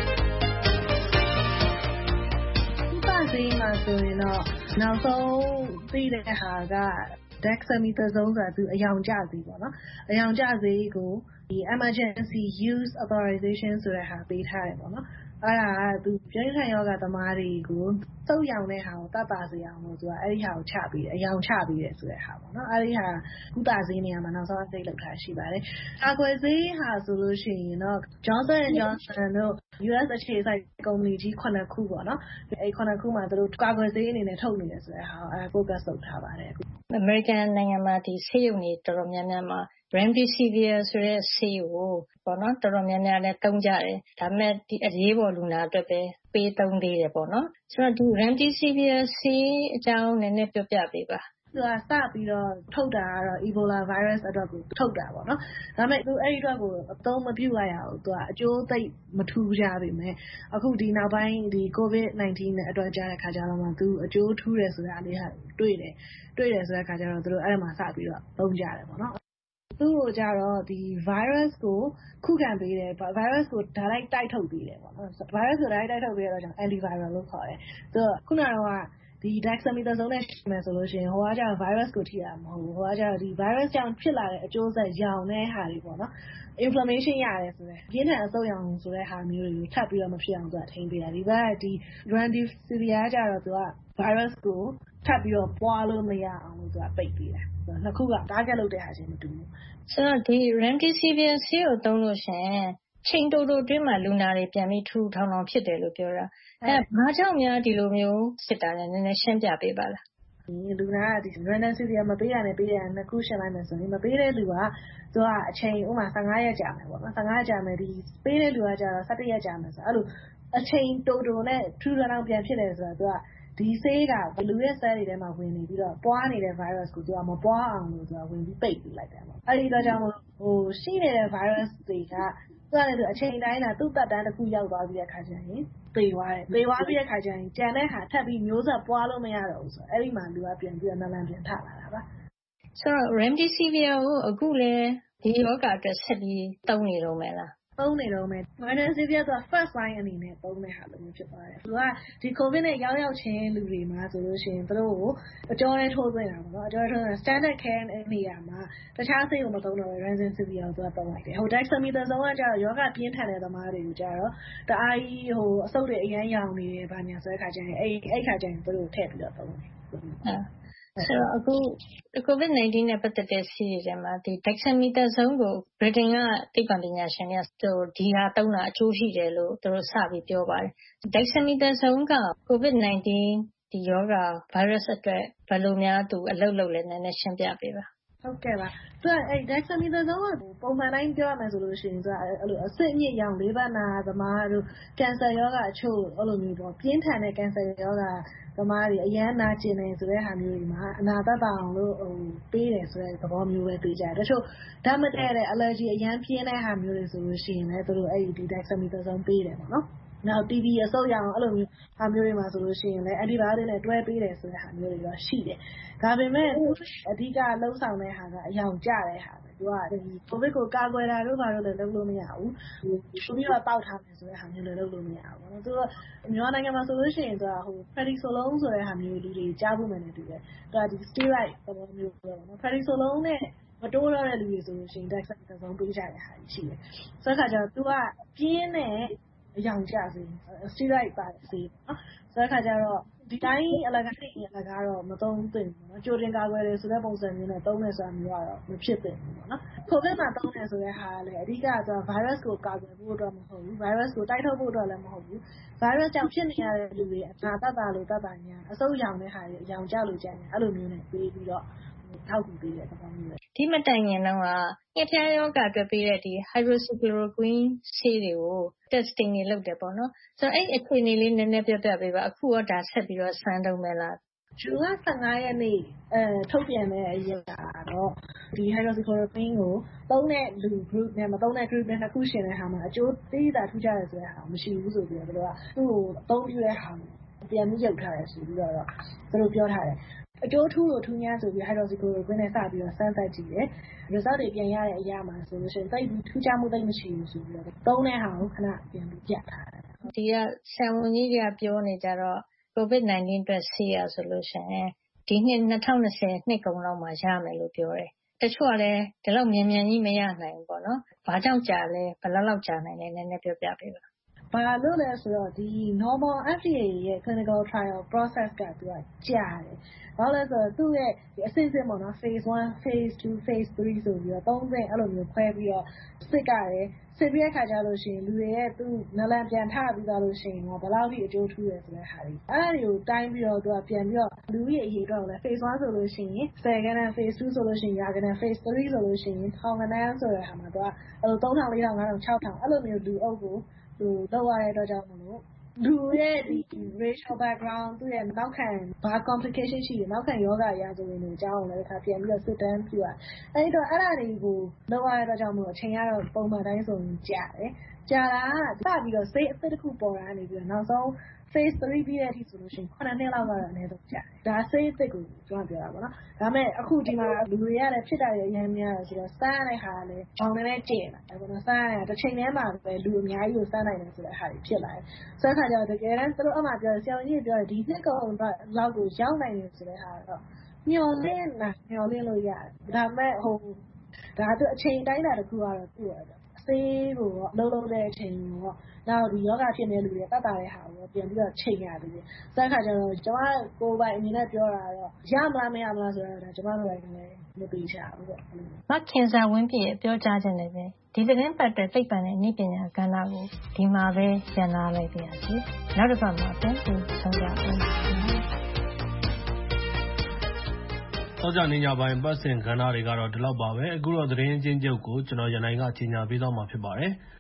။ဒီမှာဆိုရင်တော့နောက်ဆုံးသိတဲ့ဟာက dexamethasone ဆိုတာသူအယောင်ကျဆေးပေါ့နော်။အယောင်ကျဆေးကိုဒီ emergency use authorization ဆိုတဲ့ဟာပေးထားတယ်ပေါ့နော်။အဲ့ဒါကသူပြင်းထန်ယောဂသမားတွေကိုသုတ်ရောင်တဲ့ဟာကိုတတ်တာစေအောင်လို့သူကအဲ့ဒီဟာကိုချပေးတယ်အယောင်ချပေးတယ်ဆိုတဲ့ဟာပေါ့နော်အဲ့ဒီဟာကုသဆေးနေရာမှာနောက်ဆုံးအသိလောက်ထားရှိပါတယ်။ကာကွယ်ဆေးဟာဆိုလို့ရှိရင်တော့ Johnson and Johnson တို့ U S အခြေစိုက်ကုမ္ပဏီကြီးခုနှစ်ခုပေါ့နော်အဲ့ခုနှစ်ခုမှာသူတို့ကာကွယ်ဆေးအနေနဲ့ထုတ်နေတယ်ဆိုတဲ့ဟာကိုအဲ focus လုပ်ထားပါတယ်။အမေရိကန်နိုင်ငံမှာဒီဆေးရုံတွေတော်တော်များများမှာ remdesivir ဆိုတဲ့ဆေးကိုပေါ့နော်တော်တော်များများလည်းသုံးကြတယ်ဒါပေမဲ့ဒီအရေးပေါ်လူနာအတွက်ပဲပေးသုံးသေးတယ်ပေါ့နော်ဆိုတော့ဒီ remdesivir ဆေးအကြောင်းနည်းနည်းပြောပြပေးပါသူကစပြီးတော့ထုတ်တာကတော့ Ebola virus အတွက်ကိုထုတ်တာပေါ့နော်ဒါပေမဲ့သူအဲ့ဒီအတွက်ကိုအသုံးမပြုလိုက်ရဘူးသူကအကျိုးသိပ်မထူးကြပါဘူးအခုဒီနောက်ပိုင်းဒီ covid nineteen နဲ့အတွက်ကြားတဲ့ခါကျတော့မှသူအကျိုးထူးတယ်ဆိုတာလေးဟာတွေ့တယ်တွေ့တယ်ဆိုတဲ့ခါကျတော့သူတို့အဲ့ဒါမှစပြီးတော့သုံးကြတယ်ပေါ့နော်သူ့ကိုကြတော့ဒီ virus ကိုခုခံပေးတယ် virus ကို direct တိုက်ထုတ်ပေးတယ်ပေါ့နော် virus ကို direct တိုက်ထုတ်ပေးရတော့ကြောင့် antiviral လို့ခေါ်တယ်သူခုနကတော့ဒီ dexamethasone နဲ့ရှိမယ်ဆိုလို့ရှိရင်ဟိုကကျတော့ virus ကိုထိတာမဟုတ်ဘူးဟိုကကျတော့ဒီ virus ကြောင့်ဖြစ်လာတဲ့အကျိုးဆက်ရောင်တဲ့ဟာတွေပေါ့နော် inflammation ရတယ်ဆိုတော့ပြင်းထန်အဆုတ်ရောင်ဆိုတဲ့ဟာမျိုးတွေကိုထပ်ပြီးတော့မဖြစ်အောင်သူကထိန်းပေးတာဒီဘက်ကဒီ remdesivir ကျတော့သူက virus ကိုထပ်ပြီးတော့ပွားလို့မရအောင်လို့သူကပိတ်ပေးတာနှစ်ခုက target လုပ်တဲ့ဟာချင်းမတူဘူးဆိုတော့ဒီ remdesivir ဆေးကိုသုံးလို့ရှိရင်ချိန်တိုတိုတွင်းမှာလူနာတွေပြန်ပြီးထူထောင်ထောင်ဖြစ်တယ်လို့ပြောတာအဲဘာကြောင့်များဒီလိုမျိုးဖြစ်တာလဲနည်းနည်းရှင်းပြပေးပါလားလူနာကဒီ remdesivir မပေးရနဲ့ပေးရနှစ်ခုရှင်းလိုက်မယ်ဆိုရင်မပေးတဲ့လူကသူကအချိန်ဥမာfifteenရက်ကြာမယ်ပေါ့နော်fifteenရက်ကြာမယ်ဒီပေးတဲ့လူကကျတော့seventeenရက်ကြာမယ်ဆိုအဲ့လိုအချိန်တိုတိုနဲ့ထူထောင်ထောင်ပြန်ဖြစ်တယ်ဆိုတော့သူကဒီဆေးကလူရဲ့ cell တွေထဲမှာဝင်နေပြီးတော့ပွားနေတဲ့ virus ကိုသူကမပွားအောင်လို့သူကဝင်ပြီးပိတ်ပေးလိုက်တယ်ပေါ့အဲ့ဒီတော့ကြောင့်ဟိုရှိနေတဲ့ virus တွေကသူကလည်းအချိန်တိုင်းတာသူ့တက်တန်းတစ်ခုရောက်သွားပြီးတဲ့ခါကျရင်သေသွားတယ်သေသွားပြီးတဲ့ခါကျရင်ကြံတဲ့ဟာထပ်ပြီးမျိုးဆက်ပွားလို့မရတော့ဘူးဆိုတော့အဲ့ဒီမှာလူကပြန်ပြီးတော့နလန်ပြန်ထလာတာပါဆိုတော့ remdesivir ကိုအခုလည်းဒီယောဂအတွက်ဆက်ပြီးသုံးနေတော့မယ်လားသုံးနေတော့မယ် remdesivir က first line အနေနဲ့သုံးတဲ့ဟာလိုမျိုးဖြစ်သွားတယ်သူကဒီ covid နဲ့ရောက်ရောက်ချင်းလူတွေမှာဆိုလို့ရှိရင်သူတို့ကိုအကျော်ထဲထိုးသွင်းတာပေါ့နော်အကျော်ထဲထိုးသွင်း standard care နေရာမှာတခြားဆေးကိုမသုံးတော့ remdesivir ကိုသူကသုံးလိုက်တယ်ဟို dexamethasone ကကျတော့ယောဂပြင်းထန်တဲ့သမားတွေကိုကျတော့တအားကြီးဟိုအဆုတ်တွေအရမ်းရောင်နေတယ်ဘာညာဆိုတဲ့ခါကျရင်အဲ့အဲ့ခါကျရင်သူတို့ထည့်ပြီးတော့သုံးတယ်ဆိုတော့အခု covid nineteen နဲ့ပတ်သက်တဲ့ဆေးတွေထဲမှာဒီ dexamethasone ကို Britain ကသိပ္ပံပညာရှင်တွေကဒီဟာသုံးတာအကျိုးရှိတယ်လို့သူတို့စပြီးပြောပါတယ်။ dexamethasone က covid nineteen ဒီယောဂ virus အတွက်ဘယ်လိုများသူအလုပ်လုပ်လဲနည်းနည်းရှင်းပြပေးပါ။ဟုတ်ကဲ့ပါ။သူကအဲ့ dexamethasone ကပုံမှန်တိုင်းပြောရမယ်ဆိုလို့ရှိရင်သူကအဲ့လိုအစစ်အမြစ်ရောင်လေးပတ်နာသမားတို့ကင်ဆာယောဂအချို့အဲ့လိုမျိုးပေါ့ပြင်းထန်တဲ့ကင်ဆာယောဂသမားတွေအရန်နာကျင်နေဆိုတဲ့ဟာမျိုးတွေမှာအနာသက်သာအောင်လို့ဟိုပေးတယ်ဆိုတဲ့သဘောမျိုးပဲသိကြတယ်။တချို့ဓာတ်မတည့်တဲ့ allergy အရန်ပြင်းတဲ့ဟာမျိုးတွေဆိုလို့ရှိရင်လည်းသူတို့အဲ့ဒီ dexamethasone ပေးတယ်ပေါ့နော်။နောက် T B အဆုတ်ရောင်အဲ့လိုမျိုးဟာမျိုးတွေမှာဆိုလို့ရှိရင်လည်း antibiotic နဲ့တွဲပေးတယ်ဆိုတဲ့ဟာမျိုးတွေတော့ရှိတယ်။ဒါပေမဲ့အဓိကလှုပ်ဆောင်တဲ့ဟာကအယောင်ကျတဲ့ဟာပဲ။သူကဒီ covid ကိုကာကွယ်တာတို့ဘာလို့လဲလုပ်လို့မရဘူး။ဟိုပြီးတော့တောက်ထားမယ်ဆိုတဲ့ဟာမျိုးလည်းလုပ်လို့မရဘူး။သူကမြန်မာနိုင်ငံမှာဆိုလို့ရှိရင်သူကဟို prednisolone ဆိုတဲ့ဟာမျိုးလူတွေကြားဖို့မယ်နေတူတယ်။သူကဒီ steroid သဘောမျိုးပဲပေါ့နော်။ prednisolone နဲ့မတိုးတော့တဲ့လူတွေဆိုလို့ရှိရင် dexamethasone ပေးကြတဲ့ဟာရှိတယ်။ဆိုတဲ့အခါကျတော့သူကပြင်းတဲ့အယောင်ကျစေ steroid ပါစေနော်ဆိုတဲ့အခါကျတော့ဒီတိုင်းအလကားနေအလကားတော့မသုံးသင့်ဘူးနော်ကြိုတင်ကာကွယ်တယ်ဆိုတဲ့ပုံစံမျိုးနဲ့သုံးတယ်ဆိုတာမျိုးကတော့မဖြစ်သင့်ဘူးပေါ့နော် covid မှာသုံးတယ်ဆိုတဲ့ဟာကလည်းအဓိကက virus ကိုကာကွယ်ဖို့အတွက်မဟုတ်ဘူး virus ကိုတိုက်ထုတ်ဖို့အတွက်လည်းမဟုတ်ဘူး virus ကြောင့်ဖြစ်နေရတဲ့လူတွေအနာတတ်တာလို့တတ်တာညာအဆုတ်ရောင်တဲ့ဟာတွေအယောင်ကျလို့ကြတယ်အဲ့လိုမျိုးနဲ့ပေးပြီးတော့ထောက်ကူပေးတဲ့သဘောမျိုးပဲဒီမတိုင်ခင်တော့ကငှက်ဖျားယောဂအတွက်ပေးတဲ့ဒီ hydroxychloroquine ဆေးတွေကို testing တွေလုပ်တယ်ပေါ့နော်ဆိုတော့အဲ့အခြေအနေလေးနည်းနည်းပြောပြပေးပါအခုတော့ဒါဆက်ပြီးတော့စမ်းတော့မယ်လားဇွန်လfifteenရက်နေ့အဲထုတ်ပြန်တဲ့အရာတော့ဒီ hydroxychloroquine ကိုသုံးတဲ့လူ group နဲ့မသုံးတဲ့ group နဲ့နှစ်ခုရှင်တဲ့ဟာမှာအကျိုးသိတာထူးခြားတယ်ဆိုတဲ့ဟာမရှိဘူးဆိုပြီးတော့သူတို့ကသူ့ကိုအသုံးပြုတဲ့ဟာပြန်ပြီးရုပ်ထားတယ်ဆိုပြီးတော့သူတို့ပြောထားတယ်အကျိုးထူးလို့ထူးများဆိုပြီး hydroxychloroquine နဲ့စပြီးတော့စမ်းသပ်ကြည့်တယ်။ result တွေပြန်ရတဲ့အရာမှာဆိုလို့ရှိရင်သိပ်ထူးခြားမှုသိပ်မရှိဘူးဆိုပြီးတော့သုံးတဲ့ဟာကိုခဏပြန်ပြီးပြထားတယ်။ဒီကဆရာဝန်ကြီးတွေကပြောနေကြတော့ COVID nineteen အတွက်ဆေးရဆိုလို့ရှိရင်ဒီနှစ်၂၀၂၀နှစ်ကုန်လောက်မှာရမယ်လို့ပြောတယ်။တချို့ကလည်းဒီလောက်မြန်မြန်ကြီးမရနိုင်ဘူးပေါ့နော်။ဘာကြောင့်ကြာလဲဘယ်လောက်လောက်ကြာနိုင်လဲနည်းနည်းပြောပြပေးပါ။ဘာလို့လဲဆိုတော့ဒီ normal F D A ရဲ့ clinical trial process ကသူကကြာတယ်။ဘာလို့လဲဆိုတော့သူ့ရဲ့အဆင့်ဆင့်ပေါ့နော် phase one, phase two, phase three ဆိုပြီးတော့သုံးဆင့်အဲ့လိုမျိုးခွဲပြီးတော့စစ်ကြတယ်။စစ်ပြီးတဲ့အခါကျလို့ရှိရင်လူတွေရဲ့သူနလန်ပြန်ထပြီးသွားလို့ရှိရင်ဘယ်လောက်ထိအကျိုးထူးရဆိုတဲ့ဟာတွေအဲ့ဒါတွေကိုတိုင်းပြီးတော့သူကပြန်ပြီးတော့လူကြီးအရေးအတွက်လည်း phase one ဆိုလို့ရှိရင်ဆယ်ခန်းနဲ့ phase two ဆိုလို့ရှိရင်ရာခန်းနဲ့ phase three ဆိုလို့ရှိရင်ထောင်ခန်းနဲ့ဆိုတဲ့ဟာမှာသူကအဲ့လိုသုံးထောင်လေးထောင်ငါးထောင်ခြောက်ထောင်အဲ့လိုမျိုးလူအုပ်ကိုဟိုလောက်ရတဲ့အတွက်ကြောင့်မလို့လူရဲ့ဒီ racial background သူ့ရဲ့နောက်ခံဘာ complication ရှိတယ်နောက်ခံယောဂအရာဆိုရင်လည်းအကြောင်းလည်းတစ်ခါပြန်ပြီးတော့စစ်တမ်းပြုရအဲ့တော့အဲ့ဒါတွေကိုလောက်ရတဲ့အတွက်ကြောင့်မလို့အချိန်ကတော့ပုံမှန်တိုင်းဆိုရင်ကြာတယ်ကြာတာကစပြီးတော့ဆေးအသစ်တစ်ခုပေါ်လာနေပြီးတော့နောက်ဆုံး phase three ပြီးတဲ့အထိဆိုလို့ရှိရင်ခုနှစ်နှစ်လောက်ကတော့အနည်းဆုံးကြာတယ်ဒါဆေးအသစ်ကိုကျွန်တော်ပြောတာပေါ့နော်ဒါပေမဲ့အခုဒီမှာလူတွေကလည်းဖြစ်တာရအများများဆိုတော့စမ်းရတဲ့ဟာလည်းဘောင်နဲ့ကျင့်လာတယ်ပေါ့နော်စမ်းရတဲ့တစ်ချိန်တည်းမှာပဲလူအများကြီးကိုစမ်းနိုင်တယ်ဆိုတဲ့ဟာတွေဖြစ်လာတယ်ဆိုတဲ့အခါကျတော့တကယ်တမ်းသူတို့အမှပြောတယ်ဆရာဝန်ကြီးပြောတယ်ဒီနှစ်ကုန်လောက်ကိုရောက်နိုင်တယ်ဆိုတဲ့ဟာတော့မျှော်လင့်လာမျှော်လင့်လို့ရတယ်ဒါပေမဲ့ဟိုဒါသူအချိန်တိုင်းတာတစ်ခုကတော့သူ့ရတယ်ဆေးကိုတော့လုံးလုံးတဲ့အချိန်ကိုတော့နောက်ဒီယောဂဖြစ်နေလူတွေတတ်တာတဲ့ဟာကိုပြန်ပြီးတော့ချိန်ရသေးတယ်။ဆိုတဲ့အခါကျတော့ကျွန်မကိုယ်ပိုင်အနေနဲ့ပြောတာတော့ရမလားမရမလားဆိုတော့ကျွန်မတို့လည်းမသိချဘူးပေါ့။မခင်စာဝင်းပြည့်ရဲ့ပြောကြားခြင်းနဲ့ပဲဒီသတင်းပတ်တဲ့သိပ္ပံနဲ့နည်းပညာကဏ္ဍကိုဒီမှာပဲကျန်လာလိုက်ပါရစေ။နောက်တစ်ပတ်မှာပြန်ပြီးဆုံကြအောင်။သောကြာနေ့ညပိုင်းပတ်စဉ်ကဏ္ဍတွေကတော့ဒီလောက်ပါပဲအခုတော့သတင်းချင်းချုပ်ကိုကျွန်တော်ရန်နိုင်ကကြီးညာပေးသွားမှာဖြစ်ပါတယ်။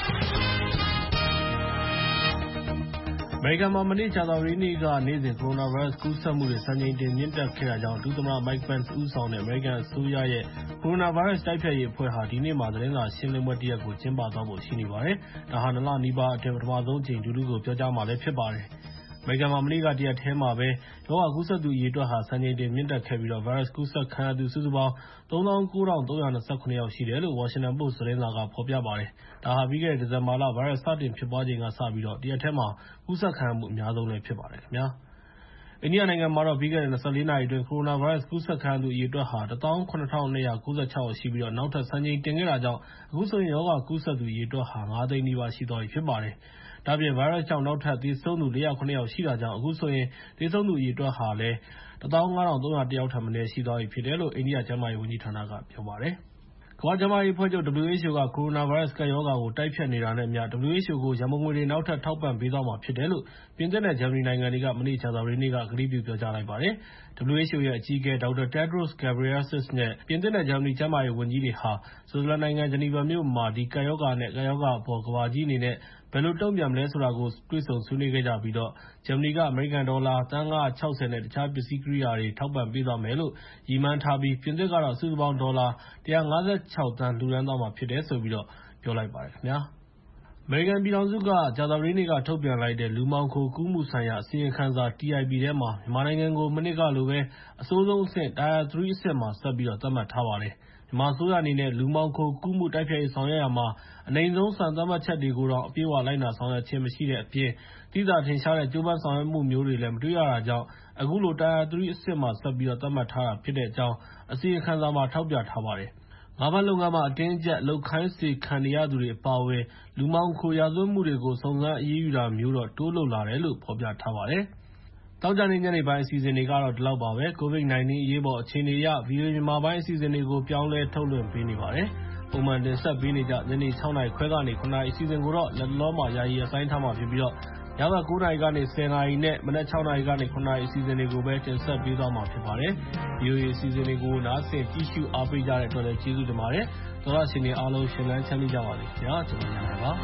အမေရိကန်မှာမနေ့ကြာသပတေးနေ့ကနေ့စဉ်ကိုရိုနာဗိုင်းရပ်စ်ကူးစက်မှုတွေစံချိန်တင်မြင့်တက်ခဲ့တာကြောင့်ဒုသမ္မတ Mike Pence ဦးဆောင်တဲ့အမေရိကန်အစိုးရရဲ့ကိုရိုနာဗိုင်းရပ်စ်တိုက်ဖျက်ရေးအဖွဲ့ဟာဒီနေ့မှာသတင်းစာရှင်းလင်းပွဲတစ်ရပ်ကိုကျင်းပသွားဖို့ရှိနေပါတယ်။ဒါဟာနှစ်လနီးပါးအတွင်းပထမဆုံးအကြိမ်လူထုကိုပြောကြားမှာလည်းဖြစ်ပါတယ်။အမေရိကန်မှာမနေ့ကတရက်ထဲမှာပဲရောဂါကူးစက်သူအရေအတွက်ဟာစံချိန်တင်မြင့်တက်ခဲ့ပြီးတော့ဗိုင်းရပ်စ်ကူးစက်ခံရသူစုစုပေါင်းသုံးသောင်းကိုးထောင်သုံးရာ၂၇ ယောက်ရှိတယ်လို့ Washington Post သတင်းစာကဖော်ပြပါတယ်။ဒါဟာပြီးခဲ့တဲ့ဒီဇင်ဘာလဗိုင်းရပ်စ်စတင်ဖြစ်ပွားချိန်ကစပြီးတော့တရက်ထဲမှာကူးစက်ခံရမှုအများဆုံးလည်းဖြစ်ပါတယ်ခင်ဗျာ။အိန္ဒိယနိုင်ငံမှာတော့ပြီးခဲ့တဲ့၂၄နာရီအတွင်းကိုရိုနာဗိုင်းရပ်စ်ကူးစက်ခံရသူအရေအတွက်ဟာတစ်သောင်းခုနှစ်ထောင်နှစ်ရာကိုးဆယ်ခြောက်ယောက်ရှိပြီးတော့နောက်ထပ်စံချိန်တင်ခဲ့တာကြောင့်အခုဆိုရင်ရောဂါကူးစက်သူအရေအတွက်ဟာငါးသိန်းနီးပါးရှိသွားပြီဖြစ်ပါတယ်။ဒါ့အပြင်ဗိုင်းရပ်စ်ကြောင့်နောက်ထပ်သေဆုံးသူလေးရာခုနှစ်ယောက်ရှိတာကြောင့်အခုဆိုရင်သေဆုံးသူအရေအတွက်ဟာလည်းတစ်သောင်းငါးထောင်သုံးရာတစ်ယောက်ထက်မနည်းရှိသွားပြီဖြစ်တယ်လို့အိန္ဒိယကျန်းမာရေးဝန်ကြီးဌာနကပြောပါတယ်။ကမ္ဘာ့ကျန်းမာရေးအဖွဲ့ချုပ် W H O ကကိုရိုနာဗိုင်းရပ်စ်ကပ်ရောဂါကိုတိုက်ဖျက်နေတာနဲ့အမျှ W H O ကိုရန်ပုံငွေတွေနောက်ထပ်ထောက်ပံ့ပေးသွားမှာဖြစ်တယ်လို့ပြင်သစ်နဲ့ဂျာမနီနိုင်ငံတွေကမနေ့ကြာသပတေးနေ့ကကတိပြုပြောကြားလိုက်ပါတယ်။ W H O ရဲ့အကြီးအကဲ ဒေါက်တာ Tedros Adhanom Ghebreyesus နဲ့ပြင်သစ်နဲ့ဂျာမနီကျန်းမာရေးဝန်ကြီးတွေဟာဆွစ်ဇာလန်နိုင်ငံဂျနီဗာမြို့မှာဒီကပ်ရောဂါနဲ့ကပ်ရောဂါအပေါ်ကမ္ဘာကြီးအနေနဲ့ဘယ်လိုတုံ့ပြန်မလဲဆိုတာကိုတွေ့ဆုံဆွေးနွေးခဲ့ကြပြီးတော့ဂျာမနီကအမေရိကန်ဒေါ်လာသန်းငါးရာခြောက်ဆယ်နဲ့တခြားပစ္စည်းကိရိယာတွေထောက်ပံ့ပေးသွားမယ်လို့ရည်မှန်းထားပြီးပြင်သစ်ကတော့စုစုပေါင်းဒေါ်လာတစ်ရာငါးဆယ်ခြောက်သန်းလှူဒါန်းသွားမှာဖြစ်တယ်ဆိုပြီးတော့ပြောလိုက်ပါတယ်ခင်ဗျာ။အမေရိကန်ပြည်ထောင်စုကကြာသပတေးနေ့ကထုတ်ပြန်လိုက်တဲ့လူမှောင်ခိုကူးမှုဆိုင်ရာအစီရင်ခံစာ T I P ထဲမှာမြန်မာနိုင်ငံကိုမနှစ်ကလိုပဲအဆိုးဆုံးအဆင့် Tier three အဆင့်မှာဆက်ပြီးတော့သတ်မှတ်ထားပါတယ်။မြန်မာအစိုးရအနေနဲ့လူမှောင်ခိုကူးမှုတိုက်ဖျက်ရေးဆောင်ရွက်ရာမှာအနိမ့်ဆုံးစံသတ်မှတ်ချက်တွေကိုတော့အပြည့်အဝလိုက်နာဆောင်ရွက်ခြင်းမရှိတဲ့အပြင်သိသာထင်ရှားတဲ့ကြိုးပမ်းဆောင်ရွက်မှုမျိုးတွေလည်းမတွေ့ရတာကြောင့်အခုလို Tier three အဆင့်မှာဆက်ပြီးတော့သတ်မှတ်ထားတာဖြစ်တဲ့အကြောင်းအစီရင်ခံစာမှာထောက်ပြထားပါတယ်။ငါးဖမ်းလုပ်ငန်းမှာအတင်းအကျပ်လုပ်ခိုင်းစေခံနေရသူတွေအပါအဝင်လူမှောင်ခိုရာဇဝတ်မှုတွေကိုစုံစမ်းအရေးယူတာမျိုးတော့တိုးလုပ်လာတယ်လို့ဖော်ပြထားပါတယ်။သောကြာနေ့ညနေပိုင်းအစီအစဉ်တွေကတော့ဒီလောက်ပါပဲ။ ကိုဗစ် ၁၉ အရေးပေါ်အခြေအနေအရ ဗီအိုအေမြန်မာပိုင်းအစီအစဉ်တွေကိုပြောင်းလဲထုတ်လွှင့်ပေးနေပါတယ်။ပုံမှန်တင်ဆက်ပေးနေကြညနေခြောက်နာရီခွဲကနေခုနှစ်နာရီအစီအစဉ်ကိုတော့လက်တလောမှာယာယီရပ်ဆိုင်းထားမှာဖြစ်ပြီးတော့ညဘက်ကိုးနာရီကနေဆယ်နာရီနဲ့မနက်ခြောက်နာရီကနေခုနှစ်နာရီအစီအစဉ်တွေကိုပဲတင်ဆက်ပေးသွားမှာဖြစ်ပါတယ်။ ဗီအိုအေအစီအစဉ်တွေကိုနားဆင်ကြည့်ရှုအားပေးကြတဲ့အတွက်လည်းကျေးဇူးတင်ပါတယ်။သောရရှင်တွေအားလုံးရှင်လန်းချမ်းမြေ့ကြပါစေခင်ဗျာ။ကျွန်တော်ညနေပါ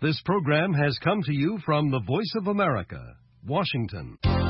This program has come to you from the Voice of America, Washington.